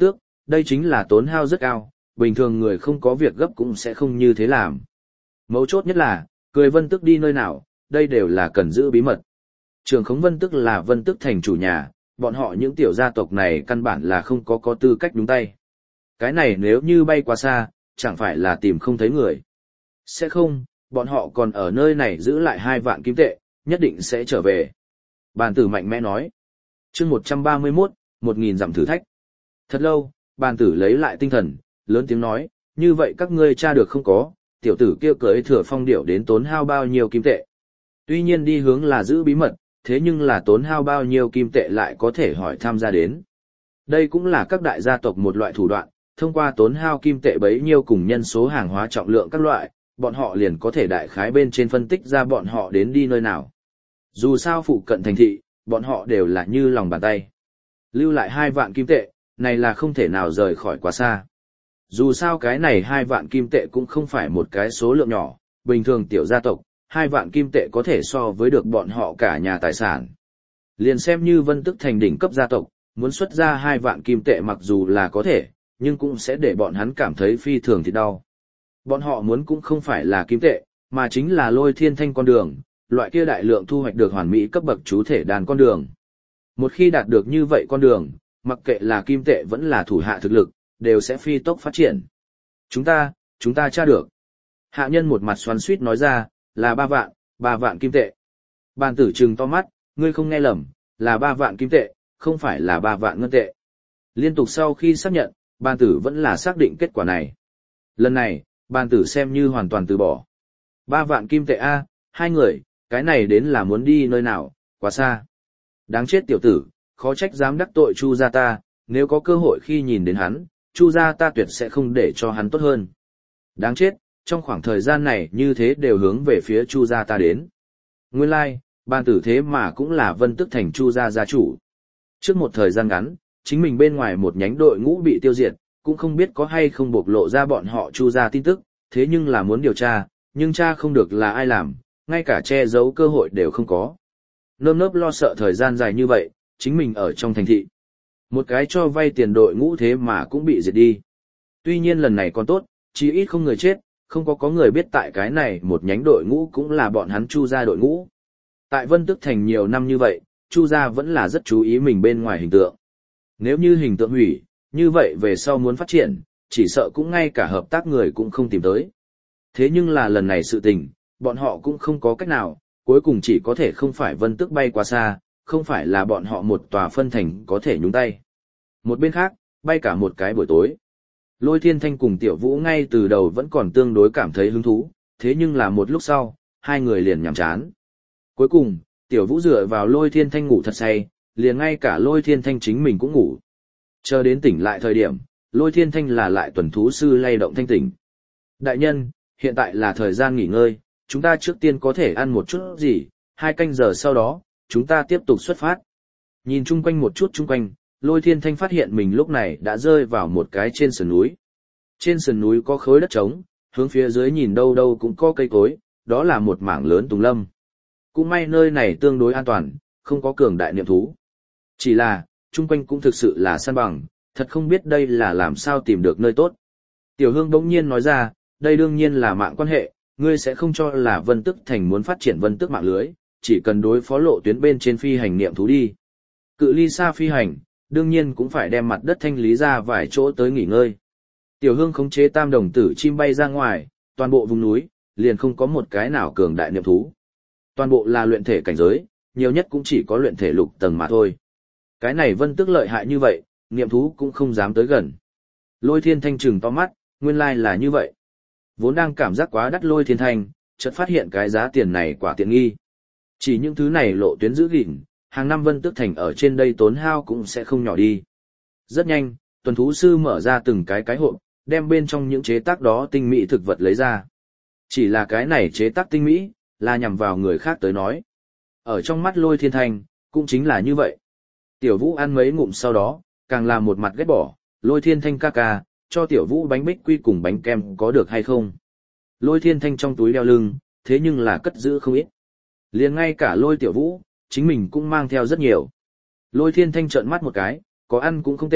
đây chính là tốn hao rất cao, bình thường người không có việc gấp cũng sẽ không như thế làm. Mấu chốt nhất là, cười Vân Tước đi nơi nào, đây đều là cần giữ bí mật. Trường khống Vân Tước là Vân Tước thành chủ nhà, bọn họ những tiểu gia tộc này căn bản là không có tư cách đúng tay. Cái này nếu như bay quá xa, chẳng phải là tìm không thấy người. Sẽ không, bọn họ còn ở nơi này giữ lại 2 vạn kim tệ, nhất định sẽ trở về. Bàn tử mạnh mẽ nói. chương 131, 1.000 dặm thử thách. Thật lâu, bàn tử lấy lại tinh thần, lớn tiếng nói, như vậy các ngươi tra được không có, tiểu tử kia cưỡi Thừa Phong điểu đến tốn hao bao nhiêu kim tệ. Tuy nhiên đi hướng là giữ bí mật, thế nhưng là tốn hao bao nhiêu kim tệ lại có thể hỏi tham gia đến. Đây cũng là các đại gia tộc một loại thủ đoạn, thông qua tốn hao kim tệ bấy nhiêu cùng nhân số hàng hóa trọng lượng các loại, bọn họ liền có thể đại khái bên trên phân tích ra bọn họ đến đi nơi nào. Dù sao phụ cận thành thị, bọn họ đều là như lòng bàn tay. Lưu lại 2 vạn kim tệ, này là không thể nào rời khỏi quá xa. Dù sao cái này 2 vạn kim tệ cũng không phải một cái số lượng nhỏ, bình thường tiểu gia tộc, 2 vạn kim tệ có thể so với được bọn họ cả nhà tài sản. Liền xem như Vân Tước thành đỉnh cấp gia tộc, muốn xuất ra 2 vạn kim tệ mặc dù là có thể, nhưng cũng sẽ để bọn hắn cảm thấy phi thường thì đau. Bọn họ muốn cũng không phải là kim tệ, mà chính là Lôi Thiên Thanh con đường, loại kia đại lượng thu hoạch được hoàn mỹ cấp bậc chú thể đàn con đường. Một khi đạt được như vậy con đường, mặc kệ là kim tệ vẫn là thủ hạ thực lực, đều sẽ phi tốc phát triển. Chúng ta tra được. Hạ nhân một mặt xoắn xuýt nói ra, là 3 vạn kim tệ. Bàn tử trừng to mắt, ngươi không nghe lầm, là 3 vạn kim tệ, không phải là 3 vạn ngân tệ. Liên tục sau khi xác nhận, bàn tử vẫn là xác định kết quả này. Lần này, bàn tử xem như hoàn toàn từ bỏ. 3 vạn kim tệ A, 2 người, cái này đến là muốn đi nơi nào, quá xa. Đáng chết tiểu tử, khó trách dám đắc tội Chu gia ta, nếu có cơ hội khi nhìn đến hắn, Chu gia ta tuyệt sẽ không để cho hắn tốt hơn. Đáng chết, trong khoảng thời gian này như thế đều hướng về phía Chu gia ta đến. Nguyên lai, bàn tử thế mà cũng là Vân Tước thành Chu gia gia chủ. Trước một thời gian ngắn, chính mình bên ngoài một nhánh đội ngũ bị tiêu diệt, cũng không biết có hay không bộc lộ ra bọn họ Chu gia tin tức, thế nhưng là muốn điều tra, nhưng tra không được là ai làm, ngay cả che giấu cơ hội đều không có. Nơm nớp lo sợ thời gian dài như vậy, chính mình ở trong thành thị. Một cái cho vay tiền đội ngũ thế mà cũng bị diệt đi. Tuy nhiên lần này còn tốt, chí ít không người chết, không có người biết tại cái này một nhánh đội ngũ cũng là bọn hắn Chu gia đội ngũ. Tại Vân Tước thành nhiều năm như vậy, Chu gia vẫn là rất chú ý mình bên ngoài hình tượng. Nếu như hình tượng hủy, như vậy về sau muốn phát triển, chỉ sợ cũng ngay cả hợp tác người cũng không tìm tới. Thế nhưng là lần này sự tình, bọn họ cũng không có cách nào, cuối cùng chỉ có thể không phải Vân Tước bay quá xa, không phải là bọn họ một tòa phân thành có thể nhúng tay. Một bên khác, bay cả một cái buổi tối. Lôi Thiên Thanh cùng Tiểu Vũ ngay từ đầu vẫn còn tương đối cảm thấy hứng thú, thế nhưng là một lúc sau, 2 người liền nhàm chán. Cuối cùng, Tiểu Vũ dựa vào Lôi Thiên Thanh ngủ thật say, liền ngay cả Lôi Thiên Thanh chính mình cũng ngủ. Chờ đến tỉnh lại thời điểm, Lôi Thiên Thanh là lại tuần thú sư lay động thanh tỉnh. Đại nhân, hiện tại là thời gian nghỉ ngơi, chúng ta trước tiên có thể ăn một chút gì, 2 canh giờ sau đó, chúng ta tiếp tục xuất phát. Nhìn chung quanh một chút chung quanh, Lôi Thiên Thanh phát hiện mình lúc này đã rơi vào một cái trên sườn núi. Trên sườn núi có khối đất trống, hướng phía dưới nhìn đâu đâu cũng có cây cối, đó là một mảng lớn tùng lâm. Cũng may nơi này tương đối an toàn, không có cường đại niệm thú. Chỉ là, chung quanh cũng thực sự là san bằng, thật không biết đây là làm sao tìm được nơi tốt. Tiểu Hương bỗng nhiên nói ra, đây đương nhiên là mạng quan hệ, ngươi sẽ không cho là Vân Tước thành muốn phát triển Vân Tước mạng lưới, chỉ cần đối phó lộ tuyến bên trên phi hành niệm thú đi. Cự ly xa phi hành, đương nhiên cũng phải đem mặt đất thanh lý ra vài chỗ tới nghỉ ngơi. Tiểu Hương khống chế tam đồng tử chim bay ra ngoài, toàn bộ vùng núi, liền không có một cái nào cường đại niệm thú. Toàn bộ là luyện thể cảnh giới, nhiều nhất cũng chỉ có luyện thể lục tầng mà thôi. Cái này Vân Tước lợi hại như vậy, niệm thú cũng không dám tới gần. Lôi Thiên Thanh trừng to mắt, nguyên lai là như vậy. Vốn đang cảm giác quá đắt Lôi Thiên Thanh, chợt phát hiện cái giá tiền này quả tiện nghi. Chỉ những thứ này lộ tuyến giữ gìn, hàng năm Vân Tước thành ở trên đây tốn hao cũng sẽ không nhỏ đi. Rất nhanh, tuần thú sư mở ra từng cái hộp, đem bên trong những chế tác đó tinh mỹ thực vật lấy ra. Chỉ là cái này chế tác tinh mỹ, là nhằm vào người khác tới nói. Ở trong mắt Lôi Thiên Thanh, cũng chính là như vậy. Tiểu Vũ ăn mấy ngụm sau đó, càng là một mặt ghét bỏ, Lôi Thiên Thanh ca ca, cho Tiểu Vũ bánh bích quy cùng bánh kem có được hay không? Lôi Thiên Thanh trong túi đeo lưng, thế nhưng là cất giữ không ít. Liền ngay cả Lôi Tiểu Vũ, chính mình cũng mang theo rất nhiều. Lôi Thiên Thanh trợn mắt một cái, có ăn cũng không tệ,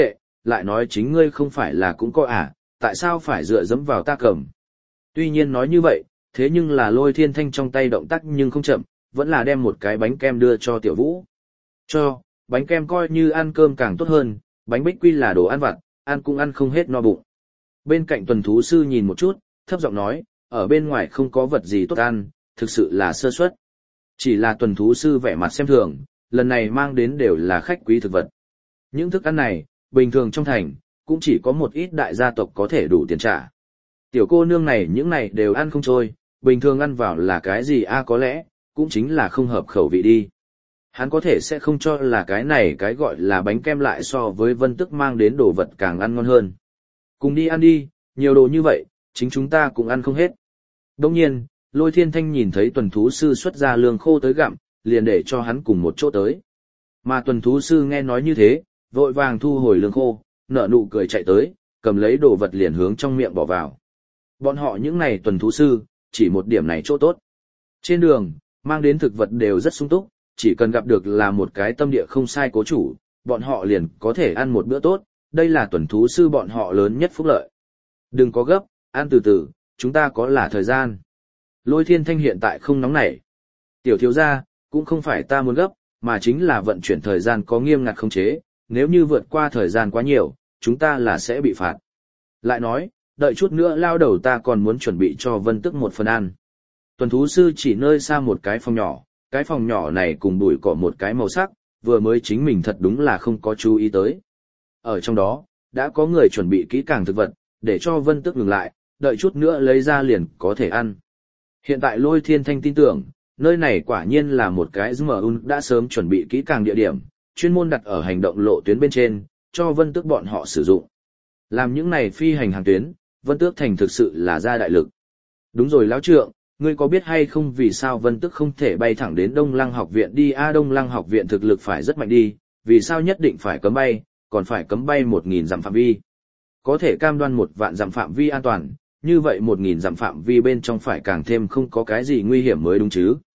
lại nói chính ngươi không phải là cũng có à, tại sao phải dựa dẫm vào ta cầm. Tuy nhiên nói như vậy, thế nhưng là Lôi Thiên Thanh trong tay động tác nhưng không chậm, vẫn là đem một cái bánh kem đưa cho Tiểu Vũ. Cho, bánh kem coi như ăn cơm càng tốt hơn, bánh bích quy là đồ ăn vặt, ăn cũng ăn không hết no bụng. Bên cạnh tuần thú sư nhìn một chút, thấp giọng nói, ở bên ngoài không có vật gì tốt ăn, thực sự là sơ suất. Chỉ là tuần thú sư vẻ mặt xem thường, lần này mang đến đều là khách quý thực vật. Những thức ăn này, bình thường trong thành, cũng chỉ có một ít đại gia tộc có thể đủ tiền trả. Tiểu cô nương này những này đều ăn không trôi, bình thường ăn vào là cái gì có lẽ, cũng chính là không hợp khẩu vị đi. Hắn có thể sẽ không cho là cái này cái gọi là bánh kem lại so với Vân Tức mang đến đồ vật càng ăn ngon hơn. Cùng đi ăn đi, nhiều đồ như vậy, chính chúng ta cũng ăn không hết. Đồng nhiên, Lôi Thiên Thanh nhìn thấy tuần thú sư xuất ra lương khô tới gặm, liền để cho hắn cùng một chỗ tới. Mà tuần thú sư nghe nói như thế, vội vàng thu hồi lương khô, nở nụ cười chạy tới, cầm lấy đồ vật liền hướng trong miệng bỏ vào. Bọn họ những này tuần thú sư, chỉ một điểm này chỗ tốt. Trên đường, mang đến thực vật đều rất sung túc, chỉ cần gặp được là một cái tâm địa không sai cố chủ, bọn họ liền có thể ăn một bữa tốt, đây là tuần thú sư bọn họ lớn nhất phúc lợi. Đừng có gấp, ăn từ từ, chúng ta có là thời gian. Lôi Thiên Thanh hiện tại không nóng nảy. Tiểu thiếu gia, cũng không phải ta muốn gấp, mà chính là vận chuyển thời gian có nghiêm ngặt khống chế, nếu như vượt qua thời gian quá nhiều, chúng ta là sẽ bị phạt. Lại nói, đợi chút nữa lao đầu ta còn muốn chuẩn bị cho Vân Tức một phần ăn. Tuần thú sư chỉ nơi xa một cái phòng nhỏ, cái phòng nhỏ này cùng bụi cỏ một cái màu sắc, vừa mới chính mình thật đúng là không có chú ý tới. Ở trong đó, đã có người chuẩn bị kỹ càng thực vật, để cho Vân Tức ngừng lại, đợi chút nữa lấy ra liền có thể ăn. Hiện tại Lôi Thiên Thanh tin tưởng, nơi này quả nhiên là một cái ZMUN đã sớm chuẩn bị kỹ càng địa điểm, chuyên môn đặt ở hành động lộ tuyến bên trên, cho Vân Tước bọn họ sử dụng. Làm những này phi hành hàng tuyến, Vân Tước thành thực sự là ra đại lực. Đúng rồi lão trượng, ngươi có biết hay không vì sao Vân Tước không thể bay thẳng đến Đông Lăng học viện đi Đông Lăng học viện thực lực phải rất mạnh đi, vì sao nhất định phải cấm bay, còn phải cấm bay 1.000 dặm phạm vi. Có thể cam đoan 1 vạn dặm phạm vi an toàn, như vậy 1.000 dặm phạm vi bên trong phải càng thêm không có cái gì nguy hiểm mới đúng chứ.